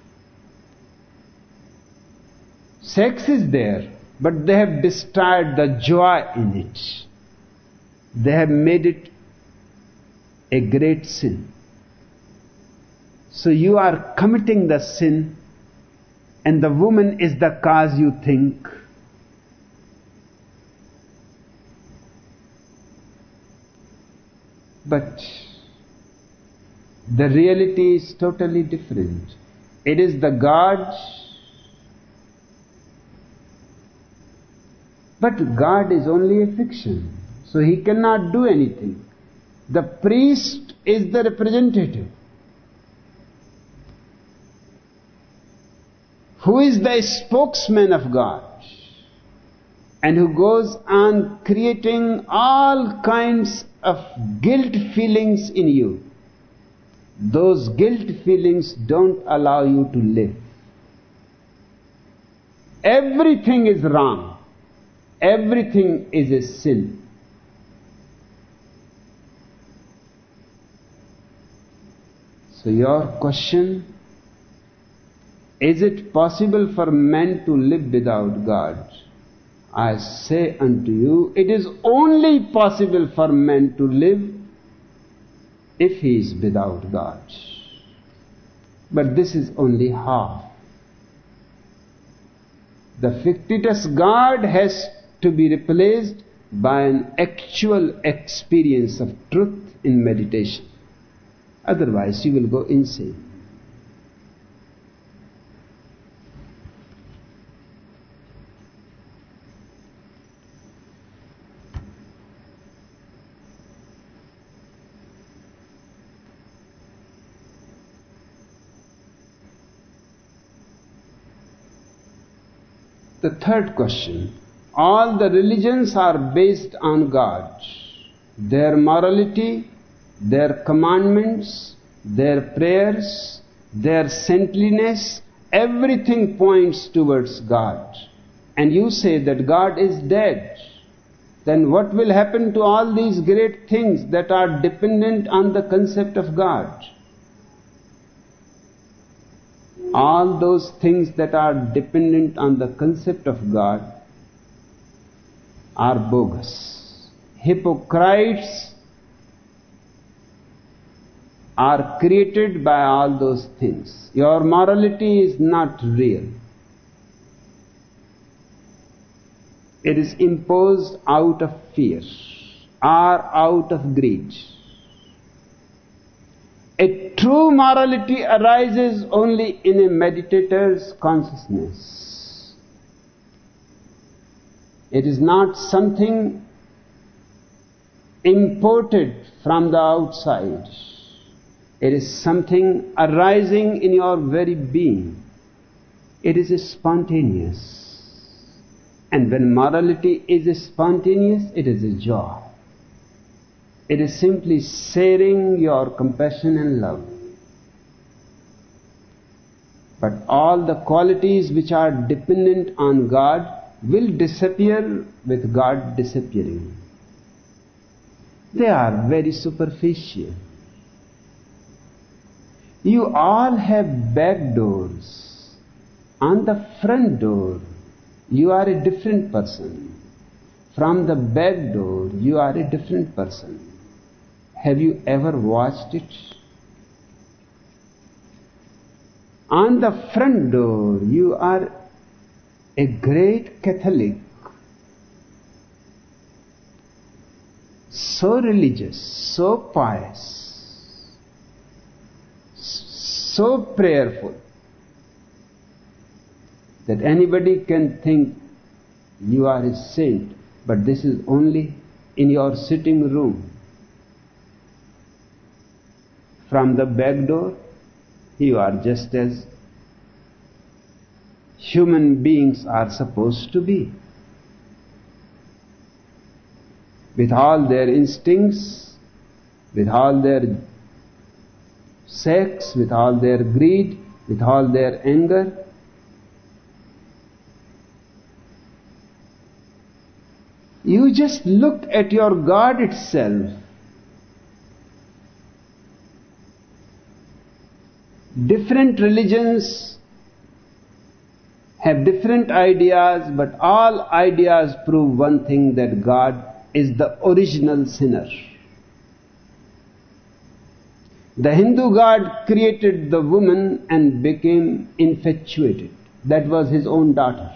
Sex is there, but they have destroyed the joy in it. They have made it a great sin. So you are committing the sin, and the woman is the cause, you think. But the reality is totally different. It is the God. But God is only a fiction, so He cannot do anything. The priest is the representative. Who is the spokesman of God and who goes on creating all kinds of guilt feelings in you. Those guilt feelings don't allow you to live. Everything is wrong. Everything is a sin. So your question, is it possible for man to live without God? I say unto you, it is only possible for man to live if he is without God. But this is only half. The fictitious God has to be replaced by an actual experience of truth in meditation. Otherwise you will go insane. The third question, all the religions are based on God. Their morality, their commandments, their prayers, their saintliness, everything points towards God. And you say that God is dead. Then what will happen to all these great things that are dependent on the concept of God? All those things that are dependent on the concept of God are bogus. Hypocrites are created by all those things. Your morality is not real. It is imposed out of fear or out of greed. A true morality arises only in a meditator's consciousness. It is not something imported from the outside. It is something arising in your very being. It is spontaneous. And when morality is spontaneous, it is a joy. It is simply sharing your compassion and love. But all the qualities which are dependent on God will disappear with God disappearing. They are very superficial. You all have back doors. On the front door, you are a different person. From the back door, you are a different person. Have you ever watched it? On the front door, you are a great Catholic, so religious, so pious, so prayerful, that anybody can think you are a saint, but this is only in your sitting room. From the back door, you are just as human beings are supposed to be. With all their instincts, with all their sex, with all their greed, with all their anger. You just look at your God itself. Different religions have different ideas, but all ideas prove one thing, that God is the original sinner. The Hindu God created the woman and became infatuated. That was his own daughter.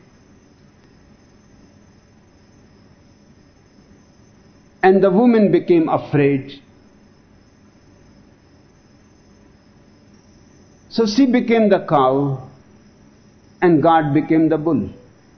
And the woman became afraid. So she became the cow and God became the bull.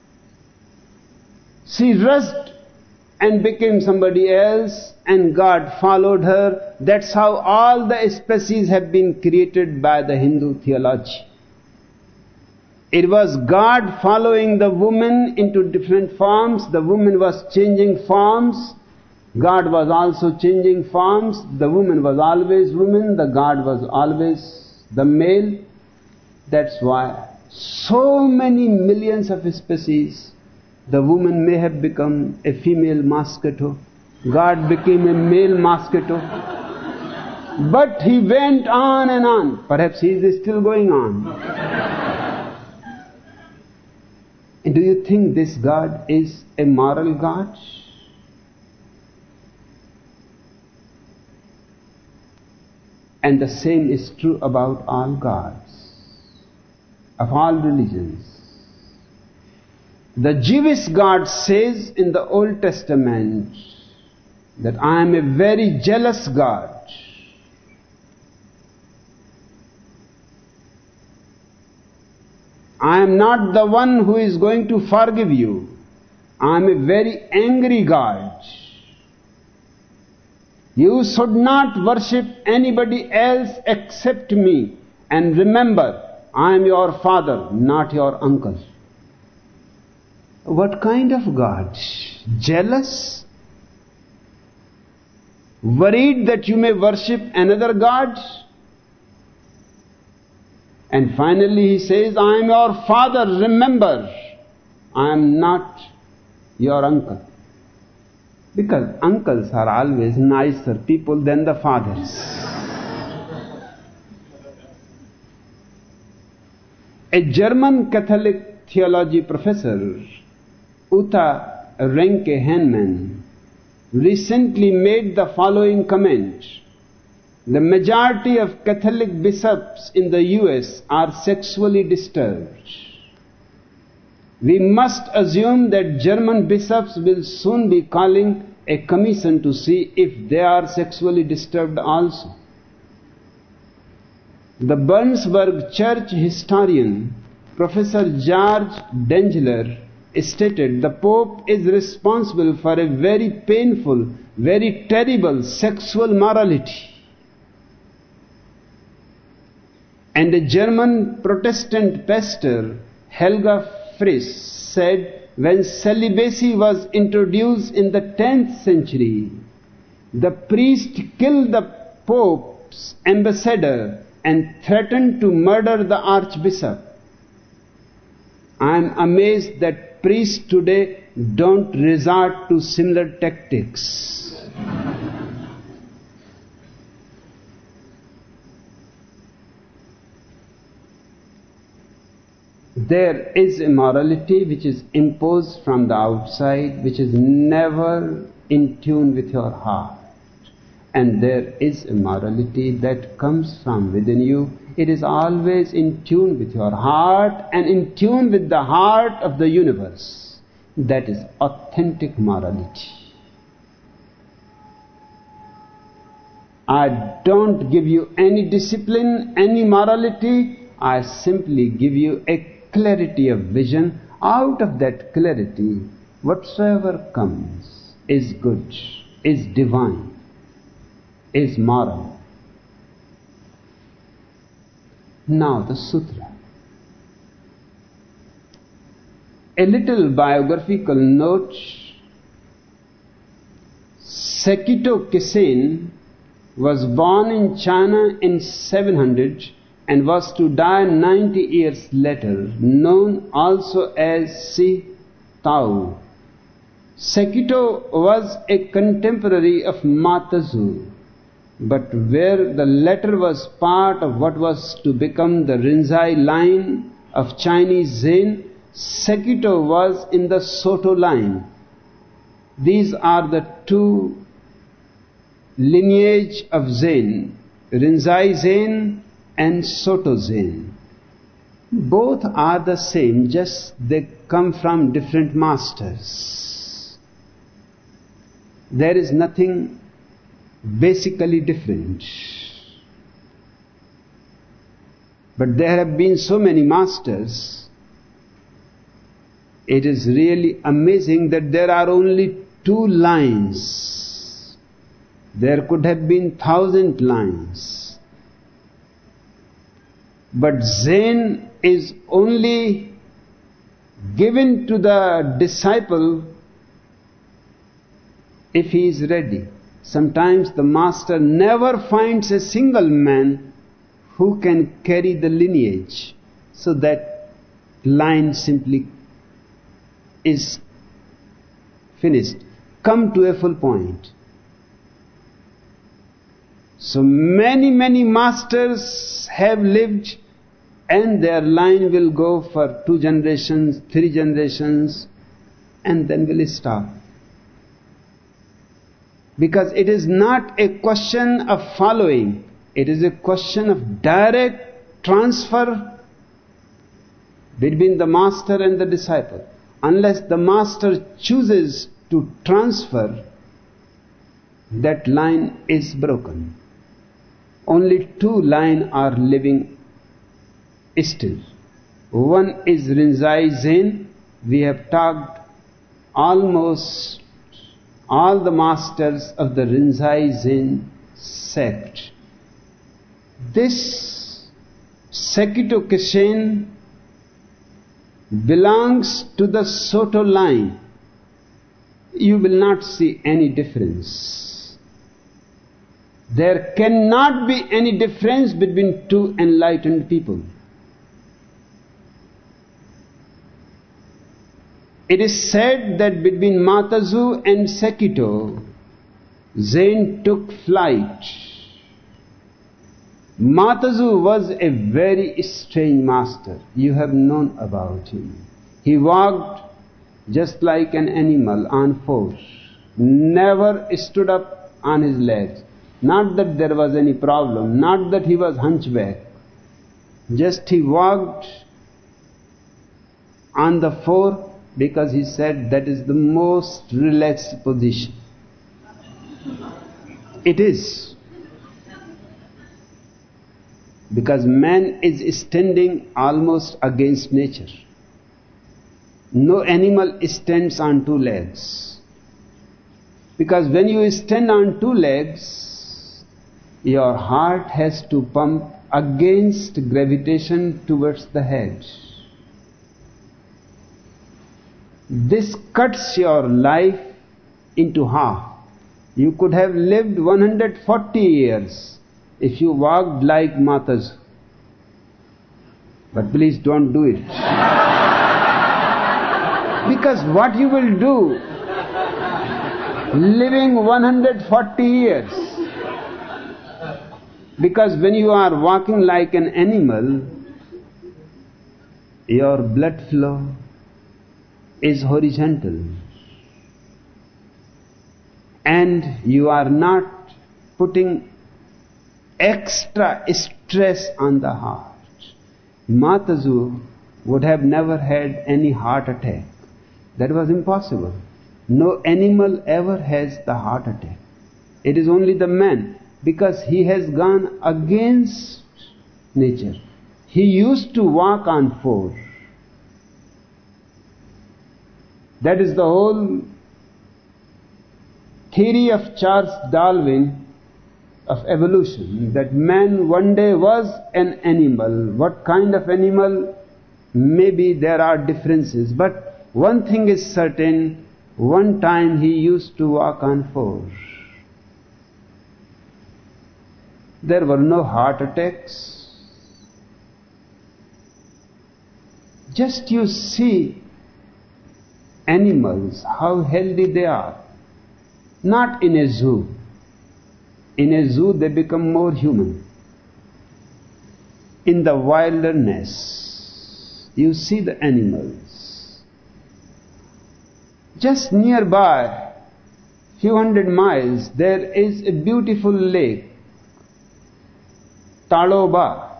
She rushed and became somebody else and God followed her. That's how all the species have been created by the Hindu theology. It was God following the woman into different forms. The woman was changing forms. God was also changing forms. The woman was always woman. The God was always the male. That's why so many millions of species, the woman may have become a female mosquito, God became a male mosquito, but he went on and on. Perhaps he is still going on. And do you think this God is a moral God? And the same is true about all gods, of all religions. The Jewish God says in the Old Testament that I am a very jealous God. I am not the one who is going to forgive you. I am a very angry God. You should not worship anybody else except me. And remember, I am your father, not your uncle. What kind of God? Jealous? Worried that you may worship another God? And finally he says, I am your father, remember, I am not your uncle. Because uncles are always nicer people than the fathers. A German Catholic theology professor, Uta Renke-Henman, recently made the following comment. The majority of Catholic bishops in the U S are sexually disturbed. We must assume that German bishops will soon be calling a commission to see if they are sexually disturbed also. The Bernsberg church historian, Professor George Dengler, stated the Pope is responsible for a very painful, very terrible sexual morality. And a German Protestant pastor, Helga Frisch, said when celibacy was introduced in the tenth century, the priest killed the Pope's ambassador and threatened to murder the archbishop. I am amazed that priests today don't resort to similar tactics. There is a morality which is imposed from the outside, which is never in tune with your heart. And there is a morality that comes from within you. It is always in tune with your heart and in tune with the heart of the universe. That is authentic morality. I don't give you any discipline, any morality. I simply give you a clarity of vision. Out of that clarity, whatsoever comes is good, is divine, is moral. Now the sutra. A little biographical note. Sekito Kesen was born in China in seven hundred and was to die ninety years later, known also as Si Tao. Sekito was a contemporary of Matazu, but where the latter was part of what was to become the Rinzai line of Chinese Zen, Sekito was in the Soto line. These are the two lineage of Zen, Rinzai Zen and Soto Zen. Both are the same, just they come from different masters. There is nothing basically different. But there have been so many masters. It is really amazing that there are only two lines. There could have been thousand lines. But Zen is only given to the disciple if he is ready. Sometimes the master never finds a single man who can carry the lineage, so that line simply is finished, come to a full point. So many, many masters have lived, and their line will go for two generations, three generations, and then will stop. Because it is not a question of following, it is a question of direct transfer between the master and the disciple. Unless the master chooses to transfer, that line is broken. Only two lines are living still. One is Rinzai Zen. We have talked almost all the masters of the Rinzai Zen sect. This Sekito Kishin belongs to the Soto line. You will not see any difference. There cannot be any difference between two enlightened people. It is said that between Matazu and Sekito, Zen took flight. Matazu was a very strange master. You have known about him. He walked just like an animal on fours, never stood up on his legs. Not that there was any problem, not that he was hunchback. Just he walked on the four because he said that is the most relaxed position. It is. Because man is standing almost against nature. No animal stands on two legs. Because when you stand on two legs, your heart has to pump against gravitation towards the head. This cuts your life into half. You could have lived one hundred forty years if you walked like Matazu. But please don't do it. Because what you will do living one hundred forty years? Because when you are walking like an animal, your blood flow is horizontal. And you are not putting extra stress on the heart. Matazu would have never had any heart attack. That was impossible. No animal ever has the heart attack. It is only the man, because he has gone against nature. He used to walk on four. That is the whole theory of Charles Darwin of evolution, that man one day was an animal. What kind of animal? Maybe there are differences, but one thing is certain, one time he used to walk on four. There were no heart attacks. Just you see animals, how healthy they are. Not in a zoo. In a zoo they become more human. In the wilderness, you see the animals. Just nearby, few hundred miles, there is a beautiful lake, Taloba.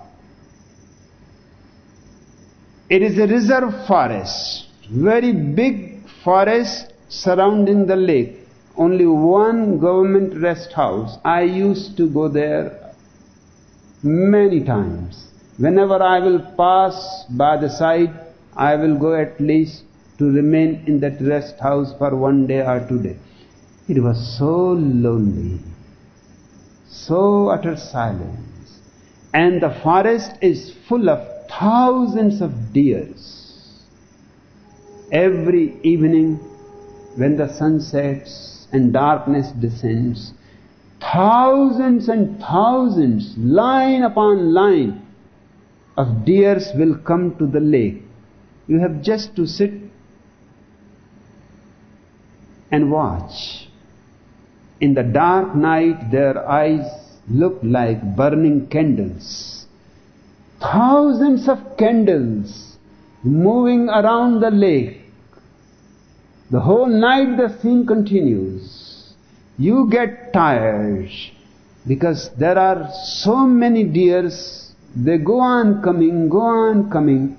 It is a reserve forest, very big forest surrounding the lake. Only one government rest house. I used to go there many times. Whenever I will pass by the side, I will go at least to remain in that rest house for one day or two days. It was so lonely, so utter silence. And the forest is full of thousands of deers. Every evening when the sun sets and darkness descends, thousands and thousands, line upon line of deers will come to the lake. You have just to sit and watch. In the dark night, their eyes look like burning candles. Thousands of candles moving around the lake. The whole night the scene continues. You get tired because there are so many deers. They go on coming, go on coming.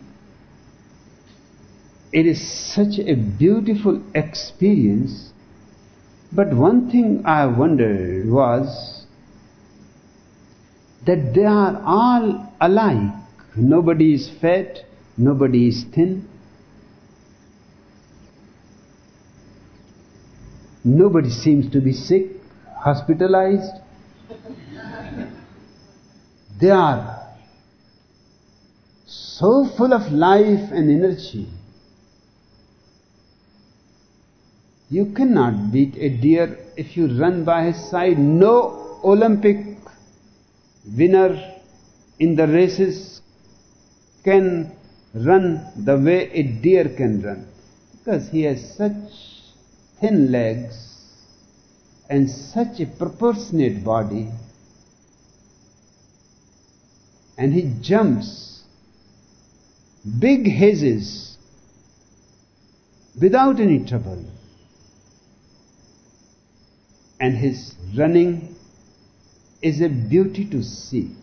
It is such a beautiful experience. But one thing I wondered was that they are all alike. Nobody is fat, nobody is thin. Nobody seems to be sick, hospitalized. They are so full of life and energy. You cannot beat a deer if you run by his side. No Olympic winner in the races can run the way a deer can run, because he has such thin legs and such a proportionate body, and he jumps big hedges without any trouble. And his running is a beauty to see.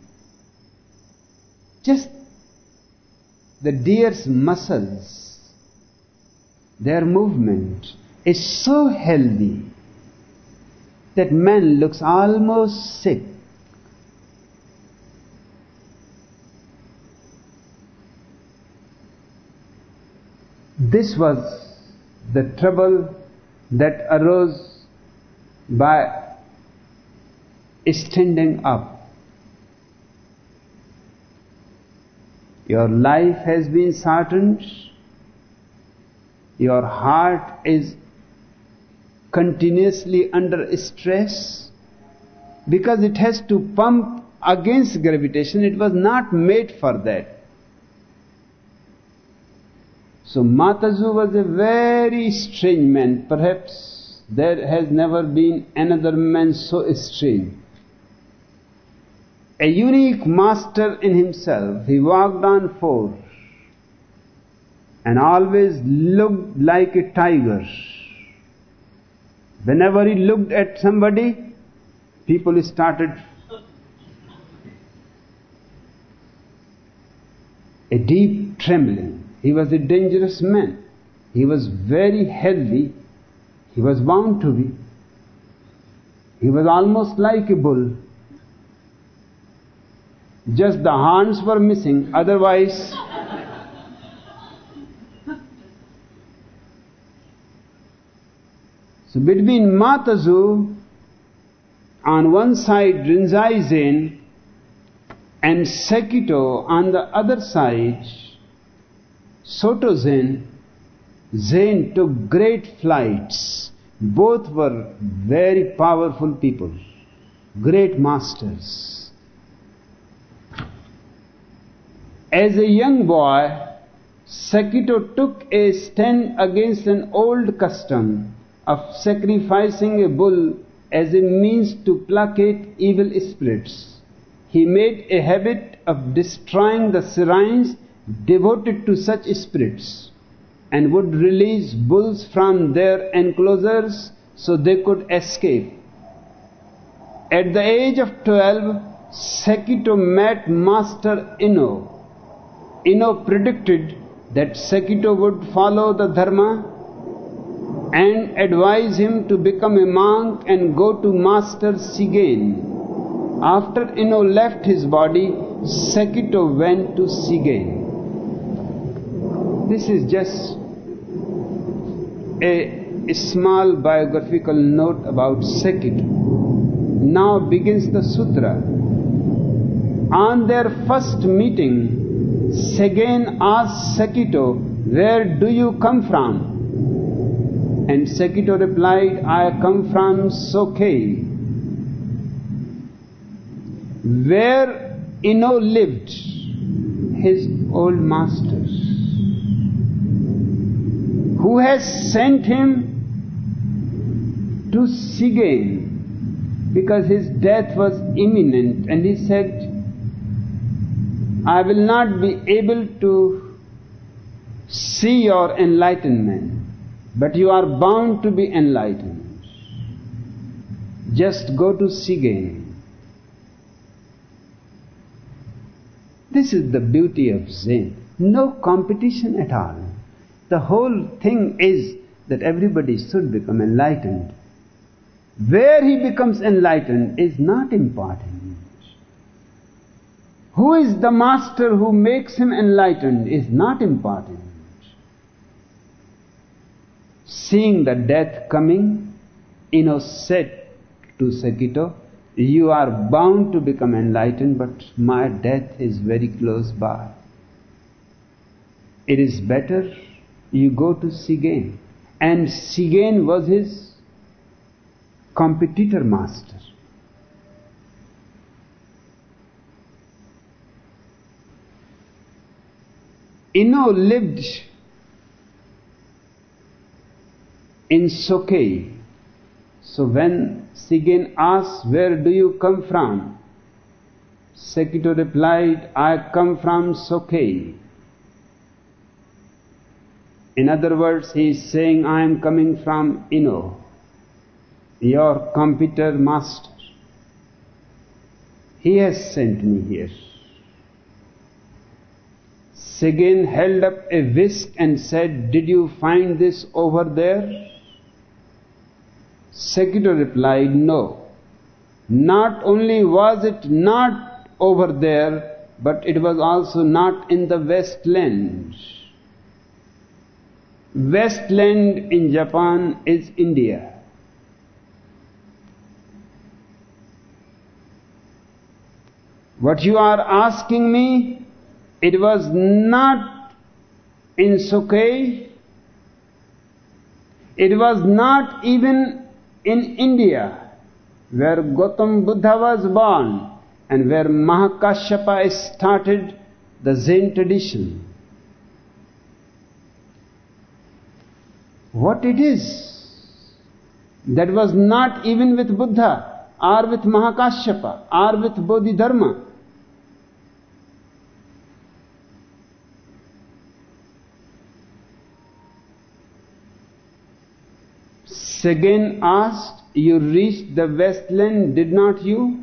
Just the deer's muscles, their movement is so healthy that man looks almost sick. This was the trouble that arose by standing up. Your life has been shortened. Your heart is continuously under stress because it has to pump against gravitation. It was not made for that. So Matazu was a very strange man. Perhaps there has never been another man so strange. A unique master in himself. He walked on four and always looked like a tiger. Whenever he looked at somebody, people started a deep trembling. He was a dangerous man. He was very healthy. He was bound to be. He was almost like a bull. Just the horns were missing, otherwise so between Matazu on one side, Rinzai Zen, and Sekito on the other side, Soto Zen, Zen took great flights. Both were very powerful people, great masters. As a young boy, Sekito took a stand against an old custom of sacrificing a bull as a means to placate evil spirits. He made a habit of destroying the shrines devoted to such spirits, and would release bulls from their enclosures so they could escape. At the age of twelve, Sekito met Master Ino. Ino predicted that Sekito would follow the Dharma and advised him to become a monk and go to Master Shigen. After Ino left his body, Sekito went to Shigen. This is just a, a small biographical note about Sekito. Now begins the sutra. On their first meeting, Shigen asked Sekito, "Where do you come from?" And Sekito replied, "I come from Sokei." Where Ino lived, his old master. who has sent him to Sigain, because his death was imminent, and he said, I will not be able to see your enlightenment, but you are bound to be enlightened. Just go to Sigain. This is the beauty of Zen. No competition at all. The whole thing is that everybody should become enlightened. Where he becomes enlightened is not important. Who is the master who makes him enlightened is not important. Seeing the death coming, Ino said to Sekito, you are bound to become enlightened, but my death is very close by. It is better you go to Sigain. And Sigain was his competitor master. Ino lived in Sokei. So when Sigain asked, where do you come from? Sekito replied, I come from Sokei. In other words, he is saying, I am coming from Ino, your competitor master. He has sent me here. Sigain held up a whisk and said, did you find this over there? Sekito replied, no. Not only was it not over there, but it was also not in the Westland. Westland in Japan is India. What you are asking me, it was not in Sokei, it was not even in India, where Gautam Buddha was born and where Mahakashyapa started the Zen tradition. What it is that was not even with Buddha or with Mahakashyapa or with Bodhidharma. Sigain asked, you reached the Westland, did not you?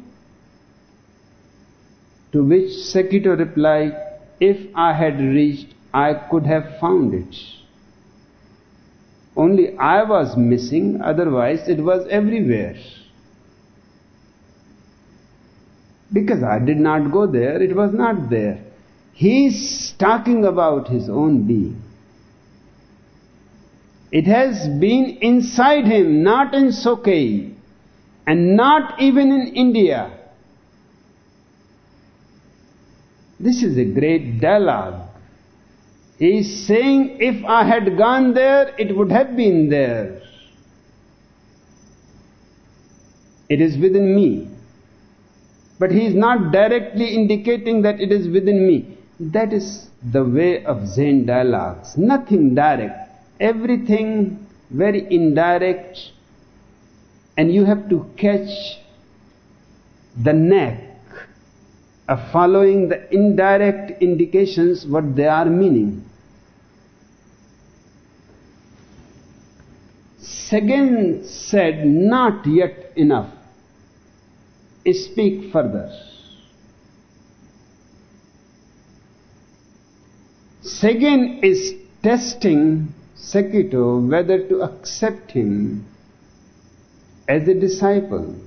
To which Sekito replied, if I had reached, I could have found it. Only I was missing, otherwise it was everywhere. Because I did not go there, it was not there. He is talking about his own being. It has been inside him, not in Sokei, and not even in India. This is a great dialogue. He is saying, if I had gone there, it would have been there. It is within me. But he is not directly indicating that it is within me. That is the way of Zen dialogues. Nothing direct. Everything very indirect, and you have to catch the knack of following the indirect indications what they are meaning. Sigain said, not yet enough. Speak further. Sigain is testing Sekito whether to accept him as a disciple.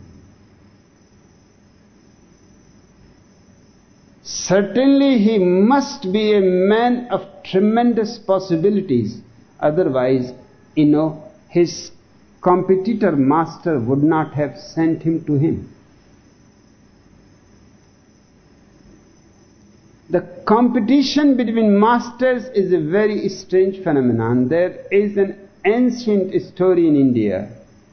Certainly he must be a man of tremendous possibilities, otherwise, you know, his competitor master would not have sent him to him. The competition between masters is a very strange phenomenon. There is an ancient story in India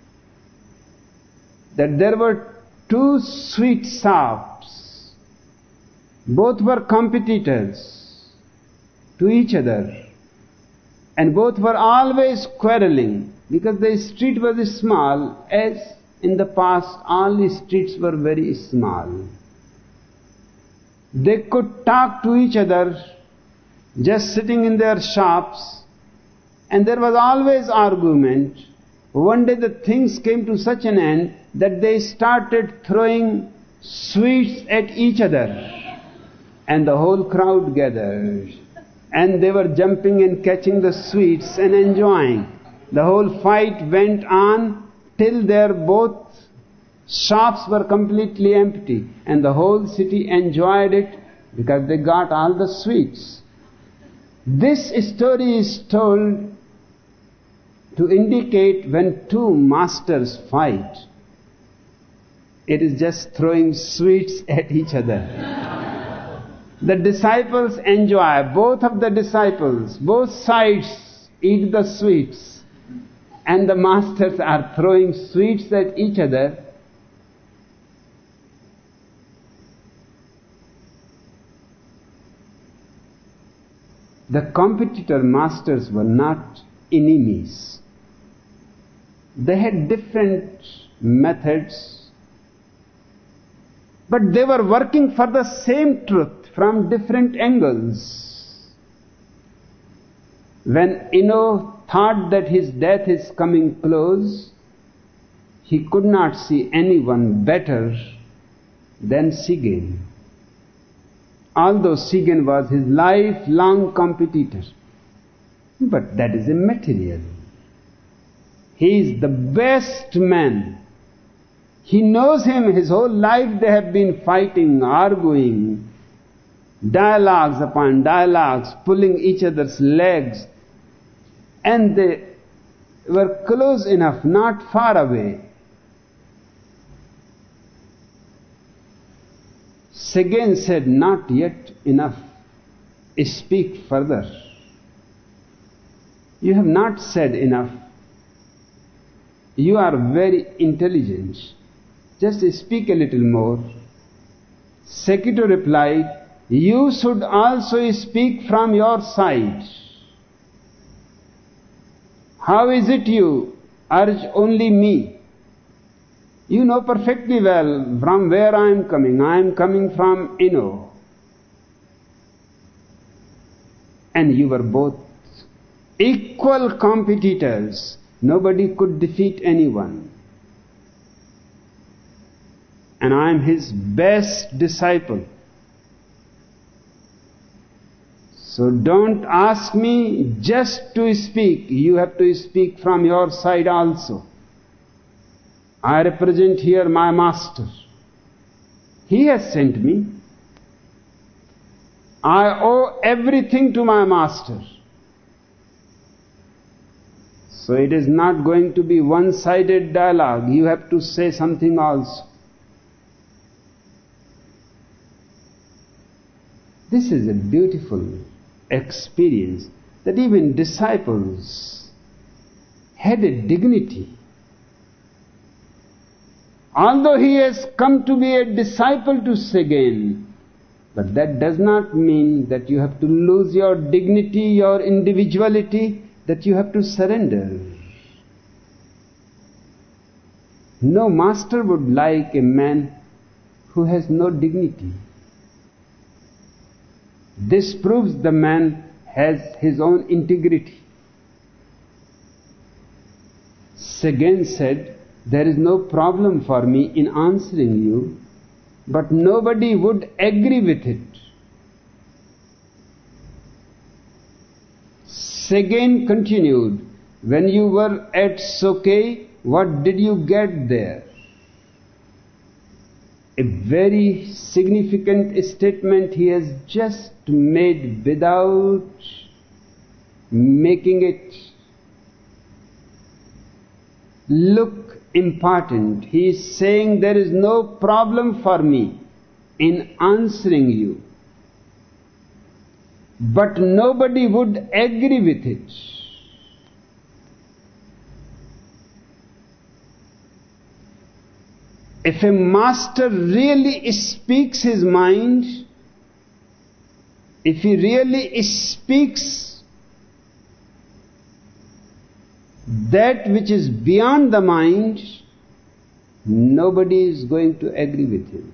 that there were two sweet sops. Both were competitors to each other. And both were always quarreling, because the street was small, as in the past all the streets were very small. They could talk to each other just sitting in their shops, and there was always argument. One day the things came to such an end that they started throwing sweets at each other, and the whole crowd gathered, and they were jumping and catching the sweets and enjoying. The whole fight went on till their both shops were completely empty, and the whole city enjoyed it because they got all the sweets. This story is told to indicate when two masters fight, it is just throwing sweets at each other. The disciples enjoy, both of the disciples, both sides eat the sweets, and the masters are throwing sweets at each other. The competitor masters were not enemies. They had different methods, but they were working for the same truth from different angles. When Ino thought that his death is coming close, he could not see anyone better than Sigen. Although Sigen was his lifelong competitor, but that is immaterial. He is the best man. He knows him, his whole life they have been fighting, arguing, dialogues upon dialogues, pulling each other's legs, and they were close enough, not far away. Sigen said, "Not yet enough. Speak further. You have not said enough. You are very intelligent. Just speak a little more." Sekito replied, "You should also speak from your side. How is it you urge only me? You know perfectly well from where I am coming. I am coming from Ino. And you were both equal competitors. Nobody could defeat anyone. And I am his best disciple. So don't ask me just to speak. You have to speak from your side also. I represent here my master. He has sent me. I owe everything to my master. So it is not going to be one-sided dialogue. You have to say something also. This is a beautiful experience, that even disciples had a dignity. Although he has come to be a disciple to Sigen, but that does not mean that you have to lose your dignity, your individuality, that you have to surrender. No master would like a man who has no dignity. This proves the man has his own integrity. Sigen said, "There is no problem for me in answering you, but nobody would agree with it." Sigen continued, "When you were at Sokei, what did you get there?" A very significant statement he has just made without making it look important. He is saying, there is no problem for me in answering you, but nobody would agree with it. If a master really speaks his mind, if he really speaks that which is beyond the mind, nobody is going to agree with him.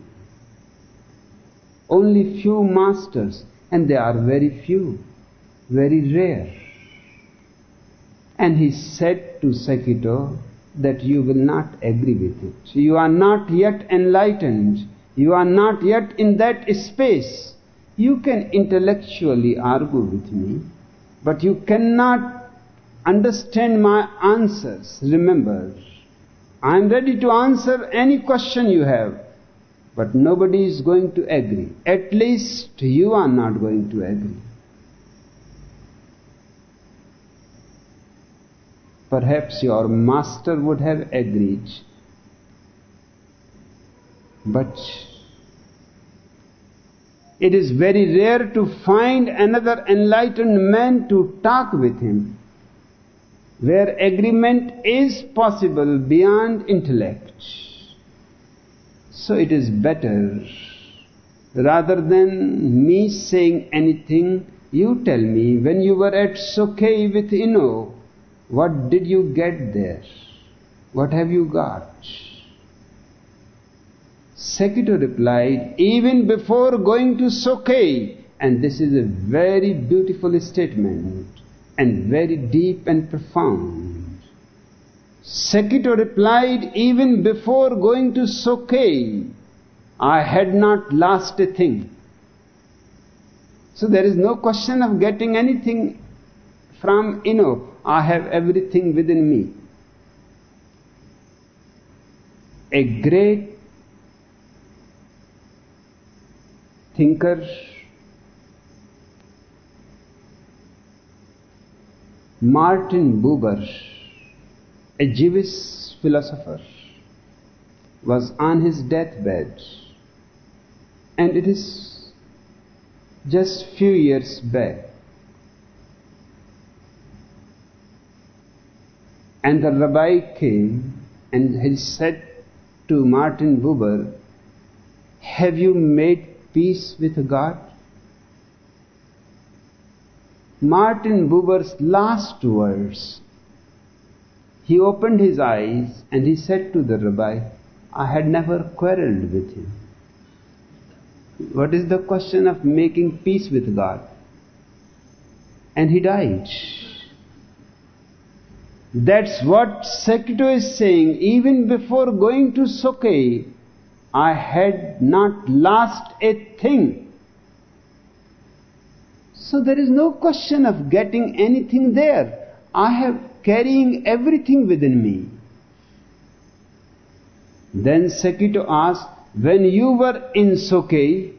Only few masters, and they are very few, very rare. And he said to Sekito that you will not agree with it. You are not yet enlightened. You are not yet in that space. You can intellectually argue with me, but you cannot understand my answers. Remember, I am ready to answer any question you have, but nobody is going to agree. At least you are not going to agree. Perhaps your master would have agreed, but it is very rare to find another enlightened man to talk with him, where agreement is possible beyond intellect. So it is better, rather than me saying anything, you tell me, when you were at Sokei with Ino, what did you get there? What have you got? Sekito replied, even before going to Sokei, and this is a very beautiful statement and very deep and profound. Sekito replied, even before going to Sokei, I had not lost a thing. So there is no question of getting anything from Ino. I have everything within me. A great thinker, Martin Buber, a Jewish philosopher, was on his deathbed, and it is just few years back. And the rabbi came and he said to Martin Buber, have you made peace with God? Martin Buber's last words, he opened his eyes and he said to the rabbi, I had never quarreled with him. What is the question of making peace with God? And he died. That's what Sekito is saying. Even before going to Sokei, I had not lost a thing. So there is no question of getting anything there. I have carrying everything within me. Then Sekito asked, when you were in Sokei,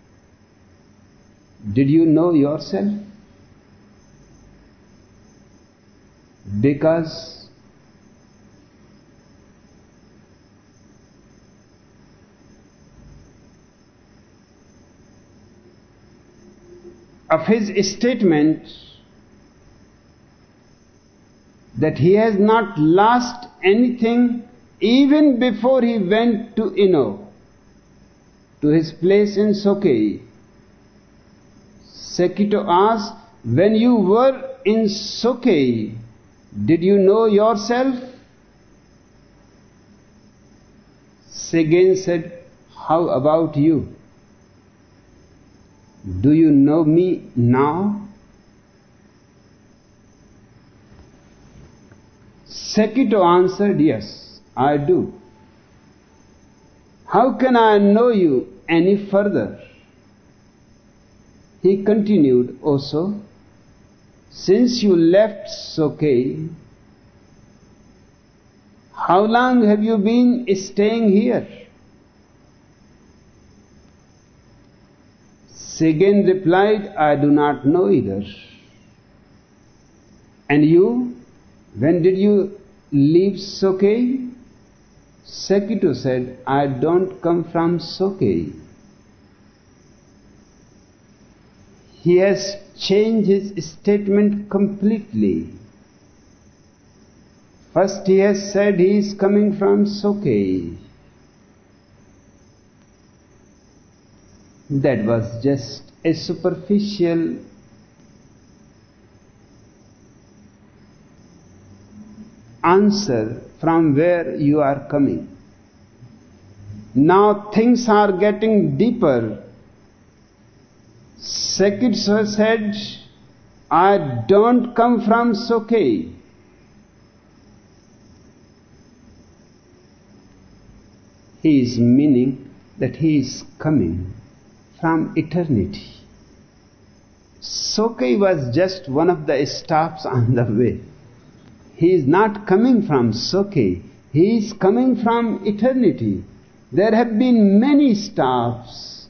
did you know yourself? Because of his statement that he has not lost anything even before he went to Ino, to his place in Sokei. Sekito asked, when you were in Sokei, did you know yourself? Seigen said, how about you? Do you know me now? Sekito answered, yes, I do. How can I know you any further? He continued, also, since you left Sokei, how long have you been staying here? Seigen replied, I do not know either. And you, when did you leave Sokei? Sekito said, I don't come from Sokei. He has changed his statement completely. First he has said he is coming from Sokei. That was just a superficial answer from where you are coming. Now things are getting deeper. Sekitsa said, I don't come from Sokei. He is meaning that he is coming from eternity. Sokei was just one of the stops on the way. He is not coming from Sokei. He is coming from eternity. There have been many stops.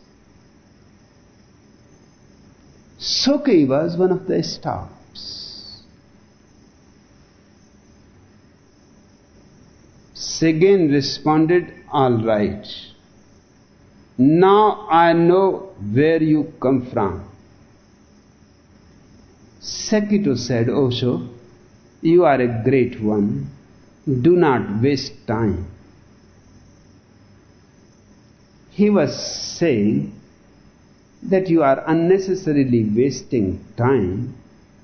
Sokei was one of the stops. Seguin responded, all right. Now I know where you come from. Sekito said, Osho, you are a great one. Do not waste time. He was saying that you are unnecessarily wasting time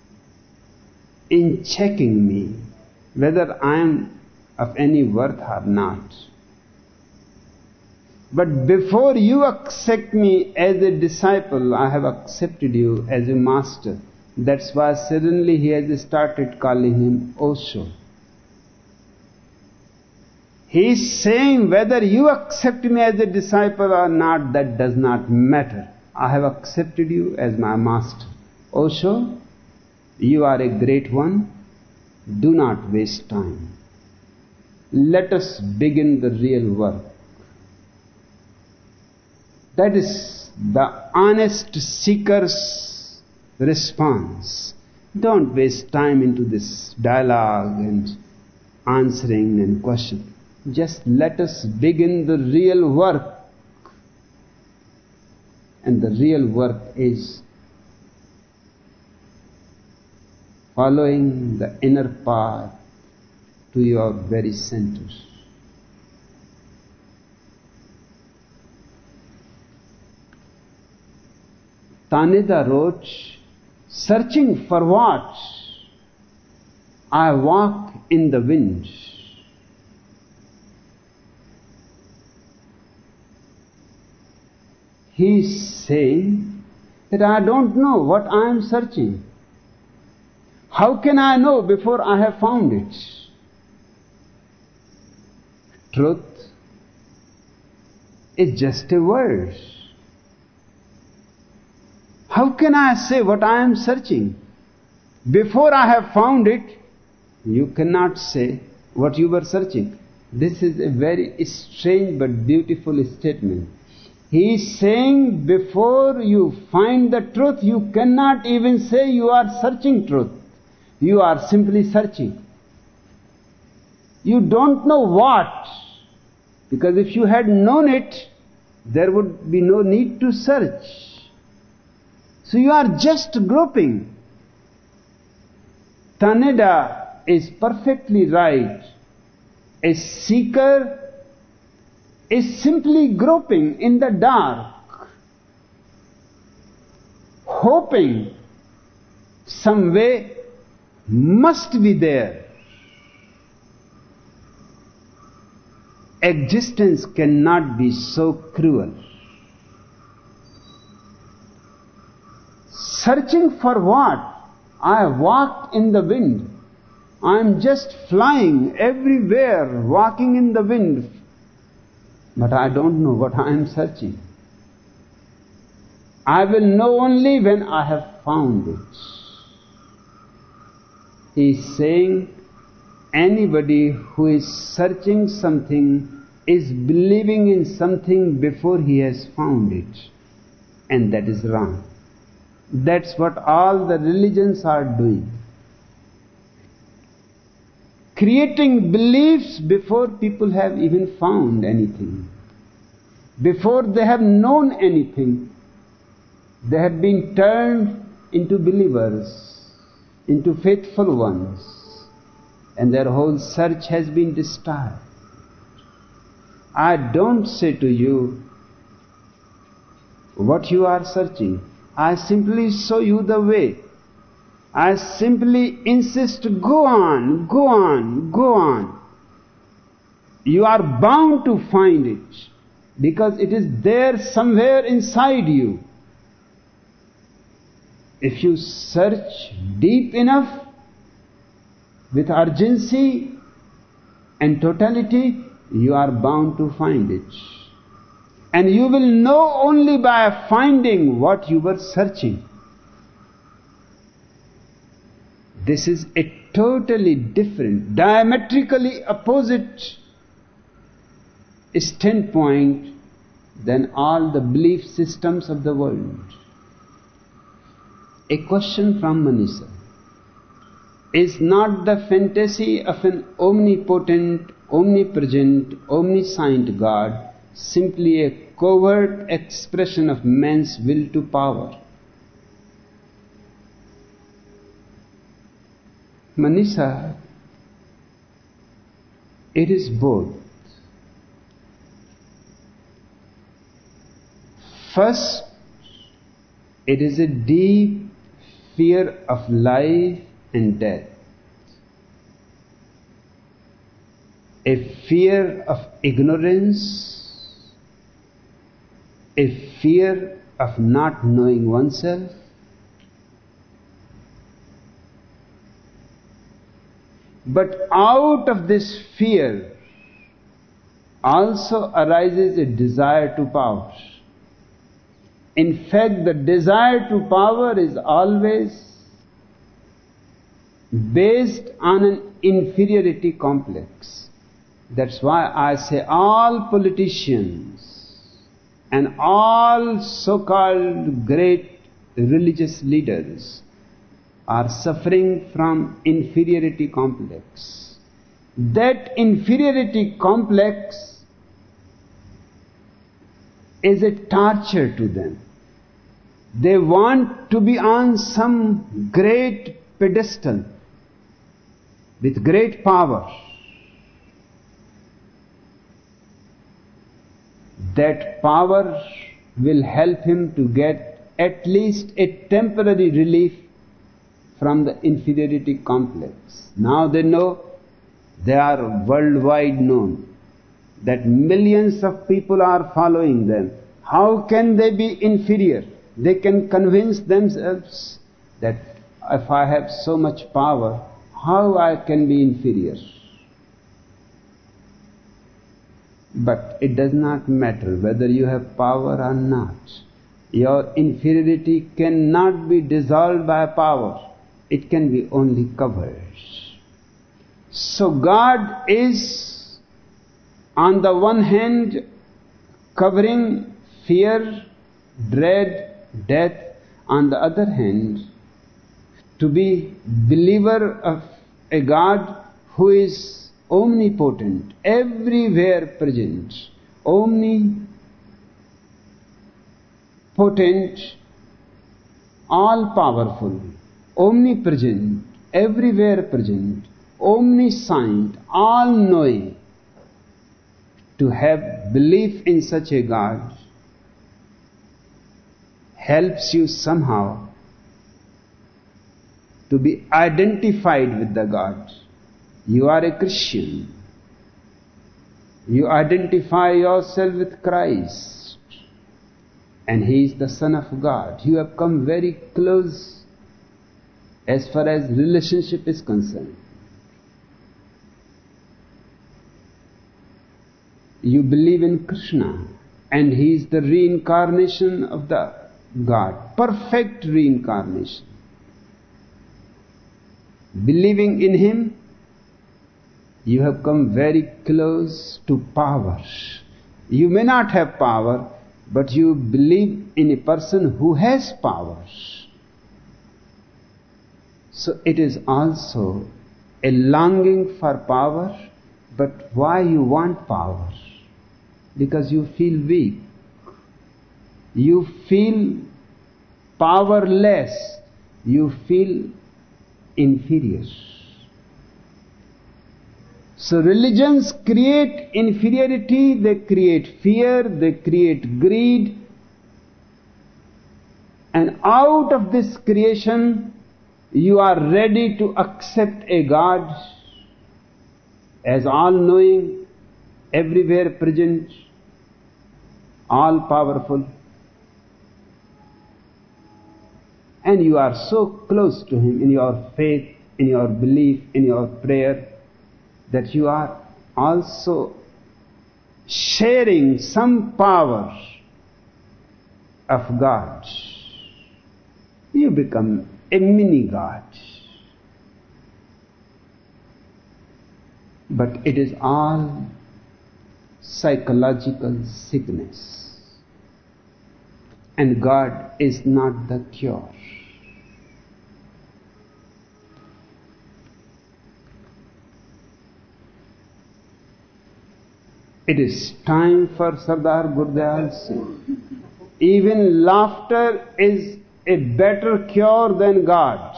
in checking me whether I am of any worth or not. But before you accept me as a disciple, I have accepted you as a master. That's why suddenly he has started calling him Osho. He is saying whether you accept me as a disciple or not, that does not matter. I have accepted you as my master. Osho, you are a great one. Do not waste time. Let us begin the real work. That is the honest seeker's response. Don't waste time into this dialogue and answering and questioning. Just let us begin the real work. And the real work is following the inner path to your very center. Taneda wrote, searching for what? I walk in the wind. He is saying that I don't know what I am searching. How can I know before I have found it? Truth is just a word. How can I say what I am searching? Before I have found it, you cannot say what you were searching. This is a very strange but beautiful statement. He is saying before you find the truth, you cannot even say you are searching truth. You are simply searching. You don't know what. Because if you had known it, there would be no need to search. So you are just groping. Taneda is perfectly right. A seeker is simply groping in the dark, hoping some way must be there. Existence cannot be so cruel. Searching for what? I walk in the wind. I am just flying everywhere, walking in the wind. But I don't know what I am searching. I will know only when I have found it. He is saying anybody who is searching something is believing in something before he has found it. And that is wrong. That's what all the religions are doing. Creating beliefs before people have even found anything. Before they have known anything, they have been turned into believers, into faithful ones, and their whole search has been destroyed. I don't say to you what you are searching. I simply show you the way. I simply insist, go on, go on, go on. You are bound to find it, because it is there somewhere inside you. If you search deep enough, with urgency and totality, you are bound to find it. And you will know only by finding what you were searching. This is a totally different, diametrically opposite standpoint than all the belief systems of the world. A question from Manisha. Is not the fantasy of an omnipotent, omnipresent, omniscient God simply a covert expression of man's will to power? Manisha, it is both. First, it is a deep fear of life and death, a fear of ignorance, a fear of not knowing oneself, but out of this fear also arises a desire to power. In fact, the desire to power is always based on an inferiority complex. That's why I say all politicians and all so-called great religious leaders are suffering from inferiority complex. That inferiority complex is a torture to them. They want to be on some great pedestal with great power. That power will help him to get at least a temporary relief from the inferiority complex. Now they know, they are worldwide known, that millions of people are following them. How can they be inferior? They can convince themselves that if I have so much power, how I can be inferior? But it does not matter whether you have power or not. Your inferiority cannot be dissolved by power. It can be only covered. So God is, on the one hand, covering fear, dread, death. On the other hand, to be believer of a God who is omnipotent, everywhere present, omnipotent, all-powerful, omnipresent, everywhere present, omniscient, all-knowing. To have belief in such a God helps you somehow to be identified with the God. You are a Christian. You identify yourself with Christ, and He is the Son of God. You have come very close as far as relationship is concerned. You believe in Krishna, and He is the reincarnation of the God, perfect reincarnation. Believing in Him, you have come very close to power. You may not have power, but you believe in a person who has power. So it is also a longing for power. But why you want power? Because you feel weak. You feel powerless. You feel inferior. So religions create inferiority, they create fear, they create greed. And out of this creation, You are ready to accept a God as all-knowing, everywhere present, all-powerful. And you are so close to Him in your faith, in your belief, in your prayer, that you are also sharing some power of God. You become a mini God. But it is all psychological sickness. And God is not the cure. It is time for Sardar Gurdayal Singh. Even laughter is a better cure than God.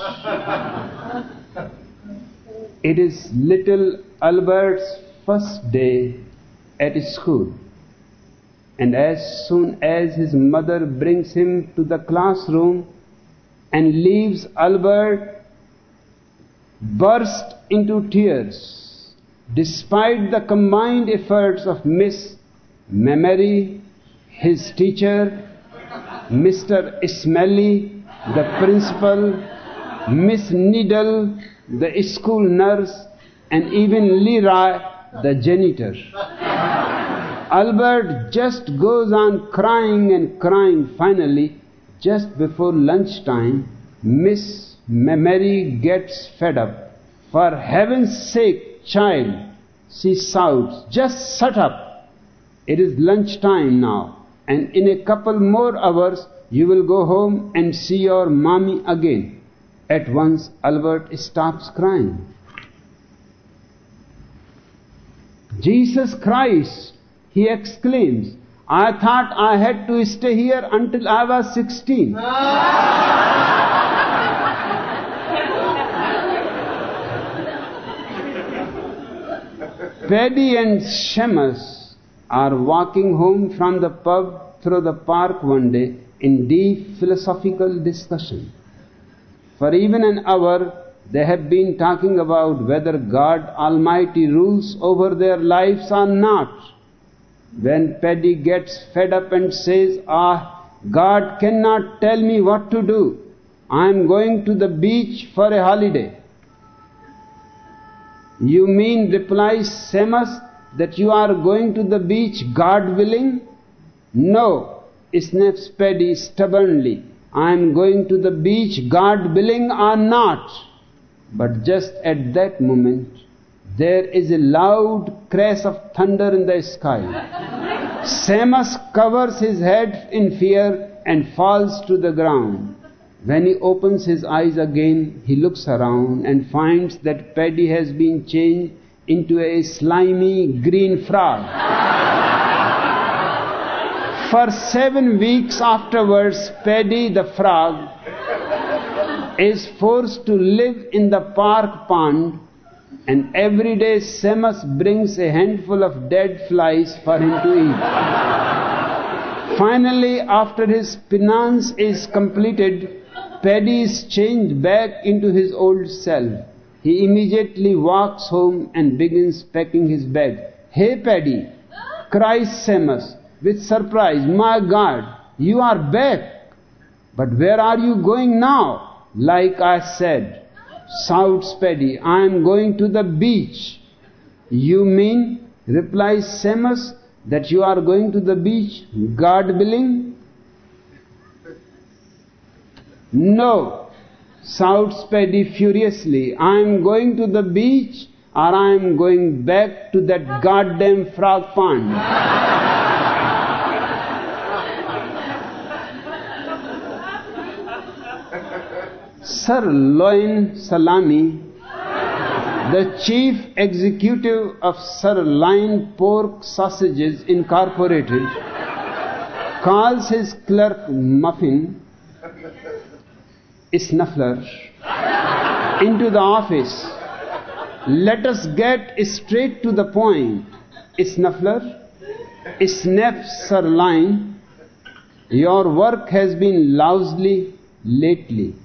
It is little Albert's first day at school. And as soon as his mother brings him to the classroom and leaves Albert, burst into tears. Despite the combined efforts of Miss Memory, his teacher, Mister Ismaili, the principal, Miss Needle, the school nurse, and even Leroy, the janitor. Albert just goes on crying and crying. Finally, just before lunchtime, Miss Memory gets fed up. For heaven's sake, child, she shouts, just shut up. It is lunchtime now, and in a couple more hours you will go home and see your mommy again. At once Albert stops crying. Jesus Christ, he exclaims, I thought I had to stay here until I was sixteen. Paddy and Seamus are walking home from the pub through the park one day in deep philosophical discussion. For even an hour they have been talking about whether God Almighty rules over their lives or not. When Paddy gets fed up and says, Ah, God cannot tell me what to do. I am going to the beach for a holiday. You mean, replies Seamus, that you are going to the beach, God willing? No, snaps Paddy stubbornly. I am going to the beach, God willing or not. But just at that moment, there is a loud crash of thunder in the sky. Seamus covers his head in fear and falls to the ground. When he opens his eyes again, he looks around and finds that Paddy has been changed into a slimy green frog. For seven weeks afterwards, Paddy the frog is forced to live in the park pond, and every day Seamus brings a handful of dead flies for him to eat. Finally, after his penance is completed, Paddy is changed back into his old self. He immediately walks home and begins packing his bag. Hey Paddy, cries Seamus with surprise, my God, you are back. But where are you going now? Like I said, shouts Paddy, I am going to the beach. You mean, replies Seamus, that you are going to the beach, God willing? No, shouts Paddy furiously, I am going to the beach or I am going back to that goddamn frog pond. Sirloin Salami, the chief executive of Sirloin Pork Sausages Incorporated, calls his clerk Muffin Snuffler into the office. Let us get straight to the point. Snuffler, snaps Sirloin, your work has been lousy lately.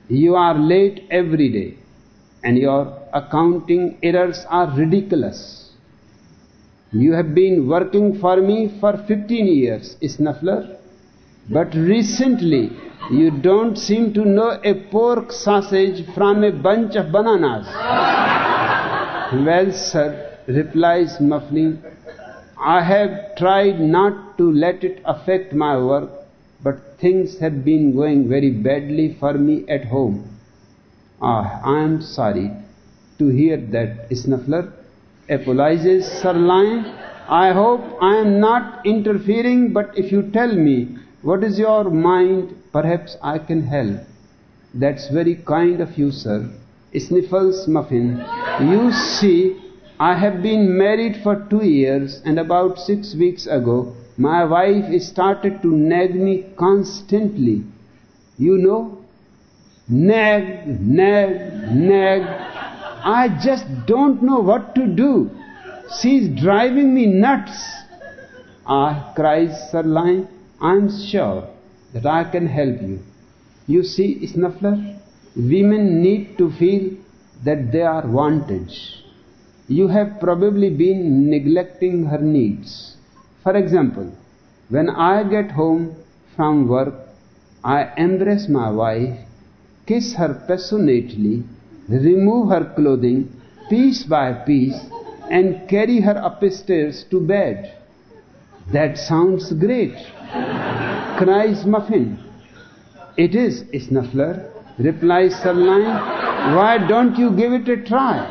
You are late every day, and your accounting errors are ridiculous. You have been working for me for fifteen years, Snuffler, but recently you don't seem to know a pork sausage from a bunch of bananas. Well, sir, replies Muffling, I have tried not to let it affect my work, but things have been going very badly for me at home. Ah, I am sorry to hear that, Snuffler, apologizes Sir Lion. I hope I am not interfering, but if you tell me what is your mind, perhaps I can help. That's very kind of you, sir, sniffles Muffin. You see, I have been married for two years, and about six weeks ago, my wife started to nag me constantly. You know, nag, nag, nag. I just don't know what to do. She's driving me nuts. Ah, cries Sir Lion, I'm sure that I can help you. You see, Snuffler, women need to feel that they are wanted. You have probably been neglecting her needs. For example, when I get home from work, I embrace my wife, kiss her passionately, remove her clothing piece by piece, and carry her upstairs to bed. That sounds great, cries Muffin. It is, Snuffler, replies Sir Lion. Why don't you give it a try?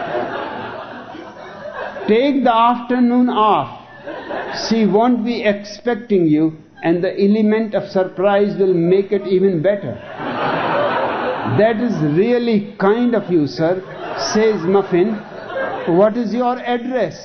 Take the afternoon off. She won't be expecting you, and the element of surprise will make it even better. That is really kind of you, sir, says Muffin. What is your address?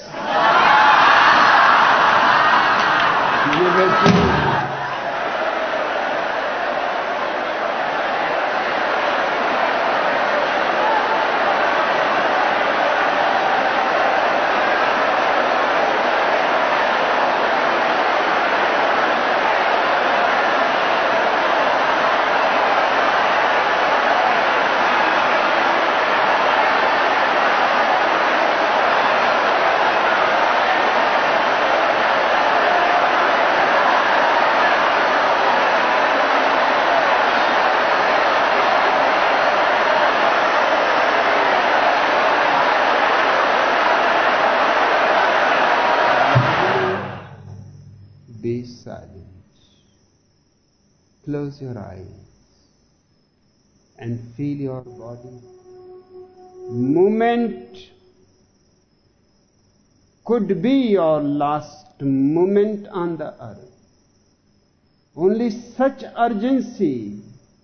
Be silent. Close your eyes and feel your body. Moment could be your last moment on the earth. Only such urgency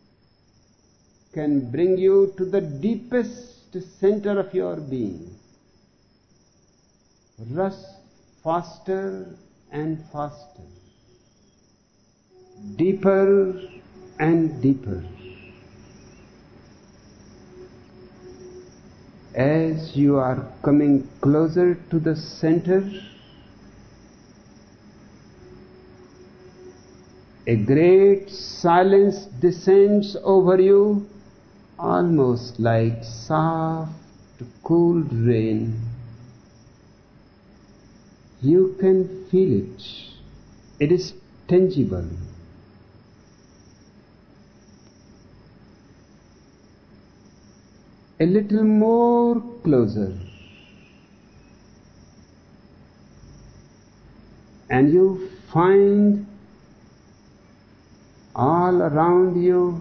can bring you to the deepest center of your being. Rush faster and faster, deeper and deeper. As you are coming closer to the center, a great silence descends over you, almost like soft, cool rain. You can feel it. It is tangible. A little more closer, and you find all around you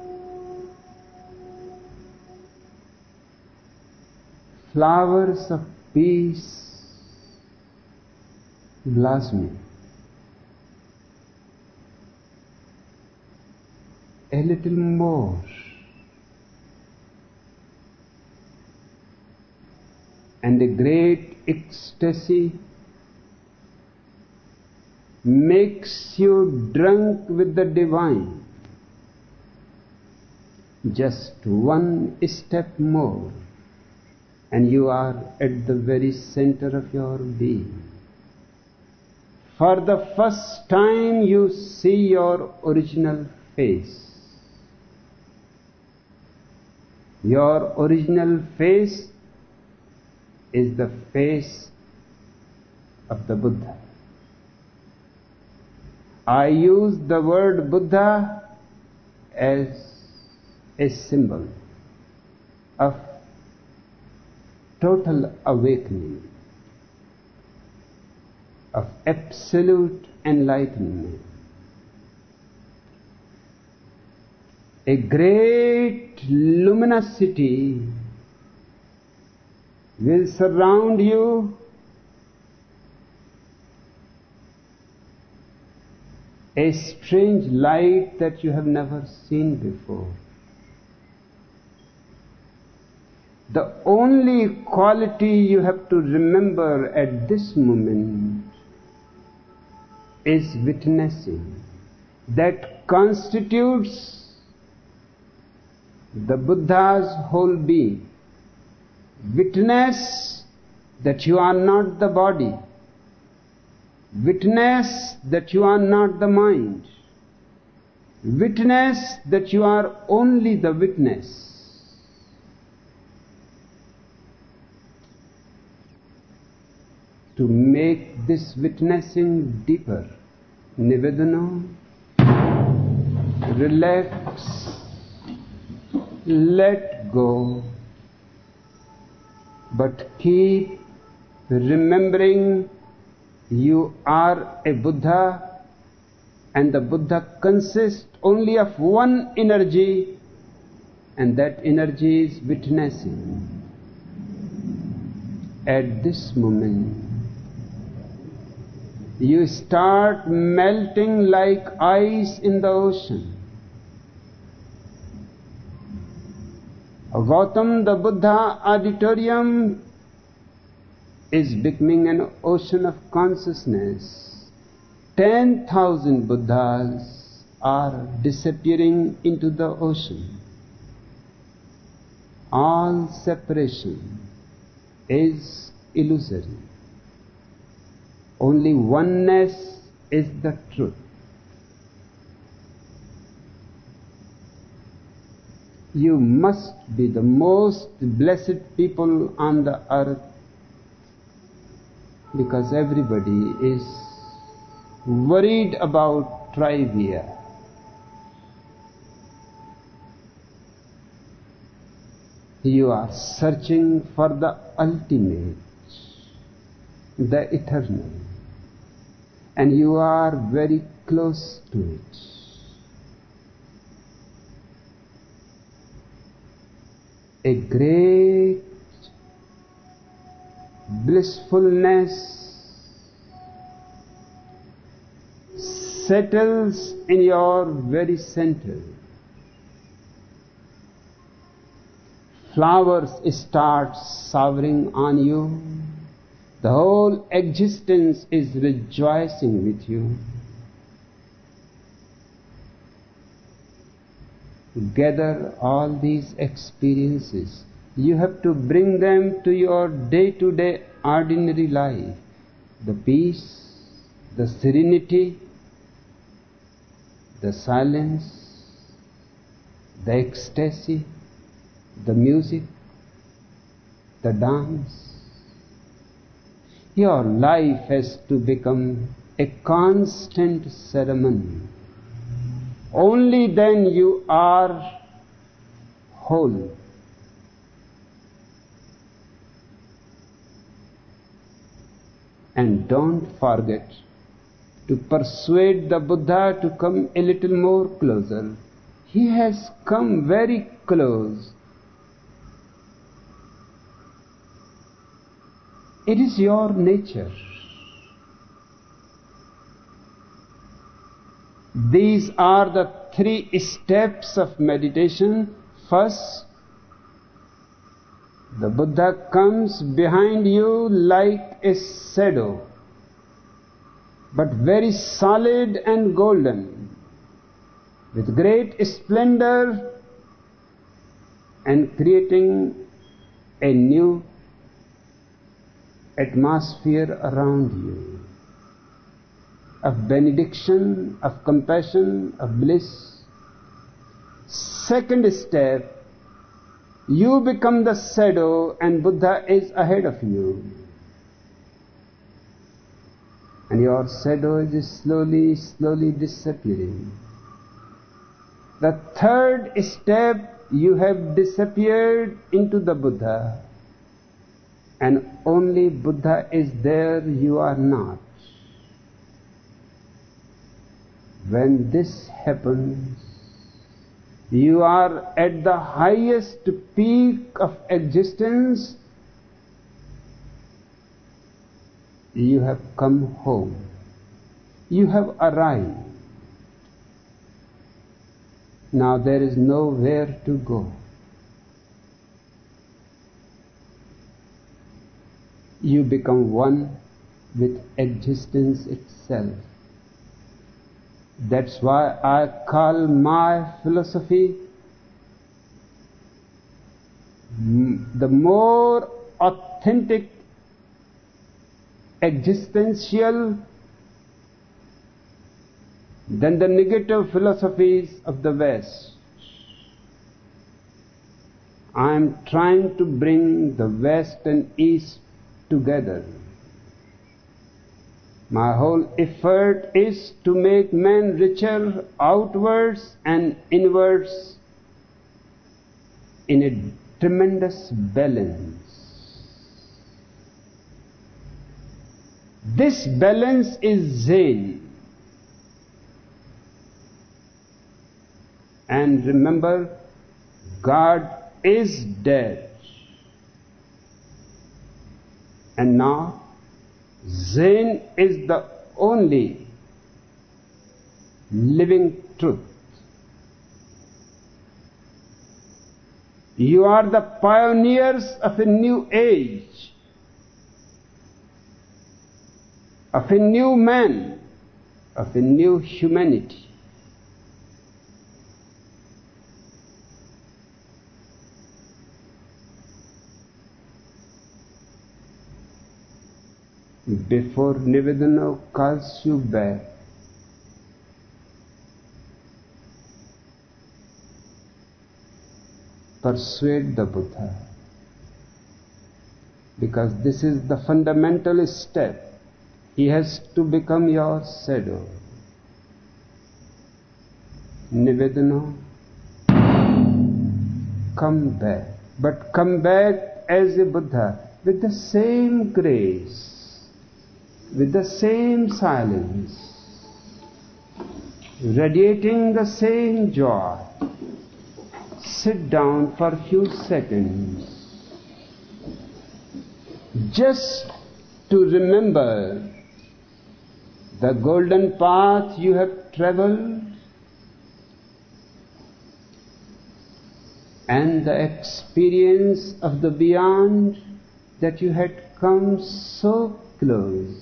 flowers of peace blossoming. A little more, and a great ecstasy makes you drunk with the divine. Just one step more, and you are at the very center of your being. For the first time you see your original face. Your original face is the face of the Buddha. I use the word Buddha as a symbol of total awakening, of absolute enlightenment. A great luminosity will surround you, a strange light that you have never seen before. The only quality you have to remember at this moment is witnessing. That constitutes the Buddha's whole being. Witness that you are not the body. Witness that you are not the mind. Witness that you are only the witness. To make this witnessing deeper, Nivedana, relax, let go, but keep remembering you are a Buddha, and the Buddha consists only of one energy, and that energy is witnessing. At this moment, you start melting like ice in the ocean. Gautam, the Buddha auditorium, is becoming an ocean of consciousness. Ten thousand Buddhas are disappearing into the ocean. All separation is illusory. Only oneness is the truth. You must be the most blessed people on the earth, because everybody is worried about trivia. You are searching for the ultimate, the eternal, and you are very close to it. A great blissfulness settles in your very center. Flowers start showering on you. The whole existence is rejoicing with you. Gather all these experiences. You have to bring them to your day-to-day ordinary life. The peace, the serenity, the silence, the ecstasy, the music, the dance. Your life has to become a constant ceremony. Only then you are whole. And don't forget to persuade the Buddha to come a little more closer. He has come very close. It is your nature. These are the three steps of meditation. First, the Buddha comes behind you like a shadow, but very solid and golden, with great splendor, and creating a new atmosphere around you, of benediction, of compassion, of bliss. Second step, You become the shadow and Buddha is ahead of you. And your shadow is slowly, slowly disappearing. The third step, you have disappeared into the Buddha. And only Buddha is there, you are not. When this happens, you are at the highest peak of existence. You have come home. You have arrived. Now there is nowhere to go. You become one with existence itself. That's why I call my philosophy the more authentic, existential than the negative philosophies of the West. I am trying to bring the West and East together. My whole effort is to make man richer outwards and inwards in a tremendous balance. This balance is Zen. And remember, God is dead. And now, Zen is the only living truth. You are the pioneers of a new age, of a new man, of a new humanity. Before Nivedana calls you back, persuade the Buddha, because this is the fundamental step. He has to become your shadow. Nivedana, come back, but come back as a Buddha with the same grace, with the same silence, radiating the same joy. Sit down for a few seconds, just to remember the golden path you have traveled and the experience of the beyond, that you had come so close.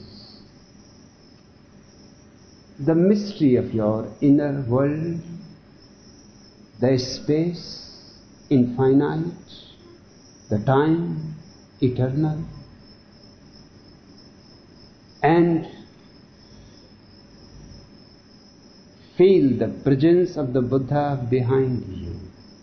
The mystery of your inner world, the space infinite, the time eternal, and feel the presence of the Buddha behind you.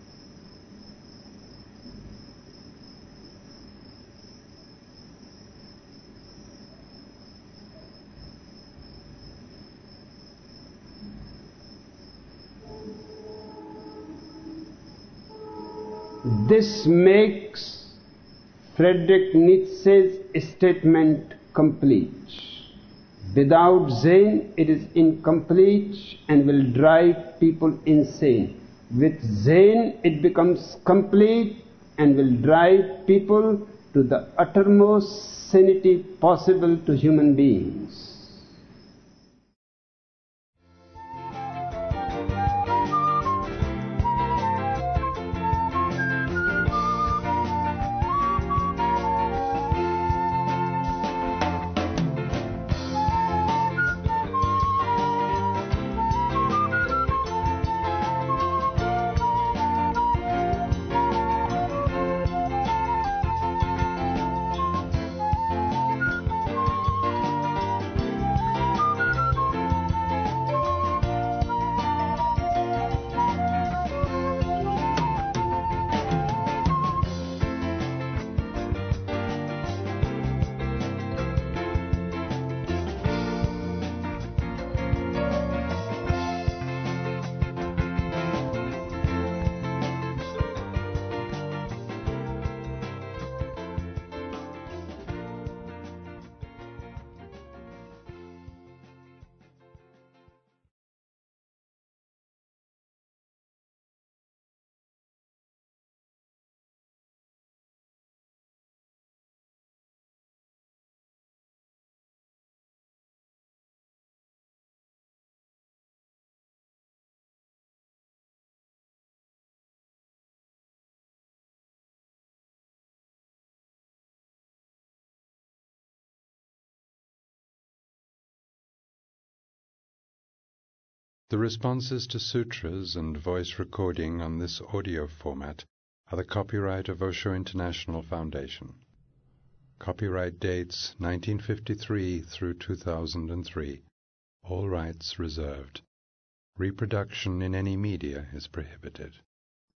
This makes Friedrich Nietzsche's statement complete. Without Zen, it is incomplete and will drive people insane. With Zen, it becomes complete and will drive people to the uttermost sanity possible to human beings. The responses to sutras and voice recording on this audio format are the copyright of Osho International Foundation. Copyright dates nineteen fifty-three through two thousand three. All rights reserved. Reproduction in any media is prohibited.